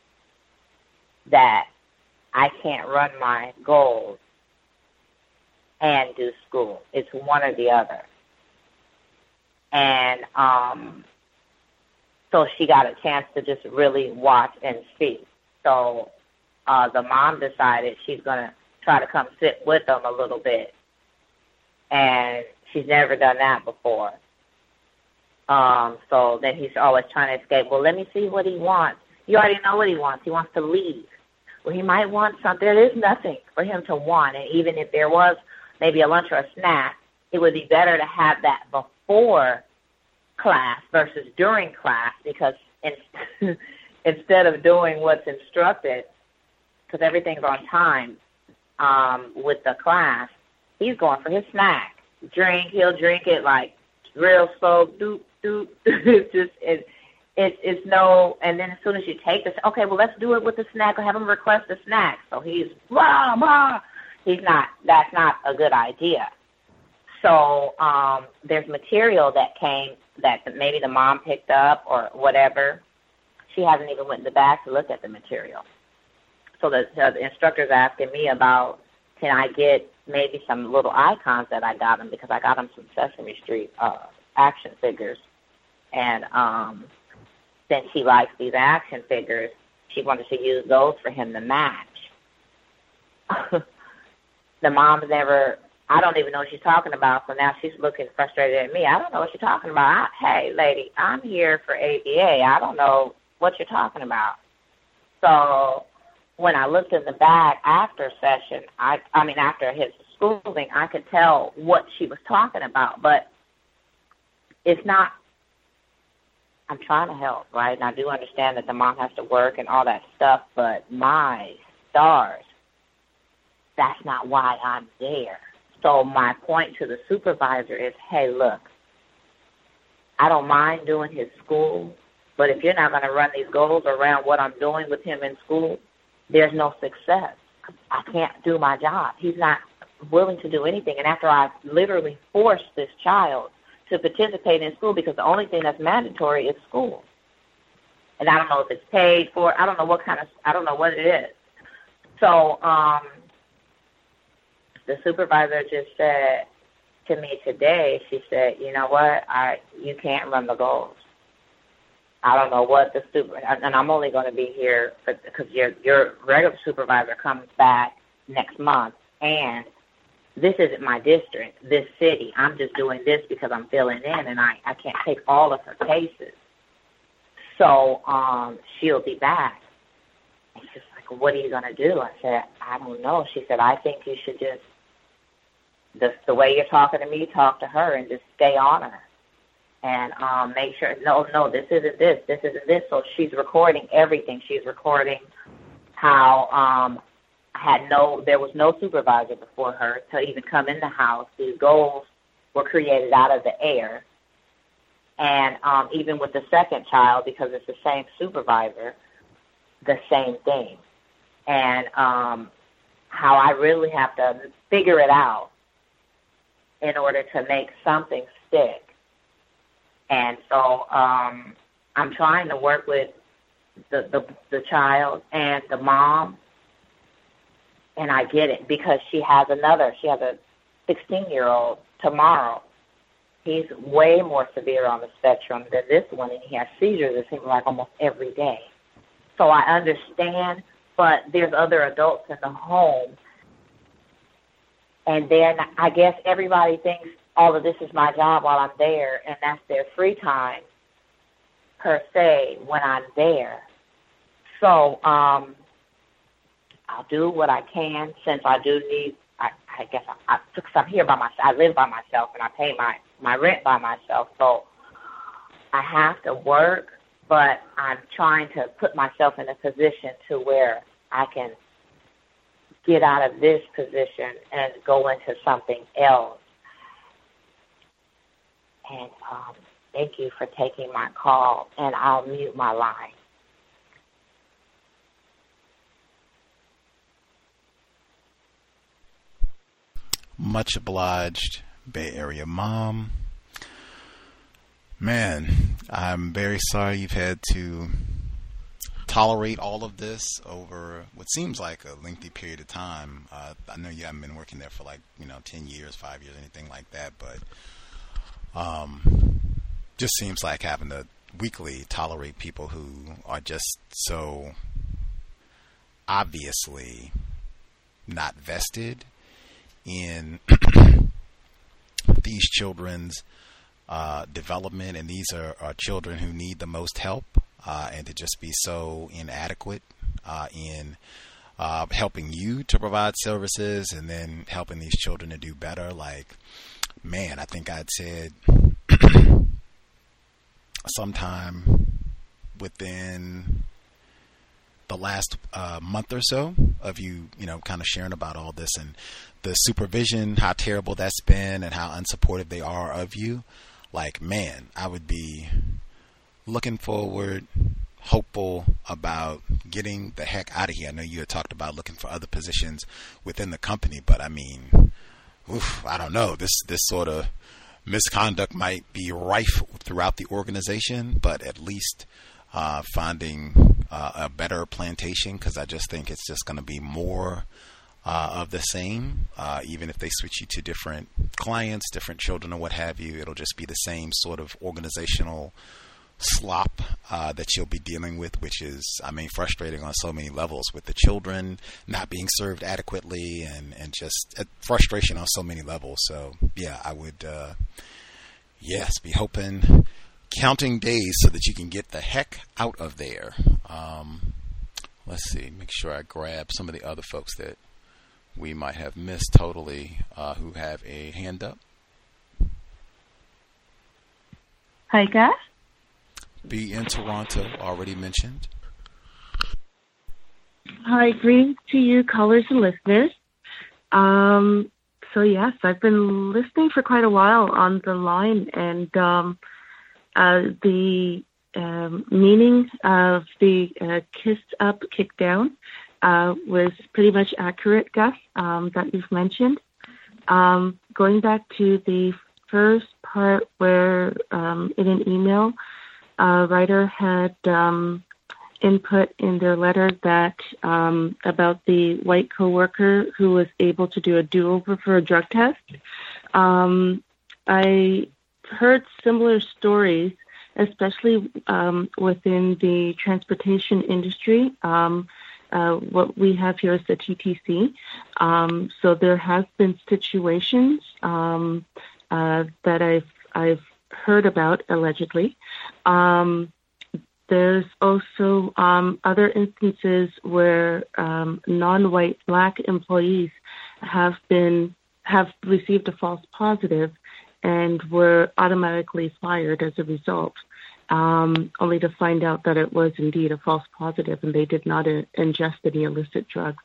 that I can't run my goals and do school. It's one or the other. And um, so she got a chance to just really watch and see. So uh, the mom decided she's going to try to come sit with them a little bit. And she's never done that before. Um, so then he's always trying to escape. Well, let me see what he wants. You already know what he wants. He wants to leave. Well, he might want something. There is nothing for him to want. And even if there was maybe a lunch or a snack, it would be better to have that before class versus during class, because in, instead of doing what's instructed, because everything's on time um, with the class, he's going for his snack. Drink, he'll drink it like real slow, doop, doop. It's just, it, It's it's no, and then as soon as you take this, okay, well, let's do it with the snack, or have him request a snack. So he's, blah, blah. He's not, that's not a good idea. So um, there's material that came that maybe the mom picked up or whatever. She hasn't even went in the back to look at the material. So the, the instructor's asking me about, can I get maybe some little icons that I got him, because I got him some Sesame Street uh, action figures. And, um, since he likes these action figures, she wanted to use those for him to match. The mom's never, I don't even know what she's talking about, so now she's looking frustrated at me. I don't know what you're talking about. I, hey, lady, I'm here for A B A. I don't know what you're talking about. So when I looked in the back after session, I, I mean, after his schooling, I could tell what she was talking about, but it's not, I'm trying to help, right? And I do understand that the mom has to work and all that stuff, but my stars, that's not why I'm there. So my point to the supervisor is, hey, look, I don't mind doing his school, but if you're not going to run these goals around what I'm doing with him in school, there's no success. I can't do my job. He's not willing to do anything. And after I literally forced this child to participate in school, because the only thing that's mandatory is school. And I don't know if it's paid for. I don't know what kind of, I don't know what it is. So um, the supervisor just said to me today, she said, you know what, I you can't run the goals. I don't know what the super, and I'm only going to be here because your your regular supervisor comes back next month, and this isn't my district, this city. I'm just doing this because I'm filling in, and I, I can't take all of her cases. So um, she'll be back. And she's like, what are you going to do? I said, I don't know. She said, I think you should just the, the way you're talking to me, talk to her and just stay on her. And um, make sure, no, no, this isn't this, this isn't this. So she's recording everything. She's recording how um, had no, there was no supervisor before her to even come in the house. These goals were created out of the air. And um, even with the second child, because it's the same supervisor, the same thing. And um, how I really have to figure it out in order to make something stick. And so um, I'm trying to work with the, the the child and the mom, and I get it because she has another. She has a sixteen-year-old tomorrow. He's way more severe on the spectrum than this one, and he has seizures, it seems like, almost every day. So I understand, but there's other adults in the home, and then I guess everybody thinks all of this is my job while I'm there, and that's their free time, per se, when I'm there. So um, I'll do what I can since I do need, I, I guess, I, I, because I'm here by myself. I live by myself, and I pay my, my rent by myself. So I have to work, but I'm trying to put myself in a position to where I can get out of this position and go into something else. And um, thank you for taking my call, and I'll mute my line. Much obliged, Bay Area mom. Man, I'm very sorry you've had to tolerate all of this over what seems like a lengthy period of time. Uh, I know you haven't been working there for like, you know, ten years, five years, anything like that, but Um, just seems like having to weekly tolerate people who are just so obviously not vested in these children's uh, development, and these are, are children who need the most help, uh, and to just be so inadequate uh, in uh, helping you to provide services and then helping these children to do better. Like, man, I think I'd said sometime within the last uh, month or so of you, you know, kind of sharing about all this and the supervision, how terrible that's been and how unsupportive they are of you. Like, man, I would be looking forward, hopeful about getting the heck out of here. I know you had talked about looking for other positions within the company, but I mean, oof, I don't know. This this sort of misconduct might be rife throughout the organization, but at least uh, finding uh, a better plantation, because I just think it's just going to be more uh, of the same. Uh, even if they switch you to different clients, different children, or what have you, it'll just be the same sort of organizational slop uh, that you'll be dealing with, which is, I mean, frustrating on so many levels, with the children not being served adequately and, and just uh, frustration on so many levels. So, yeah, I would, uh, yes, be hoping, counting days so that you can get the heck out of there. Um, let's see, make sure I grab some of the other folks that we might have missed totally uh, who have a hand up. Hi, guys. Be in Toronto, already mentioned. Hi, greetings to you, callers and listeners. Um, so, yes, I've been listening for quite a while on the line, and um, uh, the um, meaning of the uh, kissed up, kicked down uh, was pretty much accurate, Gus, um, that you've mentioned. Um, going back to the first part where um, in an email, a writer had um, input in their letter that um, about the white coworker who was able to do a do-over for a drug test. Um, I heard similar stories, especially um, within the transportation industry. Um, uh, what we have here is the T T C. Um, so there has been situations um, uh, that I've I've heard about, allegedly. Um, there's also um, other instances where um, non-white black employees have been have received a false positive and were automatically fired as a result, um, only to find out that it was indeed a false positive and they did not uh, ingest any illicit drugs.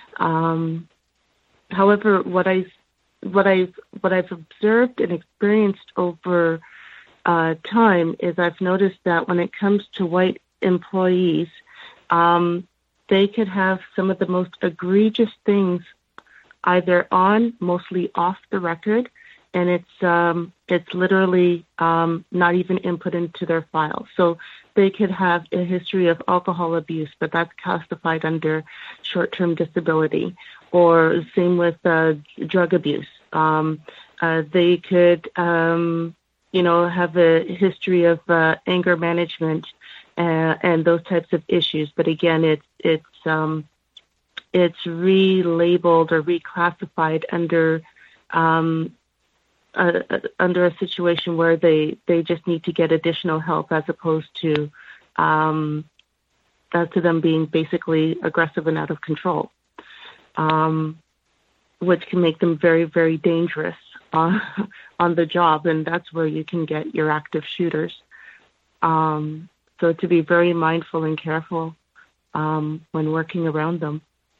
Um, however, what I what I've what I've observed and experienced over uh, time is I've noticed that when it comes to white employees, um, they could have some of the most egregious things either on, mostly off the record, and it's um, it's literally um, not even input into their file. So they could have a history of alcohol abuse, but that's classified under short-term disability, or same with uh, drug abuse. Um, uh, they could, um, you know, have a history of uh, anger management uh, and those types of issues. But again, it's it's um, it's relabeled or reclassified under um, uh, under a situation where they, they just need to get additional help, as opposed to um, as to them being basically aggressive and out of control, um, which can make them very, very dangerous uh, on the job, and that's where you can get your active shooters. Um, so to be very mindful and careful um, when working around them.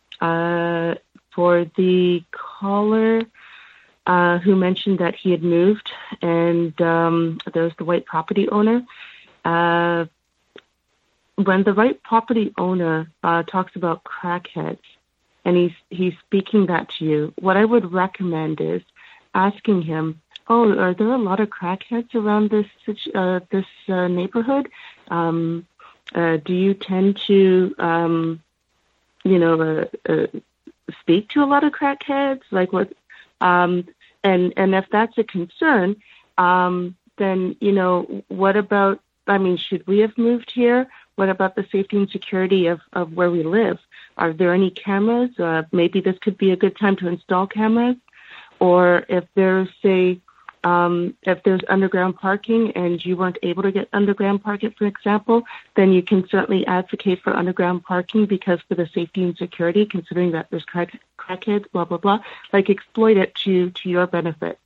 Uh, for the caller uh, who mentioned that he had moved and um, there's the white property owner, uh, when the white property owner uh, talks about crackheads and he's, he's speaking that to you, what I would recommend is asking him, oh, are there a lot of crackheads around this uh, this uh, neighborhood? Um, uh, do you tend to... Um, you know, uh, uh, speak to a lot of crackheads, like what, um, and, and if that's a concern, um, then, you know, what about, I mean, should we have moved here? What about the safety and security of, of where we live? Are there any cameras? Uh, maybe this could be a good time to install cameras. Or if there's, say, um, if there's underground parking and you weren't able to get underground parking, for example, then you can certainly advocate for underground parking, because for the safety and security, considering that there's crack, crackheads, blah, blah, blah, like exploit it to, to your benefit.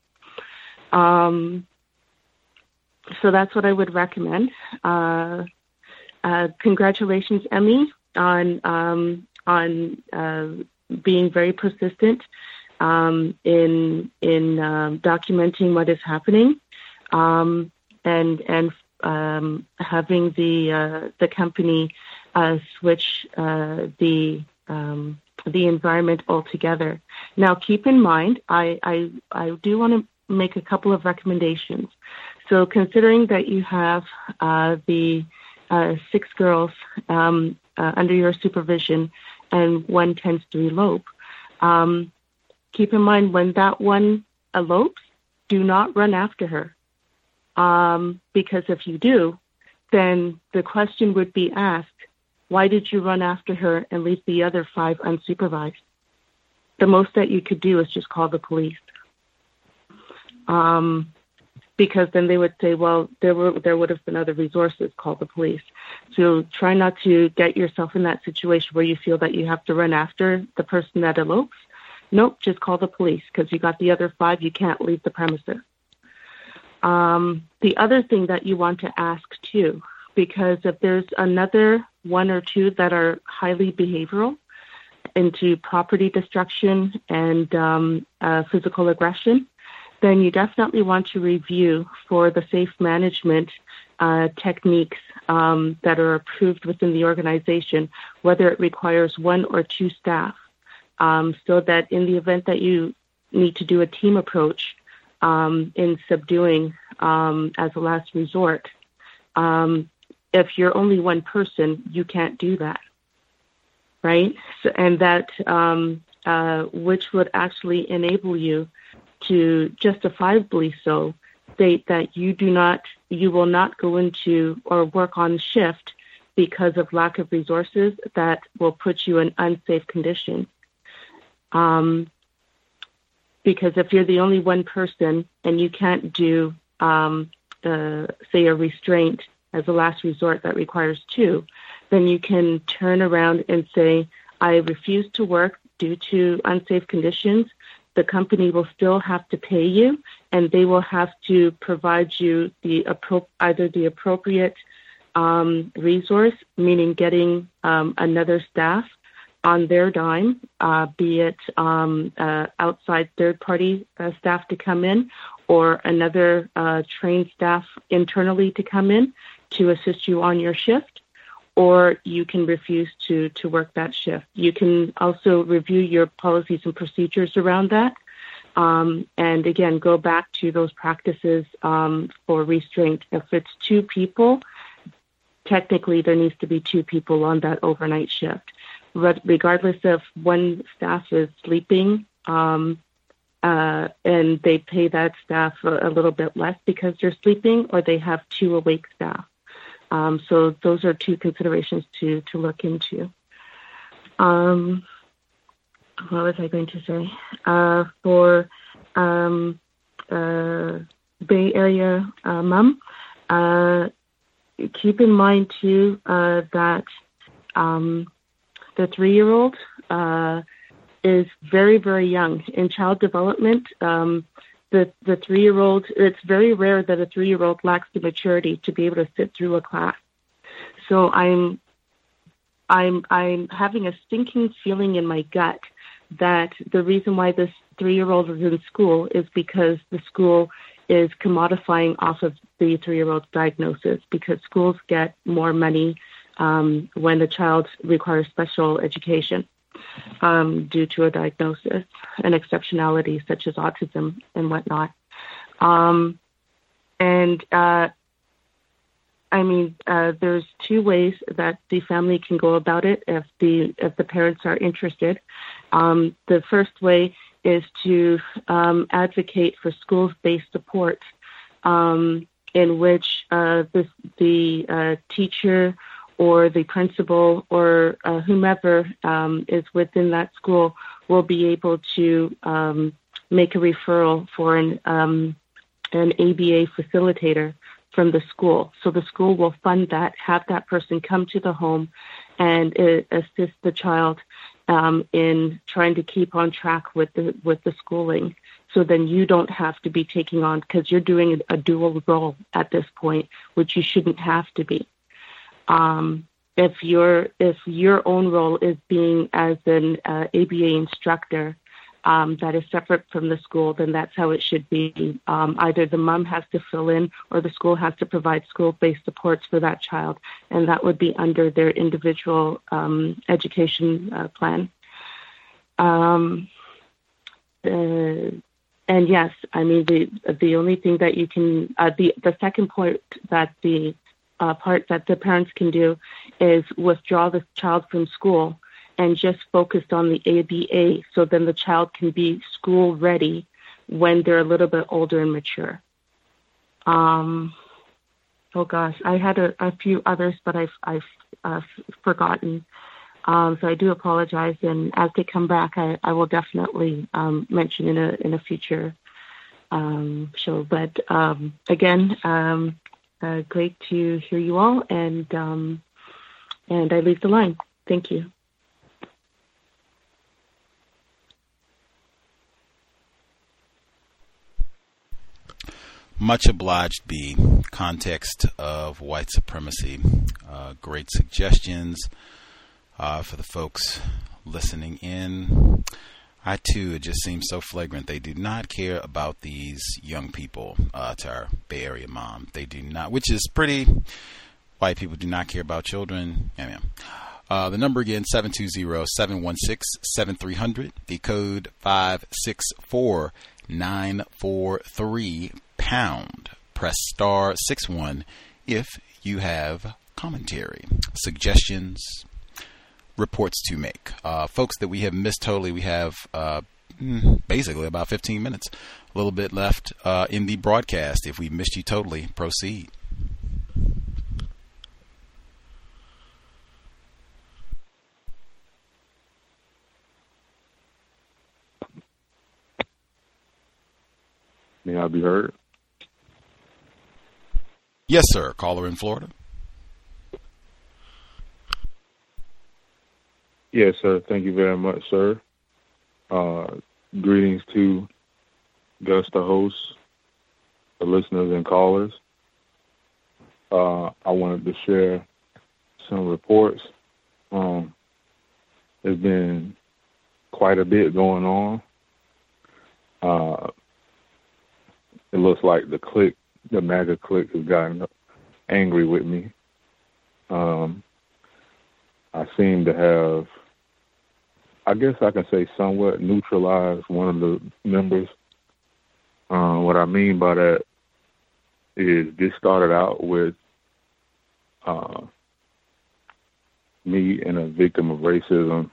Um, so that's what I would recommend. Uh, uh, congratulations, Emmy, on, um, on uh, being very persistent Um, in in um, documenting what is happening, um, and and um, having the uh, the company uh, switch uh, the um, the environment altogether. Now, keep in mind, I I, I do want to make a couple of recommendations. So, considering that you have uh, the uh, six girls um, uh, under your supervision, and one tends to elope. Um, Keep in mind, when that one elopes, do not run after her. Um, because if you do, then the question would be asked, why did you run after her and leave the other five unsupervised? The most that you could do is just call the police. Um, because then they would say, well, there were there would have been other resources, call the police. So try not to get yourself in that situation where you feel that you have to run after the person that elopes. Nope, just call the police, because you got the other five. You can't leave the premises. Um, the other thing that you want to ask, too, because if there's another one or two that are highly behavioral into property destruction and um, uh, physical aggression, then you definitely want to review for the safe management uh, techniques um, that are approved within the organization, whether it requires one or two staff. Um, so that in the event that you need to do a team approach um, in subduing um, as a last resort, um, if you're only one person, you can't do that, right? So, and that um, uh, which would actually enable you to justifiably so state that you do not, you will not go into or work on shift because of lack of resources that will put you in unsafe conditions. Um, because if you're the only one person and you can't do, um, uh, say, a restraint as a last resort that requires two, then you can turn around and say, I refuse to work due to unsafe conditions the company will still have to pay you, and they will have to provide you the appro- either the appropriate um, resource, meaning getting um, another staff on their dime, uh, be it um, uh, outside third-party uh, staff to come in, or another uh, trained staff internally to come in to assist you on your shift, or you can refuse to, to work that shift. You can also review your policies and procedures around that. Um, and again, go back to those practices um, for restraint. If it's two people, technically there needs to be two people on that overnight shift. But regardless of when staff is sleeping, um, uh, and they pay that staff a, a little bit less because they're sleeping, or they have two awake staff. Um, so those are two considerations to, to look into. Um, what was I going to say? Uh, for um, uh, Bay Area uh, mom, uh, keep in mind, too, uh, that um, the three-year-old uh, is very, very young. In child development, um, the, the three-year-old, it's very rare that a three-year-old lacks the maturity to be able to sit through a class. So I'm, I'm, I'm having a stinking feeling in my gut that the reason why this three-year-old is in school is because the school is commodifying off of the three-year-old's diagnosis, because schools get more money um, when the child requires special education um, due to a diagnosis and exceptionality such as autism and whatnot. Um, and uh, I mean, uh, there's two ways that the family can go about it if the if the parents are interested. Um, the first way is to um, advocate for schools-based support, um, in which uh, the, the uh, teacher or the principal or uh, whomever um, is within that school will be able to um, make a referral for an um, an A B A facilitator from the school. So the school will fund that, have that person come to the home and uh, assist the child um, in trying to keep on track with the with the schooling. So then you don't have to be taking on, because you're doing a, a dual role at this point, which you shouldn't have to be. Um, if your if your own role is being as an uh, A B A instructor, Um, that is separate from the school, then that's how it should be. Um, either the mom has to fill in or the school has to provide school-based supports for that child, and that would be under their individual um, education uh, plan. Um, uh, and yes, I mean, the the only thing that you can, uh, the, the second point that the uh, part that the parents can do is withdraw the child from school and just focused on the A B A, so then the child can be school ready when they're a little bit older and mature. Um, oh gosh, I had a, a few others, but I've, I've uh, forgotten. Um, so I do apologize, and as they come back, I, I will definitely um, mention in a in a future um, show. But um, again, um, uh, great to hear you all, and um, and I leave the line. Thank you. Much obliged, B. Context of white supremacy. Uh, great suggestions uh, for the folks listening in. I, too, it just seems so flagrant. They do not care about these young people, uh, to our Bay Area mom. They do not, which is pretty, white people do not care about children. Yeah, yeah. Uh, the number again, seven two zero, seven one six, seven three zero zero. The code five six four nine four three pound. Press star six one if you have commentary, suggestions, reports to make. Uh, folks that we have missed totally, we have uh, basically about fifteen minutes, a little bit left uh, in the broadcast. If we missed you totally, proceed. May I be heard? Yes, sir. Caller in Florida. Yes, sir. Thank you very much, sir. Uh, greetings to Gus, the host, the listeners and callers. Uh, I wanted to share some reports. Um, there's been quite a bit going on. Uh, it looks like the clique, the MAGA clique, has gotten angry with me. Um, I seem to have, I guess I can say, somewhat neutralized one of the members. Uh, what I mean by that is this started out with uh, me and a victim of racism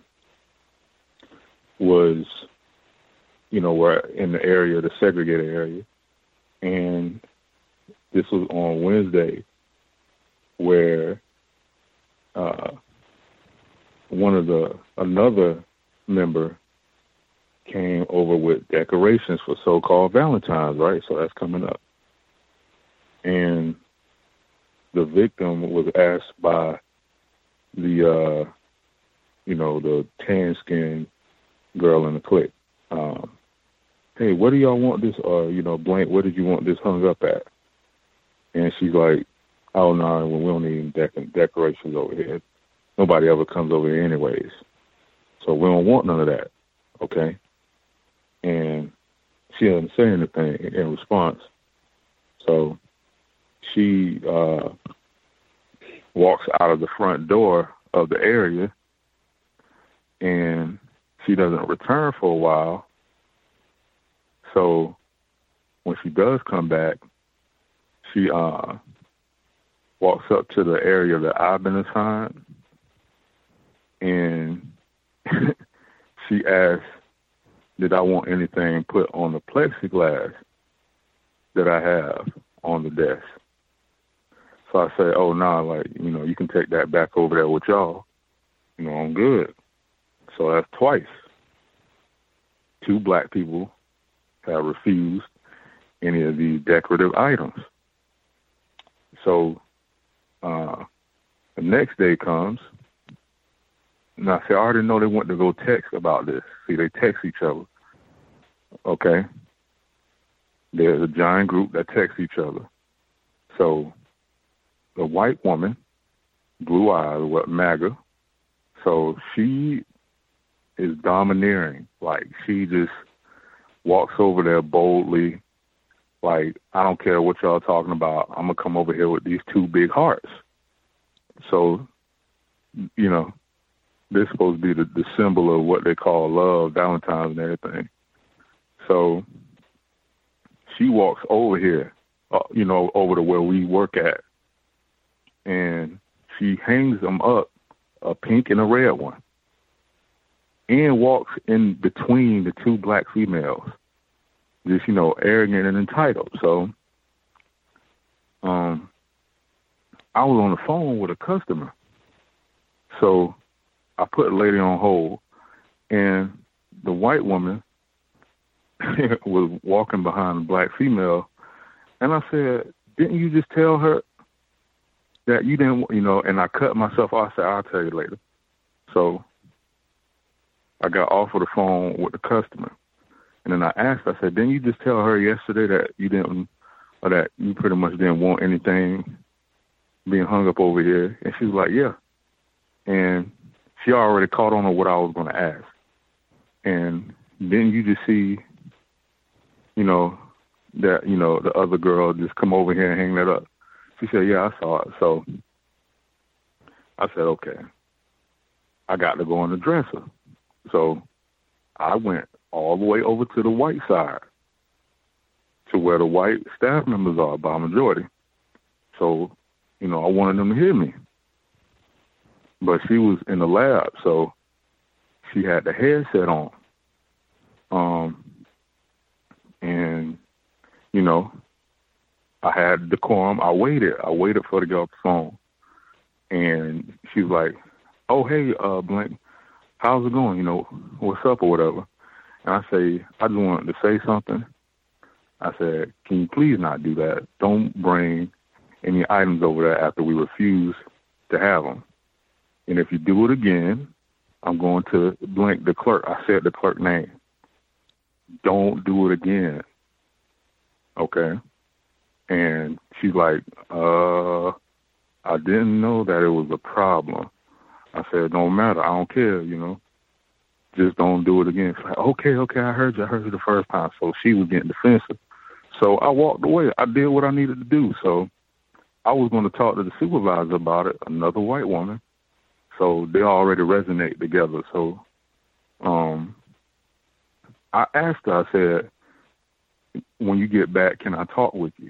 was, you know, we're in the area, the segregated area. And this was on Wednesday where uh, one of the, another member came over with decorations for so-called Valentine's, right? So that's coming up. And the victim was asked by the, uh, you know, the tan-skinned girl in the clique, um, hey, where do y'all want this, uh, you know, blank, where did you want this hung up at? And she's like, oh, no, we don't need dec- decorations over here. Nobody ever comes over here anyways. So we don't want none of that, okay? And she doesn't say anything in response. So she uh, walks out of the front door of the area, and she doesn't return for a while. So when she does come back, she uh, walks up to the area that I've been assigned, and she asks, did I want anything put on the plexiglass that I have on the desk? So I say, oh, no, nah, like, you know, you can take that back over there with y'all. You know, I'm good. So that's twice. Two black people have refused any of these decorative items. So uh, the next day comes, and I say, I already know they want to go text about this. See, they text each other. Okay? There's a giant group that texts each other. So the white woman, blue eyes, what MAGA, so she is domineering. Like, she just walks over there boldly. Like, I don't care what y'all talking about. I'm going to come over here with these two big hearts. So, you know, they're supposed to be the, the symbol of what they call love, Valentine's and everything. So she walks over here, uh, you know, over to where we work at, and she hangs them up, a pink and a red one, and walks in between the two black females, just, you know, arrogant and entitled. So um, I was on the phone with a customer. So I put a lady on hold, and the white woman was walking behind the black female, and I said, didn't you just tell her that you didn't, you know, and I cut myself off. I said, I'll tell you later. So I got off of the phone with the customer, and then I asked, I said, didn't you just tell her yesterday that you didn't, or that you pretty much didn't want anything being hung up over here? And she was like, yeah. And she already caught on to what I was going to ask. And then you just see, you know, that, you know, the other girl just come over here and hang that up. She said, yeah, I saw it. So I said, okay, I got to go on the dresser. So I went all the way over to the white side, to where the white staff members are by majority. So, you know, I wanted them to hear me. But she was in the lab, so she had the headset on. Um, and, you know, I had decorum. I waited. I waited for her to get off the phone. And she was like, oh, hey, uh, Blank, how's it going? You know, what's up or whatever. And I say, I just wanted to say something. I said, can you please not do that? Don't bring any items over there after we refuse to have them. And if you do it again, I'm going to blank the clerk. I said the clerk name. don't do it again. Okay. And she's like, uh, I didn't know that it was a problem. I said, don't matter. I don't care, you know. Just don't do it again. She's like, okay, okay, I heard you. I heard you the first time. So she was getting defensive. So I walked away. I did what I needed to do. So I was going to talk to the supervisor about it, another white woman. So they already resonate together. So um, I asked her, I said, when you get back, can I talk with you?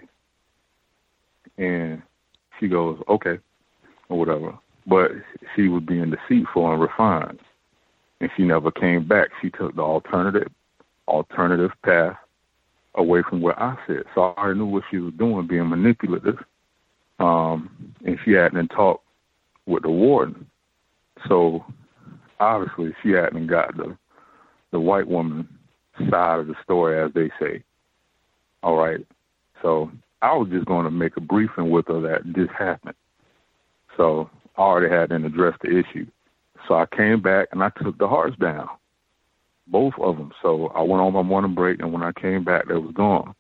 And she goes, okay, or whatever. But she was being deceitful and refined. And she never came back. She took the alternative alternative path away from where I sit. So I already knew what she was doing, being manipulative. Um, and she hadn't talked with the warden. So obviously she hadn't got the the white woman side of the story, as they say. All right. So I was just going to make a briefing with her that this happened. So I already hadn't addressed the issue. So I came back and I took the hearts down, both of them. So I went on my morning break, and when I came back, they was gone.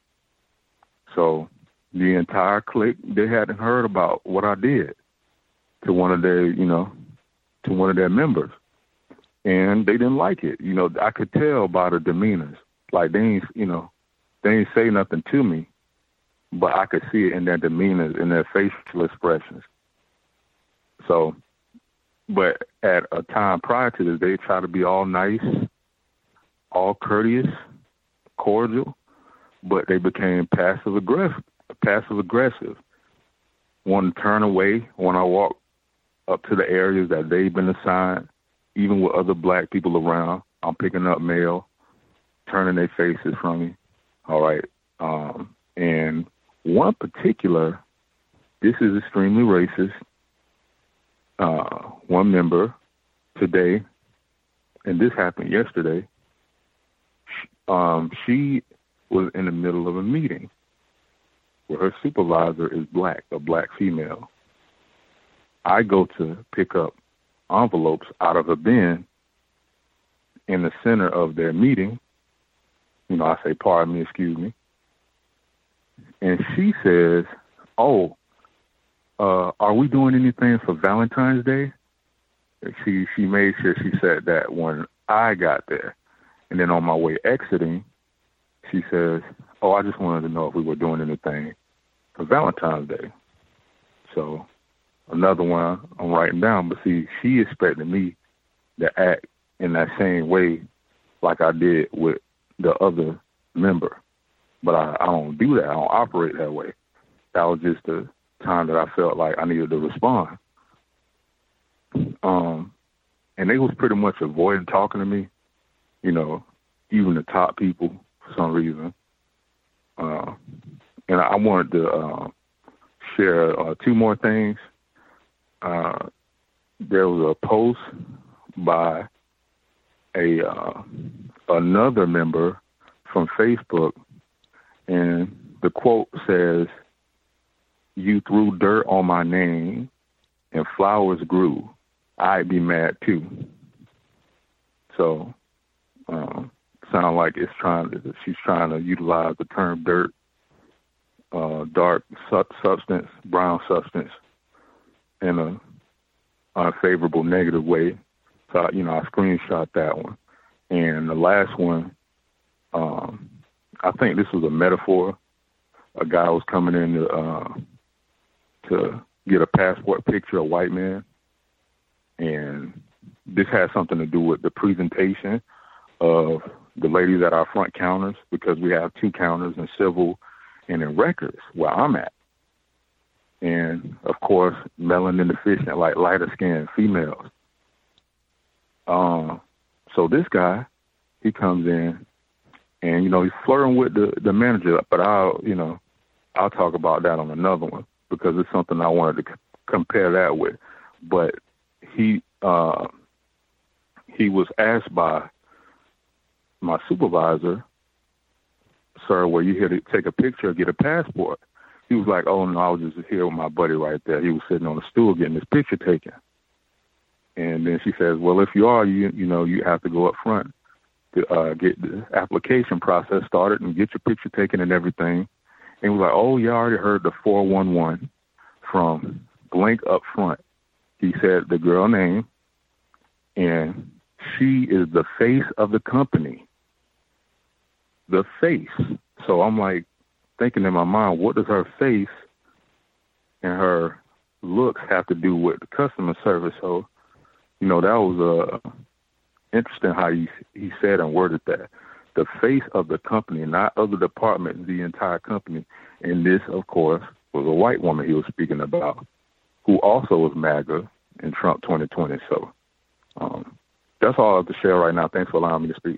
So the entire clique, they hadn't heard about what I did to one of their, you know, to one of their members. And they didn't like it. You know, I could tell by the demeanors. Like they ain't, you know, they ain't say nothing to me, but I could see it in their demeanors, in their facial expressions. So, but at a time prior to this, they try to be all nice, all courteous, cordial, but they became passive aggressive. Passive aggressive. One turn away when I walk up to the areas that they've been assigned, even with other black people around. I'm picking up mail, turning their faces from me. All right. Um, and one particular, this is extremely racist. Uh, one member today, and this happened yesterday, um, she was in the middle of a meeting where her supervisor is black, a black female. I go to pick up envelopes out of a bin in the center of their meeting. You know, I say, pardon me, excuse me. And she says, oh, uh, are we doing anything for Valentine's Day? She she made sure she said that when I got there. And then on my way exiting, she says, oh, I just wanted to know if we were doing anything for Valentine's Day. So another one I'm writing down, but see, she expected me to act in that same way like I did with the other member. But I, I don't do that. I don't operate that way. That was just the time that I felt like I needed to respond. Um, and they was pretty much avoiding talking to me, you know, even the top people for some reason. Uh, and I wanted to uh, share uh, two more things. Uh, there was a post by a uh, another member from Facebook, and the quote says, "You threw dirt on my name and flowers grew. I'd be mad too." So, um, sound like it's trying to, she's trying to utilize the term dirt, uh, dark su- substance, brown substance, in a unfavorable, negative way. So, you know, I screenshot that one. And the last one, um, I think this was a metaphor. A guy was coming in to, uh, to get a passport picture, a white man. And this has something to do with the presentation of the ladies at our front counters, because we have two counters in civil and in records where I'm at. And, of course, melanin deficient, like lighter skinned females. Um, so this guy, he comes in and, you know, he's flirting with the, the manager, but I'll, you know, I'll talk about that on another one because it's something I wanted to c- compare that with. But he, uh, he was asked by my supervisor, "Sir, were you here to take a picture or get a passport?" He was like, "Oh, no, I was just here with my buddy right there. He was sitting on a stool getting his picture taken." And then she says, "Well, if you are, you you know, you have to go up front to uh, get the application process started and get your picture taken and everything. And he was like, oh, yeah, I already heard the four one one from blank up front. He said the girl name, and she is the face of the company. The face. So I'm like thinking in my mind, what does her face and her looks have to do with the customer service? So, you know, that was uh, interesting how he, he said and worded that. The face of the company, not other departments, the entire company. And this, of course, was a white woman he was speaking about, who also was MAGA in Trump twenty twenty. So um, that's all I have to share right now. Thanks for allowing me to speak.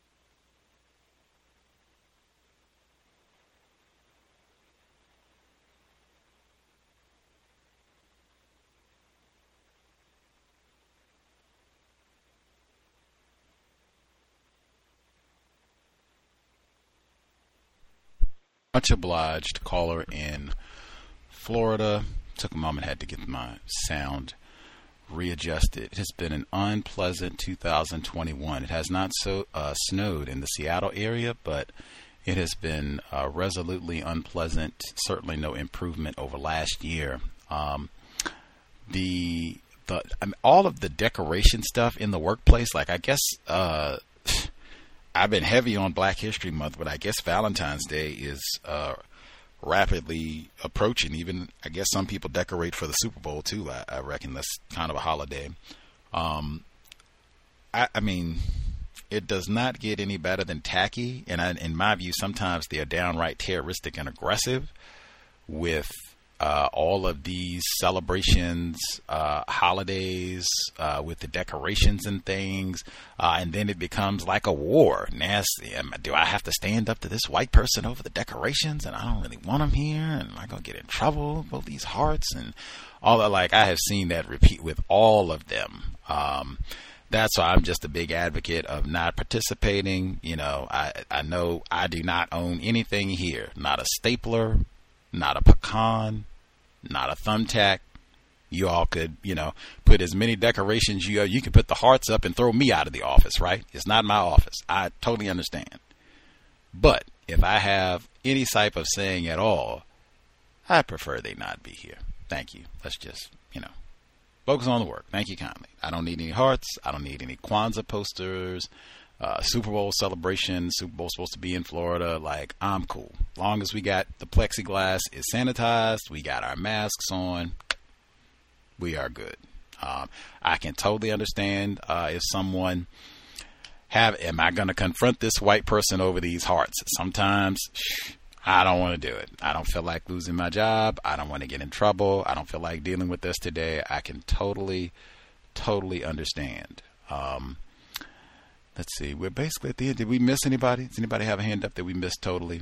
Much obliged. Caller in Florida. Took a moment, had to get my sound readjusted. It has been an unpleasant two thousand twenty-one. It has not so uh, snowed in the Seattle area, but it has been uh, resolutely unpleasant. Certainly no improvement over last year. Um, the the I mean, all of the decoration stuff in the workplace, like I guess uh, I've been heavy on Black History Month, but I guess Valentine's Day is uh, rapidly approaching. Even I guess some people decorate for the Super Bowl too. I, I reckon that's kind of a holiday. Um, I, I mean, it does not get any better than tacky, and I, in my view, sometimes they are downright terroristic and aggressive with uh, all of these celebrations, uh, holidays, uh, with the decorations and things, uh, and then it becomes like a war. Nasty. Do I have to stand up to this white person over the decorations, and I don't really want them here, and am I going to get in trouble with these hearts and all that? Like, I have seen that repeat with all of them. Um, that's why I'm just a big advocate of not participating. You know, I, I know I do not own anything here, not a stapler, not a pecan, not a thumbtack. You all could, you know, put as many decorations you you can put the hearts up and throw me out of the office, right? It's not my office. I totally understand. But if I have any type of saying at all, I prefer they not be here. Thank you. Let's just, you know, focus on the work. Thank you kindly. I don't need any hearts. I don't need any Kwanzaa posters. Uh, Super Bowl celebration. Super Bowl supposed to be in Florida. Like, I'm cool. Long as we got the plexiglass is sanitized, we got our masks on, we are good. Um, I can totally understand uh, if someone have, am I going to confront this white person over these hearts? Sometimes I don't want to do it. I don't feel like losing my job. I don't want to get in trouble. I don't feel like dealing with this today. I can totally, totally understand. Um, Let's see. We're basically at the end. Did we miss anybody? Does anybody have a hand up that we missed totally?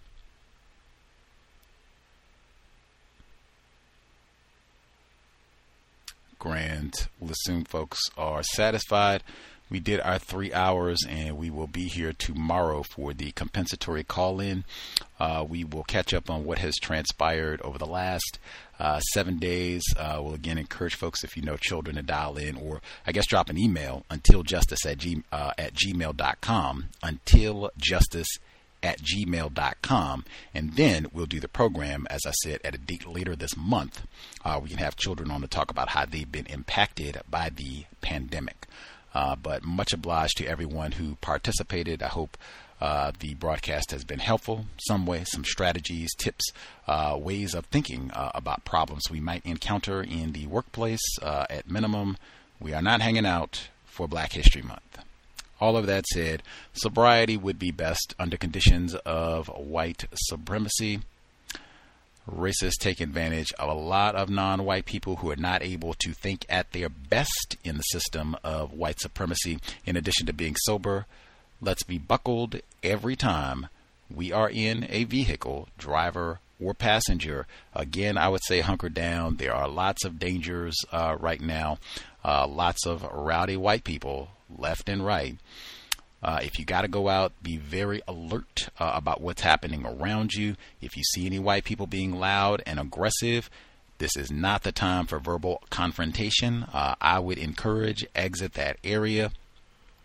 Grand. We'll assume folks are satisfied. We did our three hours, and we will be here tomorrow for the compensatory call-in. Uh, we will catch up on what has transpired over the last uh, seven days. Uh, we'll again encourage folks, if you know children, to dial in, or I guess drop an email, untiljustice at, g, uh, at gmail dot com, untiljustice at gmail dot com, and then we'll do the program, as I said, at a date later this month. Uh, we can have children on to talk about how they've been impacted by the pandemic. Uh, but much obliged to everyone who participated. I hope uh, the broadcast has been helpful some way, some strategies, tips, uh, ways of thinking uh, about problems we might encounter in the workplace. Uh, at minimum, we are not hanging out for Black History Month. All of that said, sobriety would be best under conditions of white supremacy. Racists take advantage of a lot of non-white people who are not able to think at their best in the system of white supremacy. In addition to being sober, let's be buckled every time we are in a vehicle, driver or passenger. Again, I would say hunker down. There are lots of dangers uh, right now, uh, lots of rowdy white people left and right. Uh, if you got to go out, be very alert uh, about what's happening around you. If you see any white people being loud and aggressive, this is not the time for verbal confrontation. Uh, I would encourage exit that area.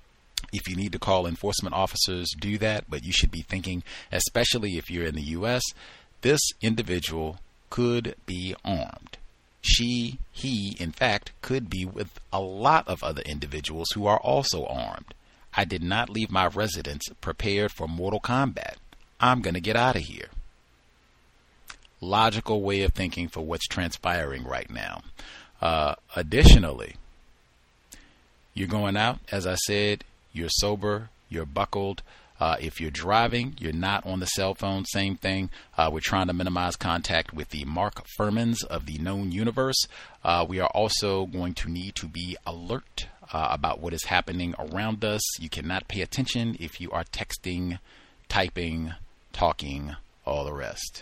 If you need to call enforcement officers, do that, but you should be thinking, especially if you're in the U S, this individual could be armed. She, he, in fact, could be with a lot of other individuals who are also armed. I did not leave my residence prepared for Mortal Kombat. I'm going to get out of here. Logical way of thinking for what's transpiring right now. Uh, additionally, you're going out, as I said, you're sober, you're buckled. Uh, if you're driving, you're not on the cell phone, same thing. Uh, we're trying to minimize contact with the Mark Furmans of the known universe. Uh, we are also going to need to be alert uh, about what is happening around us. You cannot pay attention if you are texting, typing, talking, all the rest.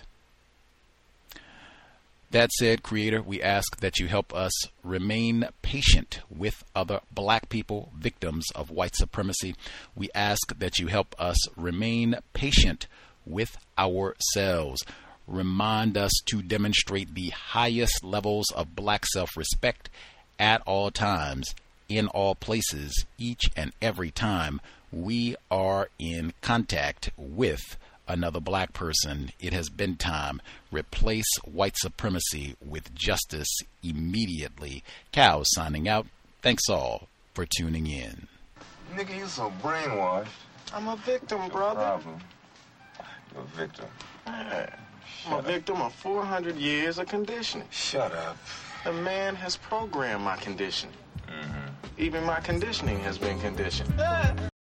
That said, Creator, we ask that you help us remain patient with other black people, victims of white supremacy. We ask that you help us remain patient with ourselves. Remind us to demonstrate the highest levels of black self-respect at all times, in all places, each and every time we are in contact with another black person. It has been time. Replace white supremacy with justice immediately. Cows signing out. Thanks all for tuning in. Nigga, you so brainwashed. I'm a victim, brother. No problem. You're a victim. Man, I'm a victim of four hundred years of conditioning. Shut up. The man has programmed my conditioning. Mm-hmm. Even my conditioning has been conditioned.